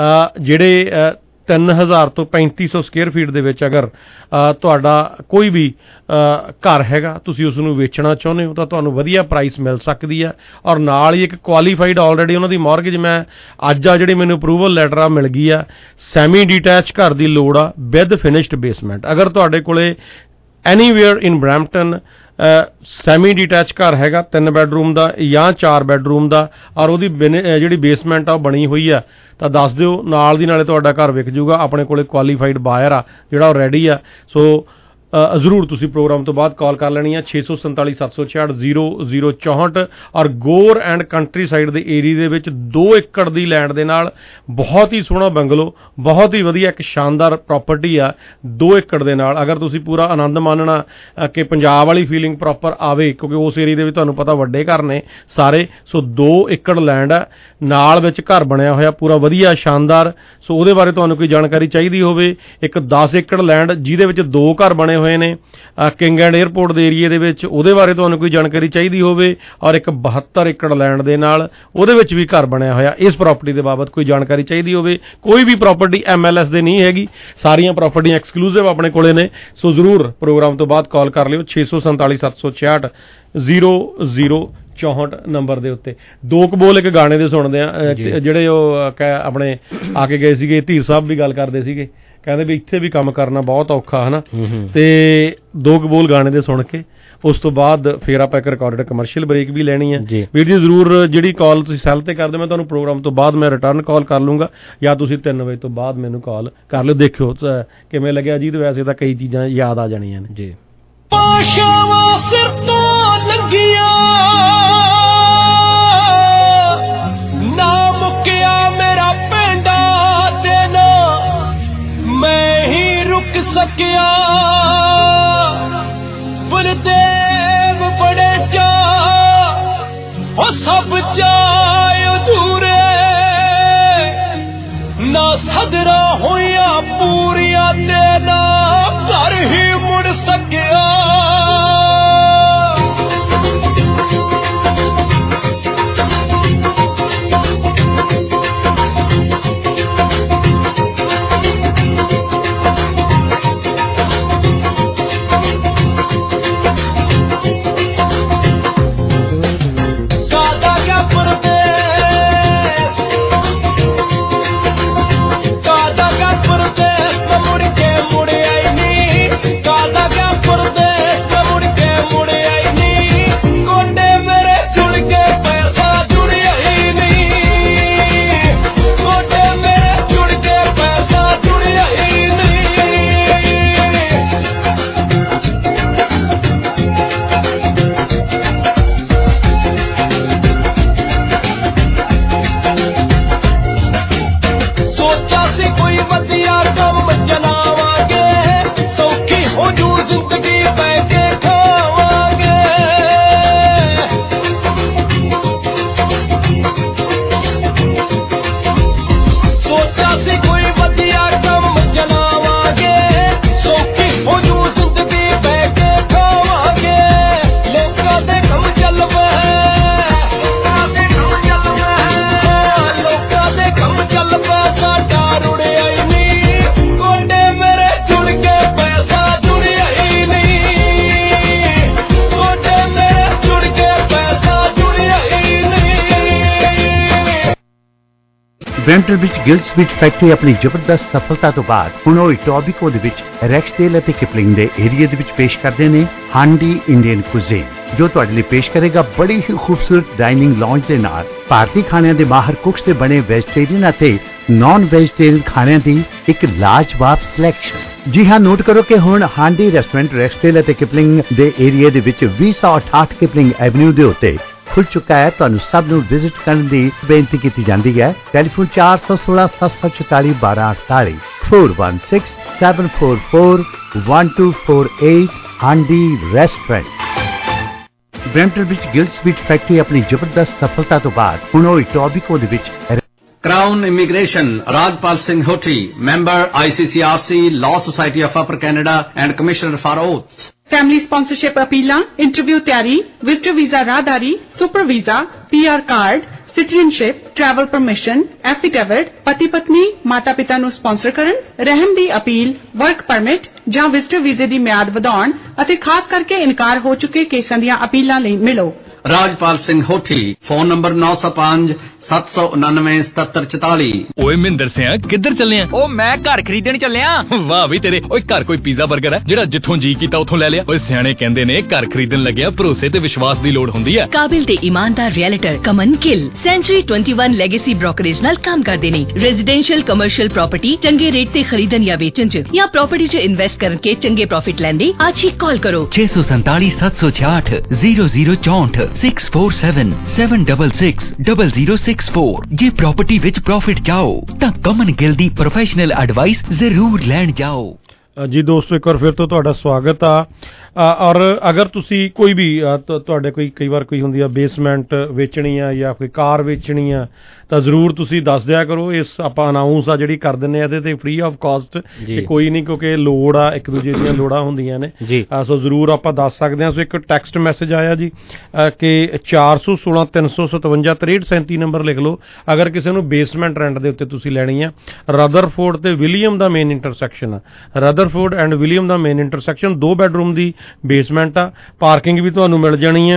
ਜਿਹੜੇ ਤਿੰਨ ਹਜ਼ਾਰ ਤੋਂ ਪੈਂਤੀ ਸੌ ਸਕੁਅਰ ਫੀਟ ਦੇ ਵਿੱਚ ਅਗਰ ਤੁਹਾਡਾ ਕੋਈ ਵੀ ਘਰ ਹੈਗਾ, ਤੁਸੀਂ ਉਸ ਨੂੰ ਵੇਚਣਾ ਚਾਹੁੰਦੇ ਹੋ ਤਾਂ ਤੁਹਾਨੂੰ ਵਧੀਆ ਪ੍ਰਾਈਸ ਮਿਲ ਸਕਦੀ ਹੈ। ਔਰ ਨਾਲ ਹੀ ਇੱਕ ਕੁਆਲੀਫਾਈਡ ਆਲਰੇਡੀ ਉਹਨਾਂ ਦੀ ਮੌਰਗੇਜ ਮੈਂ ਅੱਜ ਆ ਜਿਹੜੀ ਮੈਨੂੰ ਅਪਰੂਵਲ ਲੈਟਰ ਆ ਮਿਲ ਗਈ ਆ। ਸੈਮੀ ਡਿਟੈਚ ਘਰ ਦੀ ਲੋੜ ਆ ਵਿਦ ਫਿਨਿਸ਼ਡ ਬੇਸਮੈਂਟ। ਅਗਰ ਤੁਹਾਡੇ ਕੋਲੇ anywhere in Brampton semi detach ਘਰ ਹੈਗਾ ਤਿੰਨ ਬੈਡਰੂਮ ਦਾ ਜਾਂ ਚਾਰ ਬੈਡਰੂਮ ਦਾ, ਔਰ ਉਹਦੀ ਜਿਹੜੀ ਬੇਸਮੈਂਟ ਆ ਉਹ ਬਣੀ ਹੋਈ ਆ, ਤਾਂ ਦੱਸ ਦਿਓ, ਨਾਲ ਦੀ ਨਾਲੇ ਤੁਹਾਡਾ ਘਰ ਵਿਕ ਜੂਗਾ। ਆਪਣੇ ਕੋਲੇ ਕੁਆਲੀਫਾਈਡ ਬਾਇਰ ਆ ਜਿਹੜਾ ਉਹ ਰੈਡੀ ਆ। ਸੋ ਜ਼ਰੂਰ ਤੁਸੀਂ ਪ੍ਰੋਗਰਾਮ ਤੋਂ ਬਾਅਦ ਕਾਲ ਕਰ ਲੈਣੀ ਆ ਛੇ ਸੌ ਸੰਤਾਲੀ ਸੱਤ ਸੌ ਛਿਆਹਠ ਜ਼ੀਰੋ ਜ਼ੀਰੋ ਚੌਂਹਠ। ਔਰ ਗੋਰ ਐਂਡ ਕੰਟਰੀ ਸਾਈਡ ਦੇ ਏਰੀਏ ਦੇ ਵਿੱਚ ਦੋ ਏਕੜ ਦੀ ਲੈਂਡ ਦੇ ਨਾਲ ਬਹੁਤ ਹੀ ਸੋਹਣਾ ਬੰਗਲੋ, ਬਹੁਤ ਹੀ ਵਧੀਆ ਇੱਕ ਸ਼ਾਨਦਾਰ ਪ੍ਰਾਪਰਟੀ ਆ ਦੋ ਏਕੜ ਦੇ ਨਾਲ। ਅਗਰ ਤੁਸੀਂ ਪੂਰਾ ਆਨੰਦ ਮਾਣਨਾ ਕਿ ਪੰਜਾਬ ਵਾਲੀ ਫੀਲਿੰਗ ਪ੍ਰੋਪਰ ਆਵੇ, ਕਿਉਂਕਿ ਉਸ ਏਰੀਏ ਦੇ ਵਿੱਚ ਤੁਹਾਨੂੰ ਪਤਾ ਵੱਡੇ ਘਰ ਨੇ ਸਾਰੇ, ਸੋ ਦੋ ਏਕੜ ਲੈਂਡ ਆ, ਨਾਲ ਵਿੱਚ ਘਰ ਬਣਿਆ ਹੋਇਆ ਪੂਰਾ ਵਧੀਆ ਸ਼ਾਨਦਾਰ। ਸੋ ਉਹਦੇ ਬਾਰੇ ਤੁਹਾਨੂੰ ਕੋਈ ਜਾਣਕਾਰੀ ਚਾਹੀਦੀ ਹੋਵੇ, ਇੱਕ ਦਸ ਏਕੜ ਲੈਂਡ ਜਿਹਦੇ ਵਿੱਚ ਦੋ ਘਰ ਬਣੇ ਹੋਏ ਨੇ ਕਿੰਗ ਐਂਡ 에ਅਰਪੋਰਟ ਦੇ ਏਰੀਏ ਦੇ ਵਿੱਚ, ਉਹਦੇ ਬਾਰੇ ਤੁਹਾਨੂੰ ਕੋਈ ਜਾਣਕਾਰੀ ਚਾਹੀਦੀ ਹੋਵੇ, ਔਰ ਇੱਕ ਬਹੱਤਰ ਏਕੜ ਲੈਂਡ ਦੇ ਨਾਲ ਉਹਦੇ ਵਿੱਚ ਵੀ ਘਰ ਬਣਿਆ ਹੋਇਆ, ਇਸ ਪ੍ਰਾਪਰਟੀ ਦੇ ਬਾਬਤ ਕੋਈ ਜਾਣਕਾਰੀ ਚਾਹੀਦੀ ਹੋਵੇ। ਕੋਈ ਵੀ ਪ੍ਰਾਪਰਟੀ ਐਮ ਐਲ ਐਸ ਦੇ ਨਹੀਂ ਹੈਗੀ, ਸਾਰੀਆਂ ਪ੍ਰਾਪਰਟੀਆਂ ਐਕਸਕਲੂਸਿਵ ਆਪਣੇ ਕੋਲੇ ਨੇ। ਸੋ ਜ਼ਰੂਰ ਪ੍ਰੋਗਰਾਮ ਤੋਂ ਬਾਅਦ ਕਾਲ ਕਰ ਲਿਓ ਛੇ ਸੌ ਸੰਤਾਲੀ ਸੱਤ ਸੌ ਛਿਆਹਠ ਜ਼ੀਰੋ ਜ਼ੀਰੋ ਚੌਂਹਠ ਨੰਬਰ ਦੇ ਉੱਤੇ। ਦੋ ਕੁ ਬੋਲ ਇੱਕ ਗਾਣੇ ਦੇ ਸੁਣਦੇ ਆ, ਜਿਹੜੇ ਉਹ ਆਪਣੇ ਆ ਕੇ ਗਏ ਸੀਗੇ, ਧੀਰ ਸਾਹਿਬ ਵੀ ਗੱਲ ਕਰਦੇ ਸੀਗੇ, ਕਹਿੰਦੇ ਵੀ ਇੱਥੇ ਵੀ ਕੰਮ ਕਰਨਾ ਬਹੁਤ ਔਖਾ ਹੈ ਨਾ, ਤੇ ਦੋ ਕੁ ਬੋਲ ਗਾਣੇ ਦੇ ਸੁਣ ਕੇ ਉਸ ਤੋਂ ਬਾਅਦ ਫਿਰ ਆਪਾਂ ਇੱਕ ਰਿਕਾਰਡਡ ਕਮਰਸ਼ੀਅਲ ਬ੍ਰੇਕ ਵੀ ਲੈਣੀ ਹੈ। ਵੀਰ ਜੀ ਜ਼ਰੂਰ ਜਿਹੜੀ ਕਾਲ ਤੁਸੀਂ ਸੈੱਲ ਤੇ ਕਰਦੇ, ਮੈਂ ਤੁਹਾਨੂੰ ਪ੍ਰੋਗਰਾਮ ਤੋਂ ਬਾਅਦ ਮੈਂ ਰਿਟਰਨ ਕਾਲ ਕਰ ਲੂੰਗਾ, ਜਾਂ ਤੁਸੀਂ ਤਿੰਨ ਵਜੇ ਤੋਂ ਬਾਅਦ ਮੈਨੂੰ ਕਾਲ ਕਰ ਲਿਓ। ਦੇਖਿਓ ਕਿਵੇਂ ਲੱਗਿਆ ਜੀ। ਤੇ ਵੈਸੇ ਤਾਂ ਕਈ ਚੀਜ਼ਾਂ ਯਾਦ ਆ ਜਾਣੀਆਂ ਨੇ ਜੀ। ਪਾਸ਼ਾਵਾਂ ਸਿਰ ਤੋਂ ਲੱਗੀਆਂ ਨਾ ਮੁੱਕਿਆ ਮੇਰਾ ਪੈਂਡਾ ਦੇਣਾ, ਮੈਂ ਹੀ ਰੁਕ ਸਕਿਆ ਬਲਦੇਵ ਬੜੇ ਚਾਅ ਉਹ ਸਭ ਚਾਅ ਅਧੂਰੇ ਨਾ ਸਦਰਾਂ ਹੋਈਆਂ ਪੂਰੀਆਂ ਤੇ ਨਾ ਘਰ ਹੀ ਮੁੜ ਸਕਿਆ। ਬਰੈਂਪਟਨ ਵਿੱਚ ਗਿਲਡ ਸਵੀਟ ਫੈਕਟਰੀ ਆਪਣੀ ਜ਼ਬਰਦਸਤ ਸਫਲਤਾ ਤੋਂ ਬਾਅਦ ਹੁਣ ਉਹ ਇਟੋਬੀਕੋ ਦੇ ਵਿੱਚ ਰੈਕਸਡੇਲ ਅਤੇ ਕਿਪਲਿੰਗ ਦੇ ਏਰੀਆ ਦੇ ਵਿੱਚ ਪੇਸ਼ ਕਰਦੇ ਨੇ ਹਾਂਡੀ ਇੰਡੀਅਨ ਕੁਜ਼ੀਨ, ਜੋ ਤੁਹਾਡੇ ਲਈ ਪੇਸ਼ ਕਰੇਗਾ ਬੜੀ ਹੀ ਖੂਬਸੂਰਤ ਡਾਈਨਿੰਗ ਲੌਂਜ ਦੇ ਨਾਲ ਭਾਰਤੀ ਖਾਣਿਆਂ ਦੇ ਮਾਹਰ ਕੁਕਸ ਦੇ ਬਣੇ ਵੈਜੀਟੇਰੀਅਨ ਅਤੇ ਨਾਨ ਵੈਜੀਟੇਰੀਅਨ ਖਾਣਿਆਂ ਦੀ ਇੱਕ ਲਾਜਵਾਬ ਸਿਲੈਕਸ਼ਨ। ਜੀ ਹਾਂ, ਨੋਟ ਕਰੋ ਕਿ ਹੁਣ ਹਾਂਡੀ ਰੈਸਟੋਰੈਂਟ ਰੈਕਸਡੇਲ ਅਤੇ ਕਿਪਲਿੰਗ ਦੇ ਏਰੀਆ ਦੇ ਵਿੱਚ ਵੀਹ ਸੌ ਅਠਾਹਠ ਕਿਪਲਿੰਗ ਐਵਨਿਊ ਦੇ ਉੱਤੇ ਖੁੱਲ ਚੁੱਕਾ ਹੈ। ਤੁਹਾਨੂੰ ਸਭ ਨੂੰ ਵਿਜ਼ਿਟ ਕਰਨ ਦੀ ਬੇਨਤੀ ਕੀਤੀ ਜਾਂਦੀ ਹੈ। ਟੈਲੀਫੋਨ ਚਾਰ ਸੌ ਸੋਲਾਂ ਸੱਤ ਸੌ ਚੁਤਾਲੀ ਬਾਰਾਂ ਅਠਤਾਲੀ ਚਾਰ ਇੱਕ ਛੇ ਸੱਤ ਚਾਰ ਚਾਰ ਇੱਕ ਦੋ ਚਾਰ ਅੱਠ ਹਾਂਡੀ ਰੈਸਟੋਰੈਂਟ। ਬਰੈਂਪਟਨ ਵਿੱਚ ਗਿਲਡ ਸਵੀਟ ਫੈਕਟਰੀ ਆਪਣੀ ਜ਼ਬਰਦਸਤ ਸਫਲਤਾ ਤੋਂ ਬਾਅਦ ਹੁਣ ਉਹ ਇਟੋਬੀਕੋ ਦੇ ਵਿੱਚ Crown Immigration, Rajpal Singh Hoti, member I C C R C, Law Society of Upper Canada and Commissioner for Oaths. Family sponsorship ਅਪੀਲਾਂ, ਇੰਟਰਵਿਊ ਤਿਆਰੀ, ਵਿਜ਼ਟਰ ਵੀਜ਼ਾ ਰਾਹਦਾਰੀ, super visa, P R card, citizenship, travel permission, affidavit, ਪਤੀ ਪਤਨੀ, ਮਾਤਾ ਪਿਤਾ ਨੂੰ sponsor ਕਰਨ, ਰਹਿਣ ਦੀ ਅਪੀਲ, ਵਰਕ ਪਰਮਿਟ ਜਾਂ ਵਿਜ਼ਟਰ ਵੀਜ਼ੇ ਦੀ ਮਿਆਦ ਵਧਾਉਣ ਅਤੇ ਖਾਸ ਕਰਕੇ ਇਨਕਾਰ ਹੋ ਚੁੱਕੇ ਕੇਸਾਂ ਦੀਆਂ ਅਪੀਲਾਂ ਲਈ ਮਿਲੋ। ਰਾਜਪਾਲ ਸਿੰਘ ਹੋਠੀ, ਫੋਨ ਨੰਬਰ ਨੌ ਸੌ ਪੰਜ ਸੱਤ ਸੌ ਉਨਾਨਵੇਂ ਸਤੱਤਰ ਚੁਤਾਲੀ। ਓਏ ਮਹਿੰਦਰ ਸਿਆ ਕਿੱਧਰ ਚੱਲੇ ਆ? ਉਹ ਮੈਂ ਘਰ ਖਰੀਦਣ ਚੱਲਿਆ। ਵਾਹ ਵੀ ਤੇਰੇ। ਓਏ ਘਰ ਕੋਈ ਪੀਜ਼ਾ 버ਗਰ ਹੈ ਜਿਹੜਾ ਜਿੱਥੋਂ ਜੀ ਕੀਤਾ ਉੱਥੋਂ ਲੈ ਲਿਆ? ਓਏ ਸਿਆਣੇ ਕਹਿੰਦੇ ਨੇ ਘਰ ਖਰੀਦਣ ਲੱਗਿਆ ਭਰੋਸੇ ਤੇ ਵਿਸ਼ਵਾਸ ਦੀ ਲੋੜ ਹੁੰਦੀ ਹੈ। ਕਾਬਿਲ ਤੇ ਇਮਾਨਦਾਰ ਰੀਅਲਟਰ ਕਮਨ ਗਿੱਲ ਸੈਂਚੁਰੀ ਇਕੱਤੀ ਲੈਗੇਸੀ ਬ੍ਰੋਕਰੇਜ ਨਾਲ ਕੰਮ ਕਰਦੇ ਨੇ। ਰੈਜ਼ੀਡੈਂਸ਼ੀਅਲ ਕਮਰਸ਼ੀਅਲ ਪ੍ਰਾਪਰਟੀ ਚੰਗੇ ਰੇਟ ਤੇ ਖਰੀਦਣ ਜਾਂ ਵੇਚਣ ਚ ਜਾਂ ਪ੍ਰਾਪਰਟੀ ਚ ਇਨਵੈਸਟ ਕਰਕੇ ਚੰਗੇ ਪ੍ਰੋਫਿਟ ਲੈਣ ਲਈ ਅੱਜ ਹੀ ਕਾਲ ਕਰੋ ਛੇ ਸੌ ਸੰਤਾਲੀ ਸੱਤ ਸੌ ਛਿਆਹਠ ਜ਼ੀਰੋ ਜ਼ੀਰੋ ਚੌਂਹਠ six four seven seven double six double zero six four. ਜੇ ਪ੍ਰਾਪਰਟੀ ਵਿੱਚ ਪ੍ਰੋਫਿਟ ਚਾਹੋ ਤਾਂ ਕਮਨ ਗਿੱਲ ਦੀ ਪ੍ਰੋਫੈਸ਼ਨਲ ਐਡਵਾਈਸ ਜ਼ਰੂਰ ਲੈਣ ਜਾਓ। ਜੀ ਦੋਸਤੋ, ਇੱਕ ਵਾਰ ਫਿਰ ਤੋਂ ਤੁਹਾਡਾ ਸਵਾਗਤ ਆ। ਔਰ ਅਗਰ ਤੁਸੀਂ ਕੋਈ ਵੀ ਤੁਹਾਡੇ ਕੋਈ ਕਈ ਵਾਰ ਕੋਈ ਹੁੰਦੀ ਆ ਬੇਸਮੈਂਟ ਵੇਚਣੀ ਆ ਜਾਂ ਕੋਈ ਕਾਰ ਵੇਚਣੀ ਆ ਤਾਂ ਜ਼ਰੂਰ ਤੁਸੀਂ ਦੱਸ ਦਿਆ ਕਰੋ। ਇਸ ਆਪਾਂ ਅਨਾਊਂਸ ਆ ਜਿਹੜੀ ਕਰ ਦਿੰਦੇ ਆ ਇਹਦੇ ਤੇ ਫ੍ਰੀ ਆਫ ਕਾਸਟ, ਕਿ ਕੋਈ ਨਹੀਂ, ਕਿਉਂਕਿ ਲੋੜ ਆ, ਇੱਕ ਦੂਜੇ ਦੀਆਂ ਲੋੜਾਂ ਹੁੰਦੀਆਂ ਨੇ। ਸੋ ਜ਼ਰੂਰ ਆਪਾਂ ਦੱਸ ਸਕਦੇ ਹਾਂ। ਸੋ ਇੱਕ ਟੈਕਸਟ ਮੈਸੇਜ ਆਇਆ ਜੀ ਕਿ ਚਾਰ ਸੌ ਸੋਲਾਂ ਤਿੰਨ ਸੌ ਸਤਵੰਜਾ ਤਰੇਹਠ ਸੈਂਤੀ ਨੰਬਰ ਲਿਖ ਲਓ ਅਗਰ ਕਿਸੇ ਨੂੰ ਬੇਸਮੈਂਟ ਰੈਂਟ ਦੇ ਉੱਤੇ ਤੁਸੀਂ ਲੈਣੀ ਆ। ਰਦਰਫੋਰਡ ਤੇ ਵਿਲੀਅਮ ਦਾ ਮੇਨ ਇੰਟਰਸੈਕਸ਼ਨ ਆ। ਰਦਰਫੋਰਡ ਐਂਡ ਵਿਲੀਅਮ ਦਾ ਮੇਨ ਇੰਟਰਸੈਕਸ਼ਨ, ਦੋ ਬੈਡਰੂਮ ਦੀ ਬੇਸਮੈਂਟ ਆ, ਪਾਰਕਿੰਗ ਵੀ ਤੁਹਾਨੂੰ ਮਿਲ ਜਾਣੀ ਹੈ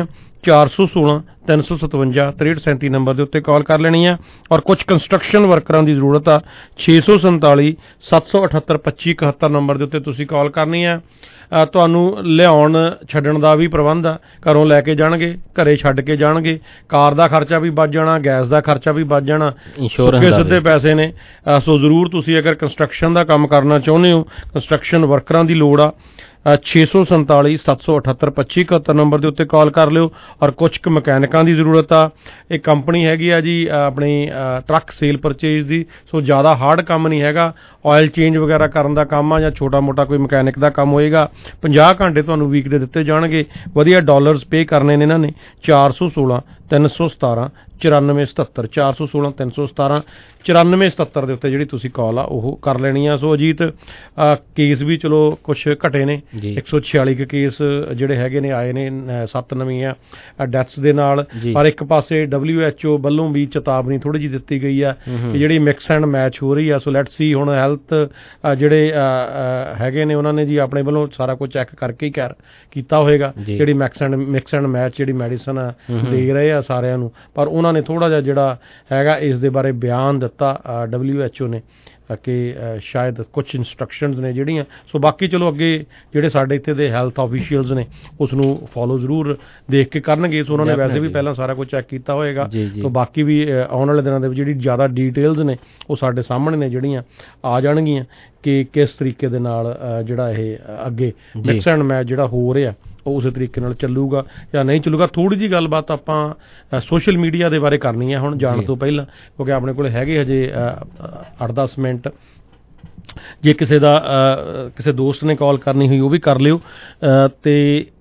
ਚਾਰ ਸੌ ਸੋਲਾਂ ਤਿੰਨ ਸੌ ਸਤਵੰਜਾ ਤ੍ਰੇਹਠ ਸੈਂਤੀ ਨੰਬਰ ਦੇ ਉੱਤੇ ਕਾਲ ਕਰ ਲੈਣੀ ਆ। ਔਰ ਕੁਝ ਕੰਸਟਰਕਸ਼ਨ ਵਰਕਰਾਂ ਦੀ ਜ਼ਰੂਰਤ ਆ, ਛੇ ਸੌ ਸੰਤਾਲੀ ਸੱਤ ਸੌ ਅਠੱਤਰ ਪੱਚੀ ਇਕਹੱਤਰ ਨੰਬਰ ਦੇ ਉੱਤੇ ਤੁਸੀਂ ਕਾਲ ਕਰਨੀ ਆ। ਤੁਹਾਨੂੰ ਲਿਆਉਣ ਛੱਡਣ ਦਾ ਵੀ ਪ੍ਰਬੰਧ ਆ, ਘਰੋਂ ਲੈ ਕੇ ਜਾਣਗੇ, ਘਰੇ ਛੱਡ ਕੇ ਜਾਣਗੇ, ਕਾਰ ਦਾ ਖਰਚਾ ਵੀ ਬਚ ਜਾਣਾ, ਗੈਸ ਦਾ ਖਰਚਾ ਵੀ ਬਚ ਜਾਣਾ, ਸੁੱਕੇ ਸਿੱਧੇ ਪੈਸੇ ਨੇ। ਸੋ ਜ਼ਰੂਰ ਤੁਸੀਂ ਅਗਰ ਕੰਸਟਰਕਸ਼ਨ ਦਾ ਕੰਮ ਕਰਨਾ ਚਾਹੁੰਦੇ ਹੋ, ਕੰਸਟਰਕਸ਼ਨ ਵਰਕਰਾਂ ਦੀ ਲੋੜ ਆ, ਛੇ ਸੌ ਸੰਤਾਲੀ ਸੱਤ ਸੌ ਅਠੱਤਰ ਪੱਚੀ ਇਕਹੱਤਰ ਨੰਬਰ ਦੇ ਉੱਤੇ ਕਾਲ ਕਰ ਲਿਓ। ਔਰ ਕੁਝ ਕੁ ਮਕੈਨਿਕਾਂ ਦੀ ਜ਼ਰੂਰਤ ਆ। ਇਹ ਕੰਪਨੀ ਹੈਗੀ ਆ ਜੀ ਆਪਣੀ ਟਰੱਕ ਸੇਲ ਪਰਚੇਜ਼ ਦੀ, ਸੋ ਜ਼ਿਆਦਾ ਹਾਰਡ ਕੰਮ ਨਹੀਂ ਹੈਗਾ, ਆਇਲ ਚੇਂਜ ਵਗੈਰਾ ਕਰਨ ਦਾ ਕੰਮ ਆ ਜਾਂ ਛੋਟਾ ਮੋਟਾ ਕੋਈ ਮਕੈਨਿਕ ਦਾ ਕੰਮ ਹੋਏਗਾ। ਪੰਜਾਹ ਘੰਟੇ ਤੁਹਾਨੂੰ ਵੀਕ ਦੇ ਦਿੱਤੇ ਜਾਣਗੇ, ਵਧੀਆ ਡਾਲਰਸ ਪੇ ਕਰਨੇ ਨੇ ਇਹਨਾਂ ਨੇ। ਚਾਰ ਸੌ ਸੋਲਾਂ ਤਿੰਨ ਸੌ ਸਤਾਰਾਂ ਚੁਰਾਨਵੇਂ ਸਤੱਤਰ ਚਾਰ ਸੌ ਸੋਲਾਂ ਤਿੰਨ ਸੌ ਸਤਾਰਾਂ ਚੁਰਾਨਵੇਂ ਸਤੱਤਰ ਦੇ ਉੱਤੇ ਜਿਹੜੀ ਤੁਸੀਂ ਕਾਲ ਆ ਉਹ ਕਰ ਲੈਣੀ ਆ। ਸੋ ਅਜੀਤ ਕੇਸ ਵੀ ਚਲੋ ਕੁਛ ਘਟੇ ਨੇ, ਇੱਕ ਸੌ ਛਿਆਲੀ ਕੁ ਕੇਸ ਜਿਹੜੇ ਹੈਗੇ ਨੇ ਆਏ ਨੇ, ਸੱਤ ਨਵੀਆਂ ਡੈਥਸ ਦੇ ਨਾਲ। ਪਰ ਇੱਕ ਪਾਸੇ ਡਬਲਿਊ ਐਚ ਓ ਵੱਲੋਂ ਵੀ ਚੇਤਾਵਨੀ ਥੋੜ੍ਹੀ ਜਿਹੀ ਦਿੱਤੀ ਗਈ ਆ ਕਿ ਜਿਹੜੀ ਮਿਕਸ ਐਂਡ ਮੈਚ ਹੋ ਰਹੀ ਆ। ਸੋ ਲੈਟਸ ਸੀ ਹੁਣ ਹੈਲਥ ਜਿਹੜੇ ਹੈਗੇ ਨੇ ਉਹਨਾਂ ਨੇ ਜੀ ਆਪਣੇ ਵੱਲੋਂ ਸਾਰਾ ਕੁਝ ਚੈੱਕ ਕਰਕੇ ਹੀ ਕਰ ਕੀਤਾ ਹੋਏਗਾ, ਜਿਹੜੀ mix and mix and match ਜਿਹੜੀ ਮੈਡੀਸਨ ਦੇ ਰਹੇ ਆ ਸਾਰਿਆਂ ਨੂੰ। ਪਰ ਉਹਨਾਂ ਨੇ ਥੋੜ੍ਹਾ ਜਿਹਾ ਜਿਹੜਾ ਹੈਗਾ ਇਸ ਦੇ ਬਾਰੇ ਬਿਆਨ ਦਿੱਤਾ ਡਬਲਿਊ ਐਚ ਓ ਨੇ ਕਿ ਸ਼ਾਇਦ ਕੁਛ ਇੰਸਟਰਕਸ਼ਨਸ ਨੇ ਜਿਹੜੀਆਂ। ਸੋ ਬਾਕੀ ਚਲੋ ਅੱਗੇ ਜਿਹੜੇ ਸਾਡੇ ਇੱਥੇ ਦੇ ਹੈਲਥ ਆਫੀਸ਼ੀਅਲਸ ਨੇ ਉਸ ਨੂੰ ਫੋਲੋ ਜ਼ਰੂਰ ਦੇਖ ਕੇ ਕਰਨਗੇ। ਸੋ ਉਹਨਾਂ ਨੇ ਵੈਸੇ ਵੀ ਪਹਿਲਾਂ ਸਾਰਾ ਕੁਝ ਚੈੱਕ ਕੀਤਾ ਹੋਏਗਾ। ਸੋ ਬਾਕੀ ਵੀ ਆਉਣ ਵਾਲੇ ਦਿਨਾਂ ਦੇ ਵਿੱਚ ਜਿਹੜੀ ਜ਼ਿਆਦਾ ਡੀਟੇਲਸ ਨੇ ਉਹ ਸਾਡੇ ਸਾਹਮਣੇ ਨੇ ਜਿਹੜੀਆਂ ਆ ਜਾਣਗੀਆਂ ਕਿ ਕਿਸ ਤਰੀਕੇ ਦੇ ਨਾਲ ਜਿਹੜਾ ਇਹ ਅੱਗੇ ਮਿਕਸ ਐਂਡ ਮੈਚ ਜਿਹੜਾ ਹੋ ਰਿਹਾ ਉਹ ਉਸੇ ਤਰੀਕੇ ਨਾਲ ਚੱਲੂਗਾ ਜਾਂ ਨਹੀਂ ਚੱਲੂਗਾ। ਥੋੜ੍ਹੀ ਜਿਹੀ ਗੱਲਬਾਤ ਆਪਾਂ ਸੋਸ਼ਲ ਮੀਡੀਆ ਦੇ ਬਾਰੇ ਕਰਨੀ ਹੈ ਹੁਣ ਜਾਣ ਤੋਂ ਪਹਿਲਾਂ, ਕਿਉਂਕਿ ਆਪਣੇ ਕੋਲ ਹੈਗੇ ਹਜੇ ਅੱਠ ਦਸ ਮਿੰਟ। ਜੇ ਕਿਸੇ ਦਾ ਕਿਸੇ ਦੋਸਤ ਨੇ ਕਾਲ ਕਰਨੀ ਹੋਈ ਉਹ ਵੀ ਕਰ ਲਿਓ। ਤੇ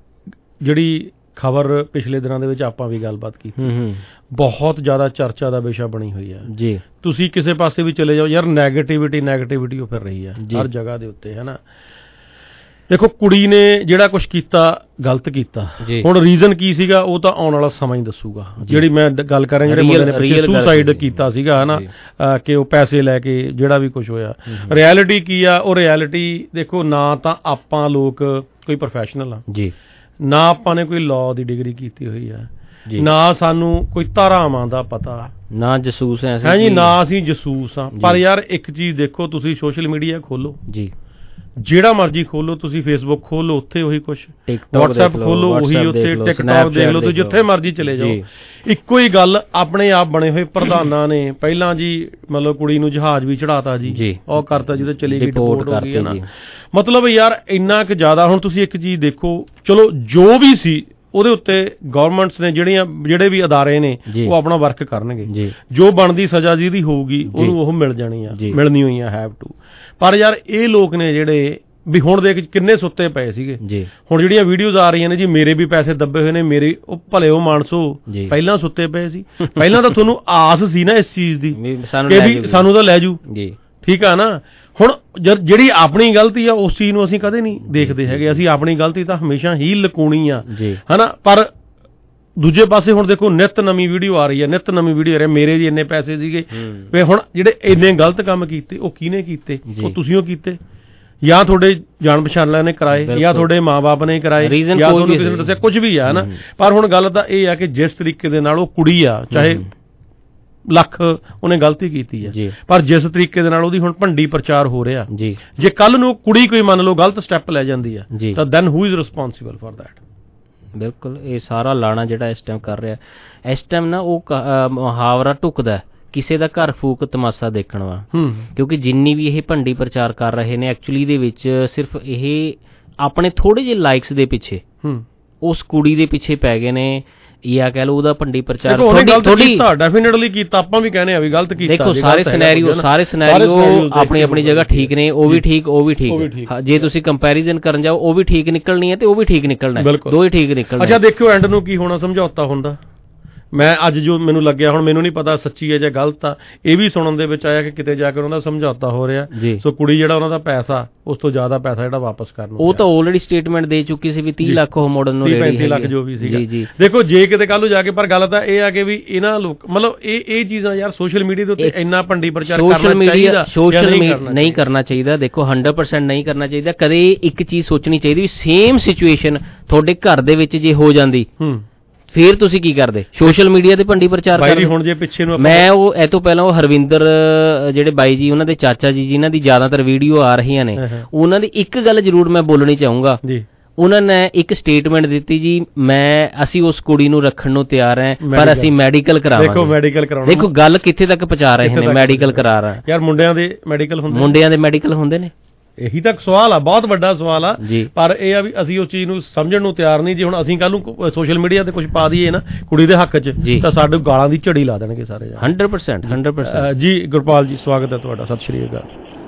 ਜਿਹੜੀ ਖਬਰ ਪਿਛਲੇ ਦਿਨਾਂ ਦੇ ਵਿੱਚ ਆਪਾਂ ਵੀ ਗੱਲਬਾਤ ਕੀਤੀ, ਬਹੁਤ ਜ਼ਿਆਦਾ ਚਰਚਾ ਦਾ ਵਿਸ਼ਾ ਬਣੀ ਹੋਈ ਹੈ ਜੀ। ਤੁਸੀਂ ਕਿਸੇ ਪਾਸੇ ਵੀ ਚਲੇ ਜਾਓ ਯਾਰ, ਨੈਗੇਟਿਵਿਟੀ ਨੈਗੇਟਿਵਿਟੀ ਉਹ ਫਿਰ ਰਹੀ ਹੈ ਹਰ ਜਗ੍ਹਾ ਦੇ ਉੱਤੇ, ਹੈ ਨਾ। ਦੇਖੋ ਕੁੜੀ ਨੇ ਜਿਹੜਾ ਕੁਛ ਕੀਤਾ ਗਲਤ ਕੀਤਾ, ਹੁਣ ਰੀਜ਼ਨ ਕੀ ਸੀਗਾ ਉਹ ਤਾਂ ਆਉਣ ਵਾਲਾ ਸਮਾਂ ਹੀ ਦੱਸੂਗਾ। ਜਿਹੜੀ ਮੈਂ ਗੱਲ ਕਰ ਰਿਹਾ, ਜਿਹੜੇ ਮੁੰਡੇ ਨੇ ਪਿੱਛੇ ਸੁਸਾਈਡ ਕੀਤਾ ਸੀਗਾ ਹਨਾ, ਕਿ ਉਹ ਪੈਸੇ ਲੈ ਕੇ ਜਿਹੜਾ ਵੀ ਕੁਛ ਹੋਇਆ, ਰਿਐਲਿਟੀ ਕੀ ਆ ਉਹ ਰਿਐਲਿਟੀ ਦੇਖੋ। ਨਾ ਤਾਂ ਆਪਾਂ ਲੋਕ ਕੋਈ ਪ੍ਰੋਫੈਸ਼ਨਲ ਆ ਜੀ, ਨਾ ਆਪਾਂ ਨੇ ਕੋਈ ਲਾਅ ਦੀ ਡਿਗਰੀ ਕੀਤੀ ਹੋਈ ਆ, ਨਾ ਸਾਨੂੰ ਕੋਈ ਧਾਰਾਵਾਂ ਦਾ ਪਤਾ, ਨਾ ਜਸੂਸ ਹੈ ਜੀ, ਨਾ ਅਸੀਂ ਜਸੂਸ ਆ। ਪਰ ਯਾਰ ਇੱਕ ਚੀਜ਼ ਦੇਖੋ, ਤੁਸੀਂ ਸੋਸ਼ਲ ਮੀਡੀਆ ਖੋਲੋ ਜੀ, ਜਿਹੜਾ ਮਰਜੀ ਖੋਲੋ, ਤੁਸੀਂ ਫੇਸਬੁੱਕ ਖੋਲੋ ਉੱਥੇ ਉਹੀ ਕੁਛ, ਵਟਸਐਪ ਖੋਲੋ ਉਹੀ ਉੱਥੇ, ਟਿਕਟੌਕ ਦੇਖ ਲਓ, ਤੁਸੀਂ ਜਿੱਥੇ ਮਰਜੀ ਚਲੇ ਜਾਓ ਇੱਕੋ ਹੀ ਗੱਲ। ਆਪਣੇ ਆਪ ਬਣੇ ਹੋਏ ਪ੍ਰਧਾਨਾਂ ਨੇ ਪਹਿਲਾਂ ਜੀ ਮਤਲਬ ਕੁੜੀ ਨੂੰ ਜਹਾਜ਼ ਵੀ ਚੜਾਤਾ ਜੀ, ਉਹ ਕਰਤਾ ਜਿਹਦੇ ਚਲੀ ਗਈ, ਡਿਪੋਰਟ ਹੋ ਗਈ ਨਾ। ਮਤਲਬ ਯਾਰ ਇੰਨਾ ਕੁ ਜ਼ਿਆਦਾ। ਹੁਣ ਤੁਸੀਂ ਇੱਕ ਚੀਜ਼ ਦੇਖੋ, ਚਲੋ ਜੋ ਵੀ ਸੀ ਉਹਦੇ ਉੱਤੇ ਗਵਰਨਮੈਂਟਸ ਨੇ ਜਿਹੜੀਆਂ ਜਿਹੜੇ ਵੀ ਅਦਾਰੇ ਨੇ ਉਹ ਆਪਣਾ ਵਰਕ ਕਰਨਗੇ, ਜੋ ਬਣਦੀ ਸਜ਼ਾ ਜਿਹਦੀ ਹੋਊਗੀ ਉਹਨੂੰ ਉਹ ਮਿਲ ਜਾਣੀ ਆ, ਮਿਲਣੀ ਹੋਈ ਆ, ਹੈਵ ਟੂ। ਪਰ ਯਾਰ ਇਹ ਲੋਕ ਨੇ ਜਿਹੜੇ ਵੀ ਹੁਣ ਦੇਖ ਕਿੰਨੇ ਸੁੱਤੇ ਪਏ ਸੀਗੇ। ਹੁਣ ਜਿਹੜੀਆਂ ਵੀਡੀਓਜ਼ ਆ ਰਹੀਆਂ ਨੇ ਜੀ, ਮੇਰੇ ਵੀ ਪੈਸੇ ਦੱਬੇ ਹੋਏ ਨੇ, ਮੇਰੇ ਉਹ ਭਲੇ ਉਹ ਮਾਨਸੋ ਪਹਿਲਾਂ ਸੁੱਤੇ ਪਏ ਸੀ। ਪਹਿਲਾਂ ਤਾਂ ਤੁਹਾਨੂੰ ਆਸ ਸੀ ਨਾ ਇਸ ਚੀਜ਼ ਦੀ ਕਿ ਵੀ ਸਾਨੂੰ ਤਾਂ ਲੈ ਜੂ, ਠੀਕ ਆ ਨਾ। ਹੁਣ ਜਿਹੜੀ ਆਪਣੀ ਗਲਤੀ ਆ ਉਸ ਚੀਜ਼ ਨੂੰ ਅਸੀਂ ਕਦੇ ਨਹੀਂ ਦੇਖਦੇ ਹੈਗੇ, ਅਸੀਂ ਆਪਣੀ ਗਲਤੀ ਤਾਂ ਹਮੇਸ਼ਾ ਹੀ ਲੁਕਾਉਣੀ ਆ, ਹਨਾ। ਪਰ ਦੂਜੇ ਪਾਸੇ ਹੁਣ ਦੇਖੋ ਨਿੱਤ ਨਵੀਂ ਵੀਡੀਓ ਆ ਰਹੀ ਹੈ, ਨਿੱਤ ਨਵੀਂ ਵੀਡੀਓ ਆ ਰਹੀ, ਮੇਰੇ ਜੀ ਇੰਨੇ ਪੈਸੇ ਸੀਗੇ। ਵੀ ਹੁਣ ਜਿਹੜੇ ਇੰਨੇ ਗਲਤ ਕੰਮ ਕੀਤੇ ਉਹ ਕਿਹਨੇ ਕੀਤੇ? ਉਹ ਤੁਸੀਂ ਉਹ ਕੀਤੇ, ਜਾਂ ਤੁਹਾਡੇ ਜਾਣ ਪਛਾਣ ਨੇ ਕਰਾਏ, ਜਾਂ ਤੁਹਾਡੇ ਮਾਂ-ਬਾਪ ਨੇ ਕਰਾਏ, ਜਾਂ ਤੁਹਾਨੂੰ ਕਿਸੇ ਨੇ ਦੱਸਿਆ, ਕੁਝ ਵੀ ਆ ਨਾ। ਪਰ ਹੁਣ ਗੱਲ ਤਾਂ ਇਹ ਆ ਕਿ ਜਿਸ ਤਰੀਕੇ ਦੇ ਨਾਲ ਉਹ ਕੁੜੀ ਆ, ਚਾਹੇ ਲੱਖ ਉਹਨੇ ਗਲਤੀ ਕੀਤੀ ਹੈ, ਪਰ ਜਿਸ ਤਰੀਕੇ ਦੇ ਨਾਲ ਉਹਦੀ ਹੁਣ ਭੰਡੀ ਪ੍ਰਚਾਰ ਹੋ ਰਿਹਾ, ਜੇ ਕੱਲ ਨੂੰ ਕੁੜੀ ਕੋਈ ਮੰਨ ਲਓ ਗਲਤ ਸਟੈਪ ਲੈ ਜਾਂਦੀ ਆ ਤਾਂ then who is responsible for that. ਬਿਲਕੁਲ, ਇਹ ਸਾਰਾ ਲਾਣਾ ਜਿਹੜਾ ਇਸ ਟਾਈਮ ਕਰ ਰਿਹਾ, ਇਸ ਟਾਈਮ ਨਾ ਉਹ ਮੁਹਾਵਰਾ ਢੁਕਦਾ ਕਿਸੇ ਦਾ ਘਰ ਫੂਕ ਤਮਾਸ਼ਾ ਦੇਖਣ ਵਾ। ਕਿਉਂਕਿ ਜਿੰਨੀ ਵੀ ਇਹ ਭੰਡੀ ਪ੍ਰਚਾਰ ਕਰ ਰਹੇ ਨੇ ਐਕਚੁਅਲੀ ਦੇ ਵਿੱਚ ਸਿਰਫ ਇਹ ਆਪਣੇ ਥੋੜੇ ਜਿਹੇ ਲਾਈਕਸ ਦੇ ਪਿੱਛੇ ਉਸ ਕੁੜੀ ਦੇ ਪਿੱਛੇ ਪੈ ਗਏ ਨੇ, ਜਾਂ ਕਹਿ ਲਓ ਉਹਦਾ ਭੰਡੀ ਪ੍ਰਚਾਰ ਥੋੜੀ ਡੈਫੀਨਿਟਲੀ ਕੀਤਾ। ਆਪਾਂ ਵੀ ਕਹਿੰਦੇ ਆ ਵੀ ਗਲਤ ਕੀਤਾ। ਦੇਖੋ ਸਾਰੇ ਸਿਨੈਰੀਓ ਸਾਰੇ ਸਿਨੈਰੀਓ ਆਪਣੀ ਆਪਣੀ ਜਗ੍ਹਾ ਠੀਕ ਨੇ, ਉਹ ਵੀ ਠੀਕ ਉਹ ਵੀ ਠੀਕ। ਜੇ ਤੁਸੀਂ ਕੰਪੈਰੀਜ਼ਨ ਕਰਨ ਜਾਓ ਉਹ ਵੀ ਠੀਕ ਨਿਕਲਣੀ ਹੈ ਤੇ ਉਹ ਵੀ ਠੀਕ ਨਿਕਲਣਾ, ਦੋ ਹੀ ਠੀਕ ਨਿਕਲਣਾ। ਅੱਛਾ ਦੇਖਿਓ ਐਂਡ ਨੂੰ ਕੀ ਹੋਣਾ, ਸਮਝੌਤਾ ਹੁੰਦਾ। ਮੈਂ ਅੱਜ ਜੋ ਮੈਨੂੰ ਲੱਗਿਆ, ਹੁਣ ਮੈਨੂੰ ਨਹੀਂ ਪਤਾ ਸੱਚੀ ਹੈ ਜਾਂ ਗਲਤ ਆ, ਇਹ ਵੀ ਸੁਣਨ ਦੇ ਵਿੱਚ ਆਇਆ ਕਿ ਕਿਤੇ ਜਾ ਕੇ ਉਹਨਾਂ ਦਾ ਸਮਝੌਤਾ ਹੋ ਰਿਹਾ। ਸੋ ਕੁੜੀ ਜਿਹੜਾ ਉਹਨਾਂ ਦਾ ਪੈਸਾ ਉਸ ਤੋਂ ਜ਼ਿਆਦਾ ਪੈਸਾ ਜਿਹੜਾ ਵਾਪਸ ਕਰਨ, ਉਹ ਤਾਂ ਆਲਰੇਡੀ ਸਟੇਟਮੈਂਟ ਦੇ ਚੁੱਕੀ ਸੀ ਵੀ ਤੀਹ ਲੱਖ ਉਹ ਮੋੜਨ ਨੂੰ ਰੈਡੀ ਪੈਂਤੀ ਲੱਖ ਜੋ ਵੀ ਸੀਗਾ। ਦੇਖੋ ਜੇ ਕਿਤੇ ਕੱਲ ਨੂੰ ਜਾ ਕੇ, ਪਰ ਗੱਲ ਤਾਂ ਇਹ ਆ ਕਿ ਵੀ ਇਹਨਾਂ ਲੋਕ ਮਤਲਬ ਇਹ ਇਹ ਚੀਜ਼ਾਂ ਯਾਰ ਸੋਸ਼ਲ ਮੀਡੀਆ ਦੇ ਉੱਤੇ ਇੰਨਾ ਭੰਡੀ ਪ੍ਰਚਾਰ ਕਰਨਾ ਚਾਹੀਦਾ, ਸੋਸ਼ਲ ਮੀਡੀਆ ਨਹੀਂ ਕਰਨਾ ਚਾਹੀਦਾ। ਦੇਖੋ ਹੰਡਰਡ ਪਰਸੈਂਟ ਨਹੀਂ ਕਰਨਾ ਚਾਹੀਦਾ। ਕਦੇ ਇੱਕ ਚੀਜ਼ ਸੋਚਣੀ ਚਾਹੀਦੀ ਵੀ ਸੇਮ ਸਿਚੁਏਸ਼ਨ ਤੁਹਾਡੇ ਘਰ ਦੇ ਵਿੱਚ ਜੇ ਹੋ ਜਾਂਦੀ, ਫਿਰ ਤੁਸੀਂ ਕੀ ਕਰਦੇ? ਸੋਸ਼ਲ ਮੀਡੀਆ ਤੇ ਭੰਡੀ ਪ੍ਰਚਾਰ ਕਰਦੇ। ਹੁਣ ਜੇ ਪਿੱਛੇ ਨੂੰ ਮੈਂ ਉਹ ਇਹ ਤੋਂ ਪਹਿਲਾਂ ਉਹ ਹਰਵਿੰਦਰ ਜਿਹੜੇ ਬਾਈ ਜੀ ਉਹਨਾਂ ਦੇ ਚਾਚਾ ਜੀ ਜਿਨ੍ਹਾਂ ਦੀ ਜ਼ਿਆਦਾਤਰ ਵੀਡੀਓ ਆ ਰਹੀਆਂ ਨੇ, ਉਹਨਾਂ ਦੀ ਇੱਕ ਗੱਲ ਜ਼ਰੂਰ ਮੈਂ ਬੋਲਣੀ ਚਾਹੂੰਗਾ ਜੀ। ਉਹਨਾਂ ਨੇ ਇੱਕ ਸਟੇਟਮੈਂਟ ਦਿੱਤੀ ਜੀ, ਮੈਂ ਅਸੀਂ ਉਸ ਕੁੜੀ ਨੂੰ ਰੱਖਣ ਨੂੰ ਤਿਆਰ ਹੈ ਪਰ ਅਸੀਂ ਮੈਡੀਕਲ ਕਰਾਵਾਂਗੇ। ਦੇਖੋ ਮੈਡੀਕਲ ਕਰਾਉਣਾ, ਦੇਖੋ ਗੱਲ ਕਿੱਥੇ ਤੱਕ ਪਹੁੰਚਾ ਰਹੇ ਨੇ। ਮੈਡੀਕਲ ਕਰਾ ਰਹੇ ਯਾਰ, ਮੁੰਡਿਆਂ ਦੇ ਮੈਡੀਕਲ ਹੁੰਦੇ ਮੁੰਡਿਆਂ ਦੇ ਮੈਡੀਕਲ ਹੁੰਦੇ ਨੇ। ਇਹੀ ਤਾਂ ਸਵਾਲ ਆ, ਬਹੁਤ ਵੱਡਾ ਸਵਾਲ ਆ। ਪਰ ਇਹ ਆ ਵੀ ਅਸੀਂ ਉਸ ਚੀਜ਼ ਨੂੰ ਸਮਝਣ ਨੂੰ ਤਿਆਰ ਨਹੀਂ। ਜੇ ਹੁਣ ਅਸੀਂ ਕੱਲ ਨੂੰ ਸੋਸ਼ਲ ਮੀਡੀਆ ਤੇ ਕੁਝ ਪਾ ਦਈਏ ਨਾ ਕੁੜੀ ਦੇ ਹੱਕ 'ਚ, ਤਾਂ ਸਾਡੇ ਗਾਲਾਂ ਦੀ ਝੜੀ ਲਾ ਦੇਣਗੇ ਸਾਰੇ। ਹੰਡਰਡ ਪਰਸੈਂਟ ਹੰਡਰਡ ਪਰਸੈਂਟ ਜੀ। ਗੁਰਪਾਲ ਜੀ ਸਵਾਗਤ ਹੈ ਤੁਹਾਡਾ, ਸਤਿ ਸ਼੍ਰੀ ਅਕਾਲ।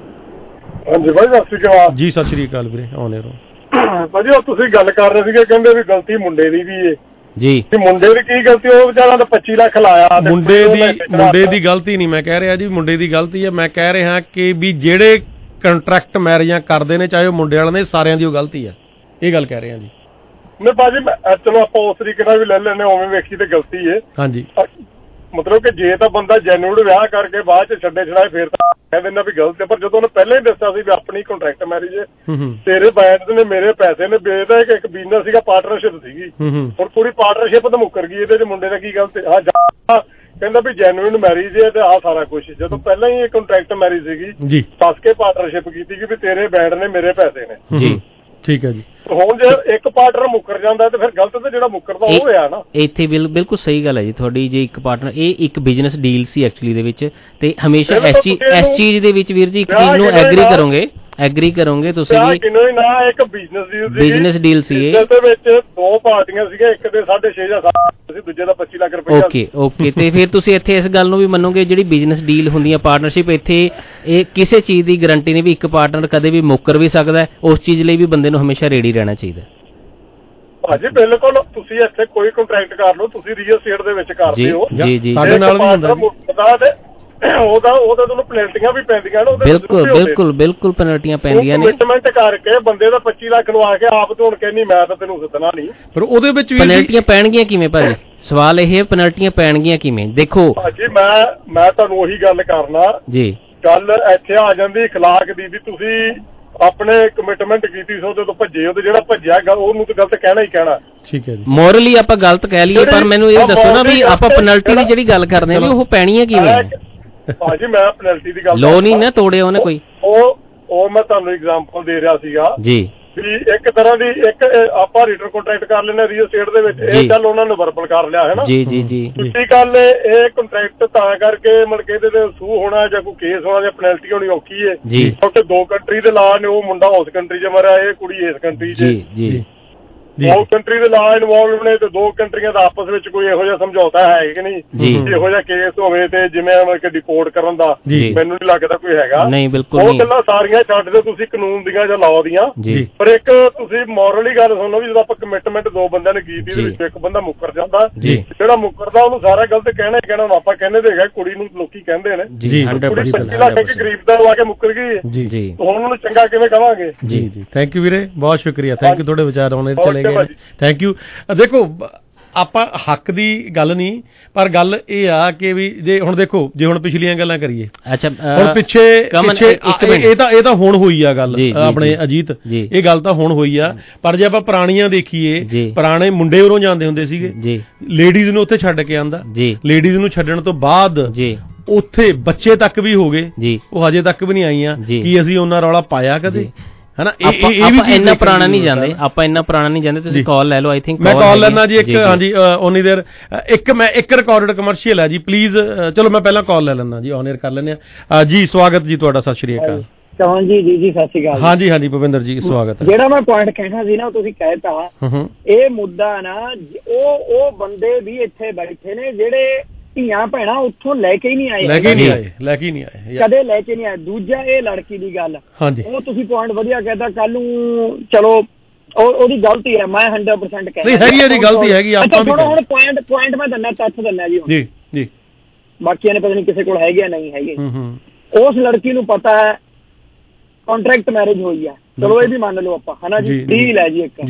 ਹਾਂਜੀ ਬਾਈ ਸਤਿ ਸ਼੍ਰੀ ਅਕਾਲ ਜੀ। ਸਤਿ ਸ਼੍ਰੀ ਅਕਾਲ ਵੀਰੇ, ਆਉਣੇ ਰਹੋ ਭਾਜੀ। ਉਹ ਤੁਸੀਂ ਗੱਲ ਕਰ ਰਹੇ ਸੀਗੇ, ਕਹਿੰਦੇ ਵੀ ਗਲਤੀ ਮੁੰਡੇ ਦੀ ਵੀ ਏ ਜੀ। ਮੁੰਡੇ ਦੀ ਕੀ ਗਲਤੀ? ਉਹ ਵਿਚਾਰਾ ਤਾਂ ਪੱਚੀ ਲੱਖ ਲਾਇਆ। ਮੁੰਡੇ ਦੀ ਮੁੰਡੇ ਦੀ ਗਲਤੀ ਨਹੀਂ ਮੈਂ ਕਹਿ ਰਿਹਾ ਜੀ, ਮੁੰਡੇ ਦੀ ਗਲਤੀ ਹੈ। ਮੈਂ ਕਹਿ ਰਿਹਾ ਕਿ ਵੀ ਜਿਹੜੇ ਕੰਟਰੈਕਟ ਮੈਰਿਜਾਂ ਕਰਦੇ ਨੇ, ਚਾਹੇ ਉਹ ਮੁੰਡੇ ਵਾਲੇ ਨੇ, ਸਾਰਿਆਂ ਦੀ ਉਹ ਗਲਤੀ ਹੈ। ਇਹ ਗੱਲ ਕਹਿ ਰਹੇ ਹਾਂ ਜੀ। ਨਹੀਂ ਭਾਜੀ, ਚਲੋ ਆਪਾਂ ਉਸ ਤਰੀਕੇ ਨਾਲ ਵੀ ਲੈ ਲੈਣੇ, ਉਵੇਂ ਵੇਖੀ ਤੇ ਗਲਤੀ ਏ। ਹਾਂਜੀ, ਮਤਲਬ ਕਿ ਜੇ ਤਾਂ ਬੰਦਾ ਜੈਨੂਅਨ ਵਿਆਹ ਕਰਕੇ ਬਾਅਦ ਚ ਛੱਡੇ ਛੜਾਏ ਫੇਰ ਤਾਂ ਕਹਿ ਦਿੰਦਾ ਵੀ ਗਲਤ ਹੈ। ਪਰ ਜਦੋਂ ਉਹਨੇ ਪਹਿਲਾਂ ਹੀ ਦੱਸਿਆ ਸੀ ਵੀ ਆਪਣੀ ਕੰਟਰੈਕਟ ਮੈਰਿਜ ਹੈ, ਤੇਰੇ ਬੈਂਡ ਨੇ ਮੇਰੇ ਪੈਸੇ ਨੇ, ਬੇਦਾ ਇੱਕ ਬਿਜ਼ਨਸ ਸੀਗਾ, ਪਾਰਟਨਰਸ਼ਿਪ ਸੀਗੀ। ਹੁਣ ਪੂਰੀ ਪਾਰਟਨਰਸ਼ਿਪ ਤਾਂ ਮੁੱਕਰ ਗਈ, ਇਹਦੇ ਚ ਮੁੰਡੇ ਦਾ ਕੀ ਗਲਤ? ਹਾਂ ਜਾ ਕਹਿੰਦਾ ਵੀ ਜੈਨੂਅਨ ਮੈਰਿਜ ਹੈ ਤੇ ਆਹ ਸਾਰਾ ਕੁਛ, ਜਦੋਂ ਪਹਿਲਾਂ ਹੀ ਇਹ ਕੰਟਰੈਕਟ ਮੈਰਿਜ ਸੀਗੀ, ਫਸ ਕੇ ਪਾਰਟਨਰਸ਼ਿਪ ਕੀਤੀ ਕਿ ਵੀ ਤੇਰੇ ਬੈਂਡ ਨੇ ਮੇਰੇ ਪੈਸੇ ਨੇ ਜੀ। ਠੀਕ ਹੈ ਜੀ। ਹੁਣ ਜੇ ਇੱਕ ਪਾਰਟਨਰ ਮੁੱਕਰ ਜਾਂਦਾ ਤੇ ਫਿਰ ਗਲਤ ਤੇ ਜਿਹੜਾ ਮੁੱਕਰਦਾ ਉਹ ਹੋਇਆ ਨਾ। ਇੱਥੇ ਬਿਲਕੁਲ ਸਹੀ ਗੱਲ ਹੈ ਜੀ ਤੁਹਾਡੀ। ਜੇ ਇੱਕ ਪਾਰਟਨਰ, ਇਹ ਇੱਕ ਬਿਜ਼ਨਸ ਡੀਲ ਸੀ ਐਕਚੁਅਲੀ ਦੇ ਵਿੱਚ, ਤੇ ਹਮੇਸ਼ਾ ਇਸ ਚੀਜ਼ ਇਸ ਚੀਜ਼ ਦੇ ਵਿੱਚ ਵੀਰ ਜੀ ਇੱਕ ਚੀਜ਼ ਨੂੰ ਐਗਰੀ ਕਰੋਗੇ ਐਗਰੀ ਕਰੋਗੇ ਤੁਸੀਂ ਵੀ, ਨਾ ਇੱਕ ਬਿਜ਼ਨਸ ਡੀਲ ਸੀ। ਬਿਜ਼ਨਸ ਡੀਲ ਸੀ ਇਹ, ਜਿਹਦੇ ਵਿੱਚ ਦੋ ਪਾਰਟੀਆਂ ਸੀਗੀਆਂ, ਇੱਕ ਦੇ ਸਾਢੇ ਛੇ ਜਾਂ ਸੱਤ ਸੀ, ਦੂਜੇ ਦਾ ਪੱਚੀ ਲੱਖ ਰੁਪਏ। ਓਕੇ ਓਕੇ ਤੇ ਫਿਰ ਤੁਸੀਂ ਇੱਥੇ ਇਸ ਗੱਲ ਨੂੰ ਵੀ ਮੰਨੋਗੇ, ਜਿਹੜੀ ਬਿਜ਼ਨਸ ਡੀਲ ਹੁੰਦੀ ਹੈ ਪਾਰਟਨਰਸ਼ਿਪ, ਇੱਥੇ ਇਹ ਕਿਸੇ ਚੀਜ਼ ਦੀ ਗਰੰਟੀ ਨਹੀਂ ਵੀ ਇੱਕ ਪਾਰਟਨਰ ਕਦੇ ਵੀ ਮੁੱਕਰ ਵੀ ਸਕਦਾ। ਉਸ ਚੀਜ਼ ਲਈ ਵੀ ਬੰਦੇ ਨੂੰ ਹਮੇਸ਼ਾ ਰੈਡੀ ਰਹਿਣਾ ਚਾਹੀਦਾ। ਭਾਜੀ ਬਿਲਕੁਲ, ਤੁਸੀਂ ਇੱਥੇ ਕੋਈ ਕੰਟਰੈਕਟ ਕਰ ਲਓ, ਤੁਸੀਂ ਰੀਅਲ ਸਟੇਟ ਦੇ ਵਿੱਚ ਕਰਦੇ ਹੋ ਜੀ ਜੀ, ਸਾਡੇ ਨਾਲ ਵੀ ਹੁੰਦਾ ਉਹਦਾ ਉਹਦਾ ਤੁਹਾਨੂੰ ਪੈਨਲਟੀਆਂ ਵੀ ਪੈਂਦੀਆਂ ਨੇ। ਬਿਲਕੁਲ ਬਿਲਕੁਲ ਬਿਲਕੁਲ ਪੈਨਲਟੀਆਂ ਪੈਂਦੀਆਂ ਨੇ। ਕਮਿਟਮੈਂਟ ਕਰਕੇ ਬੰਦੇ ਦਾ ਪੱਚੀ ਲੱਖ ਲਵਾ ਕੇ ਆਪ ਤੋਂ ਹੁਣ ਕਹਿੰਦੀ ਮੈਂ ਤਾਂ ਤੈਨੂੰ ਸੱਦਣਾ ਨਹੀਂ। ਪਰ ਉਹਦੇ ਵਿੱਚ ਪੈਨਲਟੀਆਂ ਪੈਣਗੀਆਂ ਕਿਵੇਂ ਭਾਜੀ? ਸਵਾਲ ਇਹ ਹੈ ਪੈਨਲਟੀਆਂ ਪੈਣਗੀਆਂ ਕਿਵੇਂ? ਦੇਖੋ ਭਾਜੀ ਮੈਂ ਮੈਂ ਤੁਹਾਨੂੰ ਉਹੀ ਗੱਲ ਕਰਨਾ ਜੀ, ਗੱਲ ਇੱਥੇ ਆ ਜਾਂਦੀ ਅਖਲਾਕ ਦੀ ਵੀ ਤੁਸੀਂ ਆਪਣੇ ਕਮਿਟਮੈਂਟ ਕੀਤੀ ਸੀ, ਉਹਦੇ ਤੋਂ ਭੱਜੇ, ਉਹਦੇ ਜਿਹੜਾ ਭੱਜਿਆ ਉਹਨੂੰ ਤਾਂ ਗਲਤ ਕਹਿਣਾ ਹੀ ਕਹਿਣਾ। ਠੀਕ ਹੈ ਜੀ। ਮੋਰਲੀ ਆਪਾਂ ਗਲਤ ਕਹਿ ਲਈਏ, ਪਰ ਮੈਨੂੰ ਇਹ ਦੱਸੋ ਨਾ ਵੀ ਆਪਾਂ ਪੈਨਲਟੀ ਦੀ ਜਿਹੜੀ ਗੱਲ ਕਰਦੇ ਹਾਂ ਵੀ ਉਹ ਪੈਣੀਆਂ ਕਿਵੇਂ? ਭਾਜੀ ਮੈਂ ਪੈਨਲਟੀ ਦੀ ਗੱਲ ਲੋ ਨਹੀਂ ਨਾ ਤੋੜਿਆ ਉਹਨੇ ਕੋਈ। ਉਹ ਉਹ ਮੈਂ ਤੁਹਾਨੂੰ ਐਗਜ਼ਾਮਪਲ ਦੇ ਰਿਹਾ ਸੀਗਾ ਜੀ ਵੀ ਇੱਕ ਤਰ੍ਹਾਂ ਦੀ ਇੱਕ ਆਪਾਂ ਰਿਟਰਨ ਕੰਟਰੈਕਟ ਕਰ ਲੈਂਦੇ ਰੀਅਲ ਸਟੇਟ ਦੇ ਵਿੱਚ, ਇਹ ਗੱਲ ਉਹਨਾਂ ਨੇ ਵਰਬਲ ਕਰ ਲਿਆ ਹੈ ਨਾ ਜੀ ਜੀ ਜੀ। ਦੂਜੀ ਗੱਲ ਇਹ ਕੰਟਰੈਕਟ ਤਾਂ ਕਰਕੇ ਮਤਲਬ ਕਿ ਇਹਦੇ ਤੇ ਸੂ ਹੋਣਾ ਜਾਂ ਕੋਈ ਕੇਸ ਹੋਣਾ ਜਾਂ ਪੈਨਲਟੀ ਹੋਣੀ ਔਖੀ ਹੈ ਜੀ, ਕਿਉਂਕਿ ਦੋ ਕੰਟਰੀ ਦੇ ਲਾ ਨੇ, ਉਹ ਮੁੰਡਾ ਉਸ ਕੰਟਰੀ 'ਚ ਮਰਿਆ, ਇਹ ਕੁੜੀ ਇਸ ਕੰਟਰੀ 'ਚ ਜੀ ਜੀ। ਦੋ ਕੰਟਰੀ ਦੇ ਲਾ ਇਨਵੋਲਵ ਨੇ ਤੇ ਦੋ ਕੰਟਰੀਆਂ ਦਾ ਆਪਸ ਵਿੱਚ ਕੋਈ ਇਹੋ ਜਿਹਾ ਸਮਝੌਤਾ ਹੈ ਕਿ ਨਹੀਂ? ਇਹੋ ਜਿਹਾ ਕੇਸ ਹੋਵੇ ਤੇ ਜਿਵੇਂ ਮਤਲਬ ਕਿ ਡਿਪੋਰਟ ਕਰਨ ਦਾ ਮੈਨੂੰ ਨਹੀਂ ਲੱਗਦਾ ਕੋਈ ਹੈਗਾ। ਨਹੀਂ ਬਿਲਕੁਲ ਉਹ ਗੱਲਾਂ ਸਾਰੀਆਂ ਛੱਡ ਦਿਓ ਤੁਸੀਂ ਕਾਨੂੰਨ ਦੀਆਂ ਜਾਂ ਲਾਅ ਦੀਆਂ, ਪਰ ਇੱਕ ਤੁਸੀਂ ਮੋਰਲੀ ਗੱਲ ਸੁਣੋ ਵੀ ਜਦੋਂ ਆਪਾਂ ਕਮਿਟਮੈਂਟ ਦੋ ਬੰਦਿਆਂ ਨੇ ਕੀਤੀ, ਇਹਦੇ ਵਿੱਚ ਇੱਕ ਬੰਦਾ ਮੁੱਕਰ ਜਾਂਦਾ, ਜਿਹੜਾ ਮੁੱਕਰਦਾ ਉਹਨੂੰ ਸਾਰਾ ਗਲਤ ਕਹਿਣਾ ਹੀ ਕਹਿਣਾ। ਆਪਾਂ ਕਹਿੰਦੇ ਤੇ ਹੈਗਾ ਕੁੜੀ ਨੂੰ ਲੋਕੀ ਕਹਿੰਦੇ ਨੇ ਕੁੜੀ ਪੱਚੀ ਲੱਖ ਇੱਕ ਗਰੀਬ ਦਾ ਲਵਾ ਕੇ ਮੁੱਕਰ ਗਈ ਹੈ, ਹੁਣ ਉਹਨੂੰ ਚੰਗਾ ਕਿਵੇਂ ਕਵਾਂਗੇ? ਜੀ ਜੀ, ਥੈਂਕ ਯੂ ਵੀਰੇ, ਬਹੁਤ ਸ਼ੁਕਰੀਆ, ਥੈਂਕ ਯੂ। ਤੁਹਾਡੇ ਵਿਚਾਰ ਆਉਣੇ ਚਲੇ ਥੈਂਕ ਯੂ। ਦੇਖੋ ਆਪਾਂ ਹੱਕ ਦੀ ਗੱਲ ਨਹੀਂ, ਪਰ ਗੱਲ ਇਹ ਆ ਕਿ ਵੀ ਜੇ ਹੁਣ ਦੇਖੋ, ਜੇ ਹੁਣ ਪਿਛਲੀਆਂ ਗੱਲਾਂ ਕਰੀਏ, ਅੱਛਾ ਹੁਣ ਪਿੱਛੇ ਪਿੱਛੇ ਇਹ ਤਾਂ ਇਹ ਤਾਂ ਹੁਣ ਹੋਈ ਆ ਗੱਲ ਆਪਣੇ ਅਜੀਤ, ਇਹ ਗੱਲ ਤਾਂ ਹੁਣ ਹੋਈ ਆ। ਪਰ ਜੇ ਆਪਾਂ ਪੁਰਾਣੀਆਂ ਦੇਖੀਏ, ਪੁਰਾਣੇ ਮੁੰਡੇ ਉਰੋਂ ਜਾਂਦੇ ਹੁੰਦੇ ਸੀਗੇ, ਲੇਡੀਜ਼ ਨੂੰ ਉੱਥੇ ਛੱਡ ਕੇ ਆਂਦਾ, ਲੇਡੀਜ਼ ਨੂੰ ਛੱਡਣ ਤੋਂ ਬਾਅਦ ਉੱਥੇ ਬੱਚੇ ਤੱਕ ਵੀ ਹੋ ਗਏ, ਉਹ ਹਜੇ ਤੱਕ ਵੀ ਨਹੀਂ ਆਈਆਂ। ਕੀ ਅਸੀਂ ਉਹਨਾਂ ਰੌਲਾ ਪਾਇਆ ਕਦੇ? ਹਨਾ ਇਹ ਵੀ ਇੰਨਾ ਪੁਰਾਣਾ ਨਹੀਂ ਜਾਂਦੇ, ਆਪਾਂ ਇੰਨਾ ਪੁਰਾਣਾ ਨਹੀਂ ਜਾਂਦੇ। ਤੁਸੀਂ ਕਾਲ ਲੈ ਲਓ, ਆਈ ਥਿੰਕ ਮੈਂ ਕਾਲ ਲੈਣਾ ਜੀ ਇੱਕ। ਹਾਂਜੀ ਓਨੀ ਦੇਰ ਇੱਕ ਮੈਂ ਇੱਕ ਰਿਕਾਰਡਡ ਕਮਰਸ਼ੀਅਲ ਹੈ ਜੀ, ਪਲੀਜ਼। ਚਲੋ ਮੈਂ ਪਹਿਲਾਂ ਕਾਲ ਲੈ ਲੈਣਾ ਜੀ, ਔਨ 에ਅਰ ਕਰ ਲੈਂਦੇ ਆ ਜੀ। ਸਵਾਗਤ ਜੀ ਤੁਹਾਡਾ, ਸਤਿ ਸ਼੍ਰੀ ਅਕਾਲ। ਚੌਹਾਨ ਜੀ ਜੀ ਜੀ ਸਤਿ ਸ਼੍ਰੀ ਅਕਾਲ। ਹਾਂਜੀ ਹਾਂਜੀ ਭੁਪਿੰਦਰ ਜੀ ਸਵਾਗਤ ਹੈ। ਜਿਹੜਾ ਮੈਂ ਪੁਆਇੰਟ ਕਹਿਣਾ ਸੀ ਨਾ, ਉਹ ਤੁਸੀਂ ਕਹਿਤਾ। ਇਹ ਮੁੱਦਾ ਨਾ ਉਹ ਉਹ ਬੰਦੇ ਵੀ ਇੱਥੇ ਬੈਠੇ ਨੇ ਜਿਹੜੇ ਧੀਆਂ ਭੈਣਾਂ ਉੱਥੋਂ ਲੈ ਕੇ ਹੀ ਨਹੀਂ ਆਏ, ਲੈ ਕੇ ਨਹੀਂ ਆਏ ਲੈ ਕੇ ਨਹੀਂ ਆਏ ਕਦੇ ਲੈ ਕੇ ਨਹੀਂ ਆਏ। ਦੂਜਾ ਇਹ ਲੜਕੀ ਦੀ ਗੱਲ, ਉਹ ਤੁਸੀਂ ਪੁਆਇੰਟ ਵਧੀਆ ਕਹਿਤਾ। ਕੱਲ ਨੂੰ ਚਲੋ ਉਹਦੀ ਗਲਤੀ ਹੈ, ਮੈਂ ਹੰਡਰਡ ਪਰਸੈਂਟ ਕਹਿ ਰਿਹਾ ਹੈਗੀ, ਇਹਦੀ ਗਲਤੀ ਹੈਗੀ। ਆਪਾਂ ਹੁਣ ਪੁਆਇੰਟ ਪੁਆਇੰਟ ਮੈਂ ਦਿੰਦਾ, ਤੱਥ ਦਿੰਦਾ ਜੀ ਜੀ ਜੀ। ਬਾਕੀਆਂ ਨੇ ਪਤਾ ਨਹੀਂ ਕਿਸੇ ਕੋਲ ਹੈਗੇ ਨਹੀਂ ਹੈਗੇ। ਉਸ ਲੜਕੀ ਨੂੰ ਪਤਾ ਹੈ ਕੰਟਰੈਕਟ ਮੈਰਿਜ ਹੋਈ ਹੈ, ਚਲੋ ਇਹ ਵੀ ਮੰਨ ਲਓ ਆਪਾਂ, ਹਨਾ ਜੀ। ਡੀਲ ਹੈ ਜੀ ਇੱਕ,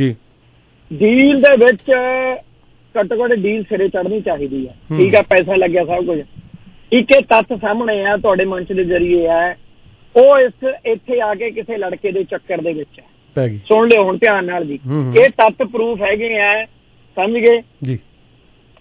ਡੀਲ ਦੇ ਵਿੱਚ ਘੱਟੋ ਘੱਟ ਡੀਲ ਸਿਰੇ ਚੜ੍ਹਨੀ ਚਾਹੀਦੀ ਹੈ, ਠੀਕ ਹੈ, ਪੈਸਾ ਲੱਗਿਆ ਸਭ ਕੁਝ। ਇੱਕ ਇਹ ਤੱਥ ਸਾਹਮਣੇ ਆ ਤੁਹਾਡੇ ਮੰਚ ਦੇ ਜ਼ਰੀਏ ਹੈ, ਉਹ ਇਸ ਇੱਥੇ ਆ ਕੇ ਕਿਸੇ ਲੜਕੇ ਦੇ ਚੱਕਰ ਦੇ ਵਿੱਚ ਹੈ। ਸੁਣ ਲਿਓ ਹੁਣ ਧਿਆਨ ਨਾਲ ਜੀ, ਇਹ ਤੱਥ ਪ੍ਰੂਫ ਹੈਗੇ ਆ, ਸਮਝ ਗਏ ਜੀ।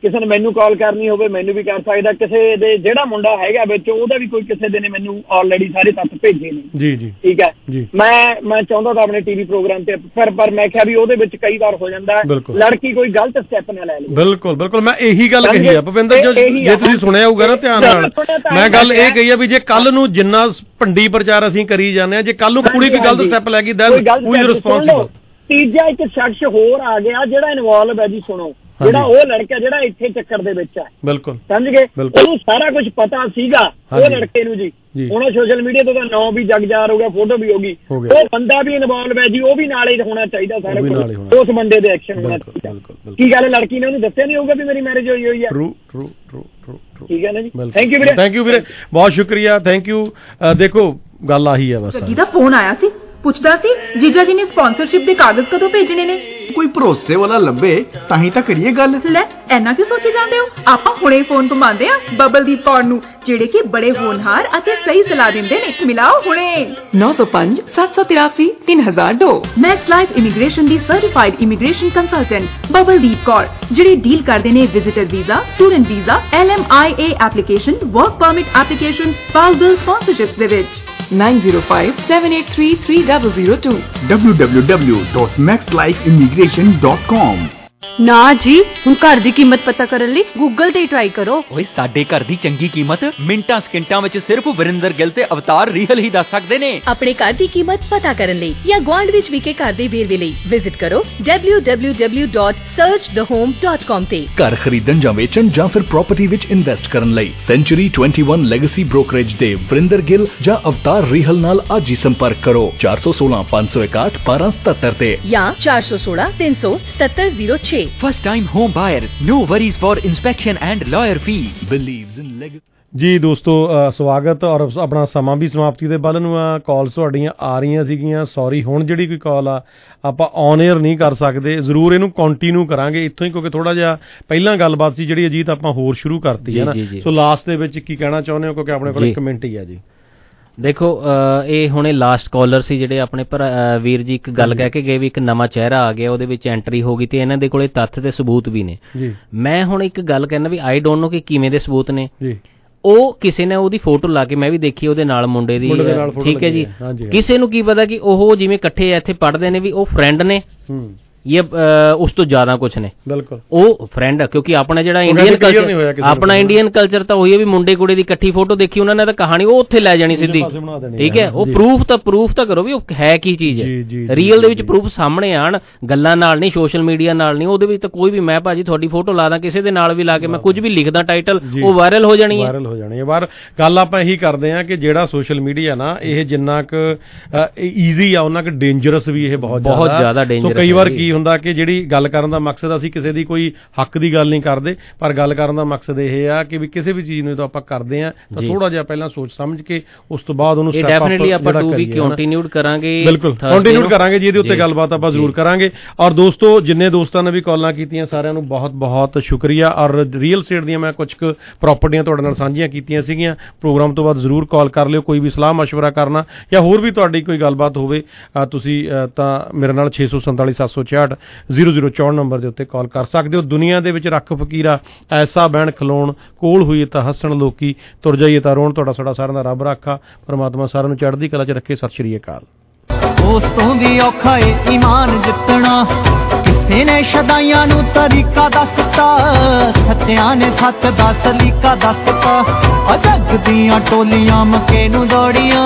ਕਿਸੇ ਨੇ ਮੈਨੂੰ ਕਾਲ ਕਰਨੀ ਹੋਵੇ ਮੈਨੂੰ ਵੀ ਕਰ ਸਕਦਾ, ਕਿਸੇ ਦੇ ਜਿਹੜਾ ਮੁੰਡਾ ਹੈਗਾ ਵਿੱਚ ਉਹਦਾ ਵੀ ਕੋਈ ਕਿਸੇ ਦੇ ਨੇ ਮੈਨੂੰ ਆਲਰੇਡੀ ਸਾਰੇ ਤੱਥ ਭੇਜੇ ਨੇ। ਜੀ ਜੀ ਠੀਕ ਹੈ ਜੀ। ਮੈਂ ਮੈਂ ਚਾਹੁੰਦਾ ਤਾਂ ਆਪਣੇ ਟੀਵੀ ਪ੍ਰੋਗਰਾਮ ਤੇ ਪਰ ਪਰ ਮੈਂ ਕਿਹਾ ਵੀ ਉਹਦੇ ਵਿੱਚ ਕਈ ਵਾਰ ਹੋ ਜਾਂਦਾ ਲੜਕੀ ਕੋਈ ਗਲਤ ਸਟੈਪ ਨਾ ਲੈ ਲੇ। ਬਿਲਕੁਲ ਬਿਲਕੁਲ ਮੈਂ ਇਹੀ ਗੱਲ ਕਹੀ ਆ ਭੁਪਿੰਦਰ, ਜੇ ਤੁਸੀਂ ਸੁਣਿਆ ਹੋਊਗਾ ਨਾ ਧਿਆਨ ਨਾਲ, ਮੈਂ ਗੱਲ ਇਹ ਕਹੀ ਆ ਵੀ ਜੇ ਕੱਲ ਨੂੰ ਜਿੰਨਾ ਭੰਡੀ ਪ੍ਰਚਾਰ ਅਸੀਂ ਕਰੀ ਜਾਂਦੇ ਆ, ਜੇ ਕੱਲ ਨੂੰ ਕੁੜੀ ਕੋਈ ਗਲਤ ਸਟੈਪ ਲੈ ਗਈ ਦੈਨ ਹੂ ਇਜ਼ ਰਿਸਪੌਂਸਿਬਲ। ਤੀਜਾ ਇੱਕ ਸ਼ਖਸ ਹੋਰ ਆ ਗਿਆ ਜਿਹੜਾ ਇਨਵੋਲਵ ਹੈ ਜੀ, ਸੁਣੋ, ਜਿਹੜਾ ਉਹ ਲੜਕਾ ਜਿਹੜਾ ਇੱਥੇ ਚੱਕਰ ਦੇ ਵਿੱਚ ਹੈ, ਬਿਲਕੁਲ ਸਮਝ ਗਏ, ਉਹਨੂੰ ਸਾਰਾ ਕੁਝ ਪਤਾ ਸੀਗਾ ਉਹ ਲੜਕੇ ਨੂੰ ਜੀ। ਹੁਣ ਸੋਸ਼ਲ ਮੀਡੀਆ ਤੋਂ ਤਾਂ ਨਾਂ ਵੀ ਜਗਜਾਰ ਹੋ ਗਿਆ, ਫੋਟੋ ਵੀ ਹੋ ਗਈ, ਉਹ ਬੰਦਾ ਵੀ ਇਨਵੋਲਵ ਹੈ ਜੀ, ਉਹ ਵੀ ਨਾਲ ਹੀ ਹੋਣਾ ਚਾਹੀਦਾ ਸਾਰਾ ਕੁਝ, ਉਸ ਬੰਦੇ ਦੇ ਐਕਸ਼ਨ ਹੋਣਾ ਚਾਹੀਦਾ। ਕੀ ਗੱਲ ਲੜਕੀ ਨੇ ਉਹਨੂੰ ਦੱਸਿਆ ਨਹੀਂ ਹੋਊਗਾ ਵੀ ਮੇਰੀ ਮੈਰਿਜ ਹੋਈ ਹੋਈ ਹੈ? ਟਰੂ ਟਰੂ ਟਰੂ ਟਰੂ ਠੀਕ ਹੈ ਨਾ ਜੀ। ਥੈਂਕ ਯੂ ਵੀਰੇ, ਥੈਂਕ ਯੂ ਵੀਰੇ, ਬਹੁਤ ਸ਼ੁਕਰੀਆ, ਥੈਂਕ ਯੂ। ਦੇਖੋ ਗੱਲ ਆਹੀ ਹੈ ਬਸ। ਜਿਹਦਾ ਫੋਨ ਆਇਆ ਸੀ ਪੁੱਛਦਾ ਸੀ ਜੀਜਾ ਜੀ ਨੇ ਸਪਾਂਸਰਸ਼ਿਪ ਦੇ ਕਾਗਜ਼ ਕਦੋਂ ਭੇਜਣੇ ਨੇ? ਕੋਈ ਭਰੋਸੇ ਵਾਲਾ ਲੱਭੇ ਤਾਂ ਹੀ ਤਾਂ ਕਰੀਏ ਗੱਲ। ਲੈ ਐਨਾ ਕਿਉਂ ਸੋਚੀ ਜਾਂਦੇ ਹੋ? ਆਪਾਂ ਹੁਣੇ ਫੋਨ ਘੁਮਾਉਂਦੇ ਆ ਬਬਲਦੀਪ ਕੌਰ ਨੂੰ, ਜਿਹੜੇ ਕਿ ਬੜੇ ਹੋਣਹਾਰ ਅਤੇ ਸਹੀ ਸਲਾਹ ਦਿੰਦੇ ਨੇ। ਮਿਲਾਓ ਹੁਣੇ ਨੌ ਸੌ ਪੰਜ ਸੱਤ ਸੌ ਤਿਰਾਸੀ ਤਿੰਨ ਹਜ਼ਾਰ ਦੋ। ਮੈਕਸ ਲਾਈਫ ਇਮੀਗ੍ਰੇਸ਼ਨ ਦੀ certified immigration consultant Babaldeep Kaur, ਜਿਹੜੇ ਡੀਲ ਕਰਦੇ ਨੇ visitor visa, student visa, L M I A application, work permit application, spousal sponsorships ਦੇ ਵਿੱਚ। nine zero five seven eight three three zero zero two w w w dot max life immigration dot com। ਨਾ ਜੀ, ਹੁਣ ਘਰ ਦੀ ਕੀਮਤ ਪਤਾ ਕਰਨ ਲਈ ਗੂਗਲ ਤੇ ਟਰਾਈ ਕਰੋ। ਓਏ ਸਾਡੇ ਘਰ ਦੀ ਚੰਗੀ ਕੀਮਤ ਮਿੰਟਾਂ ਸਕਿੰਟਾਂ ਵਿੱਚ ਸਿਰਫ ਵਰਿੰਦਰ ਗਿੱਲ ਤੇ ਅਵਤਾਰ ਰੀਹਲ ਹੀ ਦੱਸ ਸਕਦੇ ਨੇ। ਆਪਣੇ ਘਰ ਦੀ ਕੀਮਤ ਪਤਾ ਕਰਨ ਲਈ ਜਾਂ ਗੁਆਂਢ ਵਿੱਚ ਵਿਕੇ ਘਰ ਦੇ ਵੇਰਵੇ ਲਈ ਵਿਜ਼ਿਟ ਕਰੋ w w w dot search the home dot com ਤੇ। ਘਰ ਖਰੀਦਣ ਜਾਂ ਵੇਚਣ ਜਾਂ ਫਿਰ ਪ੍ਰਾਪਰਟੀ ਵਿੱਚ ਇਨਵੈਸਟ ਕਰਨ ਲਈ ਸੈਂਚੁਰੀ ਇਕੱਤੀ ਲੈਗੇਸੀ ਬ੍ਰੋਕਰੇਜ ਦੇ ਵਰਿੰਦਰ ਗਿੱਲ ਜਾਂ ਅਵਤਾਰ ਰੀਹਲ ਨਾਲ ਅੱਜ ਹੀ ਸੰਪਰਕ ਕਰੋ ਚਾਰ ਸੌ ਸੋਲਾਂ ਪੰਜ ਸੌ ਇਕਾਹਠ ਬਾਰਾਂ ਸਤੱਤਰ ਤੇ ਜਾਂ ਚਾਰ ਸੌ ਸੋਲਾਂ ਤਿੰਨ ਸੌ ਸਤੱਤਰ ਜ਼ੀਰੋ ਛੇ। First time home buyers, no worries for inspection and lawyer fees. Believes in legacy. ਜੀ ਦੋਸਤੋ, ਸਵਾਗਤ ਔਰ ਆਪਣਾ ਸਮਾਂ ਵੀ ਸਮਾਪਤੀ ਦੇ ਵੱਲ ਨੂੰ ਆ। ਕਾਲਸ ਤੁਹਾਡੀਆਂ ਆ ਰਹੀਆਂ ਸੀਗੀਆਂ, ਸੌਰੀ ਹੁਣ ਜਿਹੜੀ ਕੋਈ ਕਾਲ ਆ ਆਪਾਂ ਔਨ 에ਅਰ ਨਹੀਂ ਕਰ ਸਕਦੇ, ਜ਼ਰੂਰ ਇਹਨੂੰ ਕੰਟੀਨਿਊ ਕਰਾਂਗੇ ਇੱਥੋਂ ਹੀ, ਕਿਉਂਕਿ ਥੋੜਾ ਜਿਹਾ ਪਹਿਲਾਂ ਗੱਲਬਾਤ ਸੀ ਜਿਹੜੀ ਅਜੀਤ ਆਪਾਂ ਹੋਰ ਸ਼ੁਰੂ ਕਰਤੀ ਹੈ ਨਾ। ਸੋ ਲਾਸਟ ਦੇ ਵਿੱਚ ਕੀ ਕਹਿਣਾ ਚਾਹੁੰਦੇ ਹੋ, ਕਿਉਂਕਿ ਆਪਣੇ ਕੋਲ ਇੱਕ ਮਿੰਟ ਹੀ ਆ ਜੀ। ਦੇਖੋ ਇਹ ਹੁਣੇ ਲਾਸਟ ਕਾਲਰ ਸੀ ਜਿਹੜੇ ਆਪਣੇ ਭਰਾ ਵੀਰ ਜੀ ਇੱਕ ਗੱਲ ਕਹਿ ਕੇ ਗਏ ਵੀ ਇੱਕ ਨਵਾਂ ਚਿਹਰਾ ਆ ਗਿਆ, ਉਹਦੇ ਵਿੱਚ ਐਂਟਰੀ ਹੋ ਗਈ ਤੇ ਇਹਨਾਂ ਦੇ ਕੋਲੇ ਤੱਥ ਤੇ ਸਬੂਤ ਵੀ ਨੇ। ਮੈਂ ਹੁਣ ਇੱਕ ਗੱਲ ਕਹਿਣਾ ਵੀ ਆਈ ਡੋਂਟ ਨੋ ਕਿ ਕਿਵੇਂ ਦੇ ਸਬੂਤ ਨੇ। ਉਹ ਕਿਸੇ ਨੇ ਉਹਦੀ ਫੋਟੋ ਲਾ ਕੇ, ਮੈਂ ਵੀ ਦੇਖੀ ਉਹਦੇ ਨਾਲ ਮੁੰਡੇ ਦੀ, ਠੀਕ ਹੈ ਜੀ, ਕਿਸੇ ਨੂੰ ਕੀ ਪਤਾ ਕਿ ਉਹ ਜਿਵੇਂ ਇਕੱਠੇ ਇੱਥੇ ਪੜ੍ਹਦੇ ਨੇ ਵੀ ਉਹ ਫਰੈਂਡ ਨੇ ਇਹ ਉਸ ਤੋਂ ਜ਼ਿਆਦਾ ਕੁਛ ਨੇ। ਬਿਲਕੁਲ ਉਹ ਫਰੈਂਡ, ਕਿਉਂਕਿ ਆਪਣਾ ਜਿਹੜਾ ਇੰਡੀਅਨ ਕਲਚਰ, ਆਪਣਾ ਇੰਡੀਅਨ ਕਲਚਰ ਤਾਂ ਉਹੀ ਹੈ ਵੀ ਮੁੰਡੇ ਕੁੜੇ ਦੀ ਇਕੱਠੀ ਫੋਟੋ ਦੇਖੀ ਉਹਨਾਂ ਨੇ ਤਾਂ ਕਹਾਣੀ ਉਹ ਉੱਥੇ ਲੈ ਜਾਣੀ ਸਿੱਧੀ, ਠੀਕ ਹੈ। ਉਹ ਪ੍ਰੂਫ ਤਾਂ ਪ੍ਰੂਫ ਤਾਂ ਕਰੋ ਵੀ ਉਹ ਹੈ ਕੀ ਚੀਜ਼ ਹੈ, ਰੀਅਲ ਦੇ ਵਿੱਚ ਪ੍ਰੂਫ ਸਾਹਮਣੇ ਆਣ, ਗੱਲਾਂ ਨਾਲ ਨਹੀਂ, ਸੋਸ਼ਲ ਮੀਡੀਆ ਨਾਲ ਨਹੀਂ। ਉਹਦੇ ਵਿੱਚ ਤਾਂ ਕੋਈ ਵੀ, ਮੈਂ ਭਾਜੀ ਤੁਹਾਡੀ ਫੋਟੋ ਲਾ ਦਾਂ ਕਿਸੇ ਦੇ ਨਾਲ ਵੀ ਲਾ ਕੇ, ਮੈਂ ਕੁਝ ਵੀ ਲਿਖਦਾ ਟਾਈਟਲ, ਉਹ ਵਾਇਰਲ ਹੋ ਜਾਣੀ ਹੈ, ਵਾਇਰਲ ਹੋ ਜਾਣੀ ਹੈ। ਪਰ ਗੱਲ ਆਪਾਂ ਇਹੀ ਕਰਦੇ ਹਾਂ ਕਿ ਜਿਹੜਾ ਸੋਸ਼ਲ ਮੀਡੀਆ ਨਾ ਇਹ ਜਿੰਨਾ ਕੁ ਈਜ਼ੀ ਆ ਉਹਨਾਂ ਕੁ ਡੇਂਜਰਸ ਵੀ ਇਹ ਬਹੁਤ ਬਹੁਤ ਜ਼ਿਆਦਾ ਡੇਂਜਰਸ। ਕਈ ਵਾਰ ਕੀ ਹੁੰਦਾ ਕਿ ਜਿਹੜੀ ਗੱਲ ਕਰਨ ਦਾ ਮਕਸਦ, ਅਸੀਂ ਕਿਸੇ ਦੀ ਕੋਈ ਹੱਕ ਦੀ ਗੱਲ ਨਹੀਂ ਕਰਦੇ, ਪਰ ਗੱਲ ਕਰਨ ਦਾ ਮਕਸਦ ਇਹ ਆ ਕਿ ਵੀ ਕਿਸੇ ਵੀ ਚੀਜ਼ ਨੂੰ ਜਦੋਂ ਆਪਾਂ ਕਰਦੇ ਆ ਤਾਂ ਥੋੜਾ ਜਿਹਾ ਪਹਿਲਾਂ ਸੋਚ ਸਮਝ ਕੇ ਉਸ ਤੋਂ ਬਾਅਦ ਉਹਨੂੰ ਸਟੈਪ ਅਪ ਡੈਫੀਨਿਟਲੀ ਆਪਾਂ ਟੂ ਵੀ ਕੰਟੀਨਿਊਡ ਕਰਾਂਗੇ। ਬਿਲਕੁਲ ਕੰਟੀਨਿਊਡ ਕਰਾਂਗੇ ਜੀ, ਇਹਦੇ ਉੱਤੇ ਗੱਲਬਾਤ ਆਪਾਂ ਜ਼ਰੂਰ ਕਰਾਂਗੇ। ਔਰ ਦੋਸਤੋ, ਜਿੰਨੇ ਦੋਸਤਾਂ ਨੇ ਵੀ ਕਾਲਾਂ ਕੀਤੀਆਂ ਸਾਰਿਆਂ ਨੂੰ ਬਹੁਤ ਬਹੁਤ ਸ਼ੁਕਰੀਆ। ਔਰ ਰੀਅਲ ਸਟੇਟ ਦੀਆਂ ਮੈਂ ਕੁਝ ਕੁ ਪ੍ਰਾਪਰਟੀਆਂ ਤੁਹਾਡੇ ਨਾਲ ਸਾਂਝੀਆਂ ਕੀਤੀਆਂ ਸੀਗੀਆਂ। ਪ੍ਰੋਗਰਾਮ ਤੋਂ ਬਾਅਦ ਜ਼ਰੂਰ ਕਾਲ ਕਰ ਲਿਓ, ਕੋਈ ਵੀ ਸਲਾਹ ਮਸ਼ਵਰਾ ਕਰਨਾ ਜਾਂ ਹੋਰ ਵੀ ਤੁਹਾਡੀ ਕੋਈ ਗੱਲਬਾਤ ਹੋਵੇ ਤੁਸੀਂ ਤਾਂ ਮੇਰੇ ਨਾਲ ਛੇ ਸੌ ਸੰਤਾਲੀ ਸੱਤ ਸੌ ਛਿਆਹਠ ਜ਼ੀਰੋ ਜ਼ੀਰੋ ਚੌਂਹਠ ਨੰਬਰ ਦੇ ਉੱਤੇ ਕਾਲ ਕਰ ਸਕਦੇ ਹੋ। ਦੁਨੀਆ ਦੇ ਵਿੱਚ ਰੱਖ ਫਕੀਰਾ ਐਸਾ ਬਹਿਣ ਖਲੋਣ, ਕੋਲ ਹੋਈਏ ਤਾਂ ਹੱਸਣ ਲੋਕੀ, ਤੁਰ ਜਾਈਏ ਤਾਂ ਰੋਣ। ਤੁਹਾਡਾ ਸਾਡਾ ਸਾਰਿਆਂ ਦਾ ਰੱਬ ਰਾਖਾ, ਪਰਮਾਤਮਾ ਸਾਰਿਆਂ ਨੂੰ ਚੜ੍ਹਦੀ ਕਲਾ 'ਚ ਰੱਖੇ। ਸਤਿ ਸ਼੍ਰੀ ਅਕਾਲ। ਉਸ ਤੋਂ ਵੀ ਔਖਾ ਏ ਈਮਾਨ ਜਿੱਤਣਾ, ਕਿਸੇ ਨੇ ਸ਼ਦਾਈਆਂ ਨੂੰ ਤਰੀਕਾ ਦੱਸਤਾ, ਸੱਚਿਆਂ ਨੇ ਸੱਚ ਦਾ ਸਲੀਕਾ ਦੱਸਤਾ। ਅਜਗ ਦੀਆਂ ਟੋਲੀਆਂ ਮੱਕੇ ਨੂੰ ਦੌੜੀਆਂ,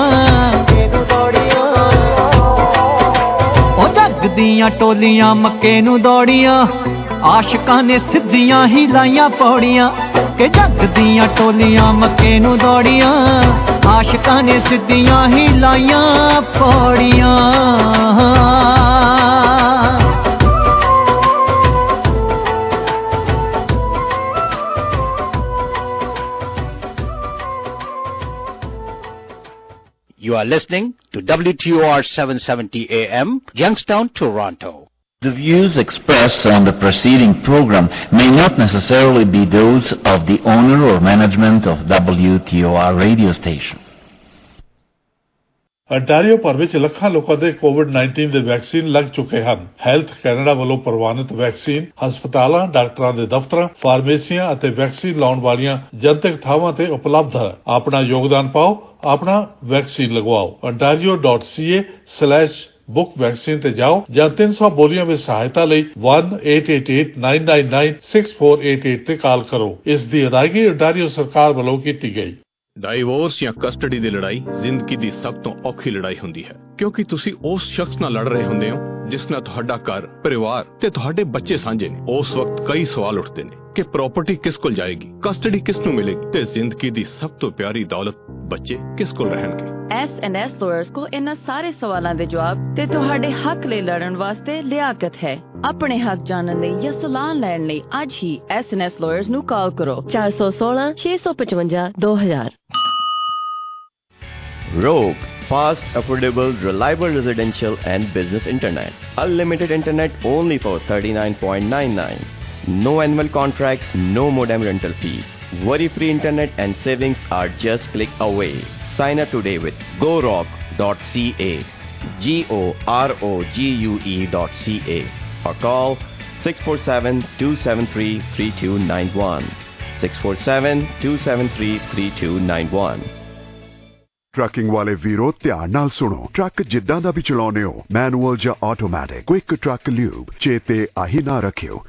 ਦੀਆਂ ਟੋਲੀਆਂ ਮੱਕੇ ਨੂੰ ਦੌੜੀਆਂ, ਆਸ਼ਿਕਾਂ ਨੇ ਸਿੱਧੀਆਂ ਹੀ ਲਾਈਆਂ ਪੌੜੀਆਂ। ਕਿ ਜੱਗ ਦੀਆਂ ਟੋਲੀਆਂ ਮੱਕੇ ਨੂੰ ਦੌੜੀਆਂ, ਆਸ਼ਿਕਾਂ ਨੇ ਸਿੱਧੀਆਂ ਹੀ ਲਾਈਆਂ ਪੌੜੀਆਂ। You are listening to W T O R seven seventy A M, Youngstown, Toronto. The views expressed on the preceding program may not necessarily be those of the owner or management of W T O R radio station. Ontario ਭਰ ਵਿੱਚ ਲੱਖਾਂ ਲੋਕਾਂ ਦੇ Covid nineteen ਦੇ vaccine ਲੱਗ ਚੁੱਕੇ ਹਨ। Health Canada ਵੱਲੋਂ ਪ੍ਰਵਾਨਿਤ ਵੈਕਸੀਨ ਹਸਪਤਾਲਾਂ, ਡਾਕਟਰਾਂ ਦੇ ਦਫ਼ਤਰਾਂ, ਫਾਰਮੇਸੀਆਂ ਅਤੇ ਵੈਕਸੀਨ ਲਾਉਣ ਵਾਲੀਆਂ ਜਨਤਕ ਥਾਵਾਂ ਤੇ ਉਪਲਬਧ ਹੈ। ਆਪਣਾ ਯੋਗਦਾਨ ਪਾਓ, ਆਪਣਾ ਵੈਕਸੀਨ ਲਗਵਾਓ। ontario dot c a slash book vaccine ਤੇ ਜਾਓ ਜਾਂ ਤਿੰਨ ਸੌ ਬੋਲੀਆਂ ਵਿੱਚ ਸਹਾਇਤਾ ਲਈ one eight eight eight nine nine nine six four eight eight ਤੇ ਕਾਲ ਕਰੋ। ਇਸ ਦੀ ਅਦਾਇਗੀ ontario ਸਰਕਾਰ ਵੱਲੋਂ ਕੀਤੀ ਗਈ। ਡਾਈਵੋਰਸ ਜਾਂ ਕਸਟਡੀ ਦੀ ਲੜਾਈ ਜ਼ਿੰਦਗੀ ਦੀ ਸਭ ਤੋਂ ਔਖੀ ਲੜਾਈ ਹੁੰਦੀ ਹੈ, ਕਿਉਂਕਿ ਤੁਸੀਂ ਉਸ ਸ਼ਖਸ ਨਾਲ ਲੜ ਰਹੇ ਹੁੰਦੇ ਹੋ ਜਿਸ ਨਾਲ ਤੁਹਾਡਾ ਘਰ, ਪਰਿਵਾਰ ਤੇ ਤੁਹਾਡੇ ਬੱਚੇ ਸਾਂਝੇ ਨੇ। ਉਸ ਵਕਤ ਕਈ ਸਵਾਲ ਉੱਠਦੇ ਨੇ ਕਿ ਪ੍ਰਾਪਰਟੀ ਕਿਸ ਕੋਲ ਜਾਏਗੀ, ਕਸਟਡੀ ਕਿਸ ਨੂੰ ਮਿਲੇਗੀ ਤੇ ਜ਼ਿੰਦਗੀ ਦੀ ਸਭ ਤੋਂ ਪਿਆਰੀ ਦੌਲਤ ਬੱਚੇ ਕਿਸ ਕੋਲ ਰਹਿਣਗੇ। ਐਸ ਐਂਡ ਐਸ ਲਾਇਰਸ ਕੋ ਇਹਨਾਂ ਸਾਰੇ ਸਵਾਲਾਂ ਦੇ ਜਵਾਬ ਤੇ ਤੁਹਾਡੇ ਹੱਕ ਲਈ ਲੜਨ ਵਾਸਤੇ ਲਿਆਕਤ ਹੈ। ਆਪਣੇ ਹੱਕ ਜਾਣਨ ਲਈ ਜਾਂ ਸਲਾਹ ਲੈਣ ਲਈ ਅੱਜ ਹੀ ਐਸ ਐਂਡ ਐਸ ਲਾਇਰਸ ਨੂੰ ਕਾਲ ਕਰੋ ਚਾਰ ਸੌ ਸੋਲਾਂ ਛੇ ਸੌ ਪਚਵੰਜਾ ਦੋ ਹਜ਼ਾਰ। Rogue, fast, affordable, reliable residential and business internet. Unlimited internet only for thirty-nine nine nine. No annual contract, no modem rental fee. Worry-free internet and savings are just click away. Sign up today with go rock dot c a. G O R O G U E dot C A. Or call six four seven two seven three three two nine one. six four seven two seven three three two nine one. Trucking ਵਾਲੇ ਵੀਰੋ ਧਿਆਨ ਨਾਲ ਸੁਣੋ। Truck ਜਿੱਦਾਂ ਦਾ ਵੀ ਚਲਾਉਂਦੇ ਹੋ, manual ਜਾਂ automatic, quick truck lube, ਚੇਤੇ ਆਹੀ ਨਾ ਰੱਖਿਓ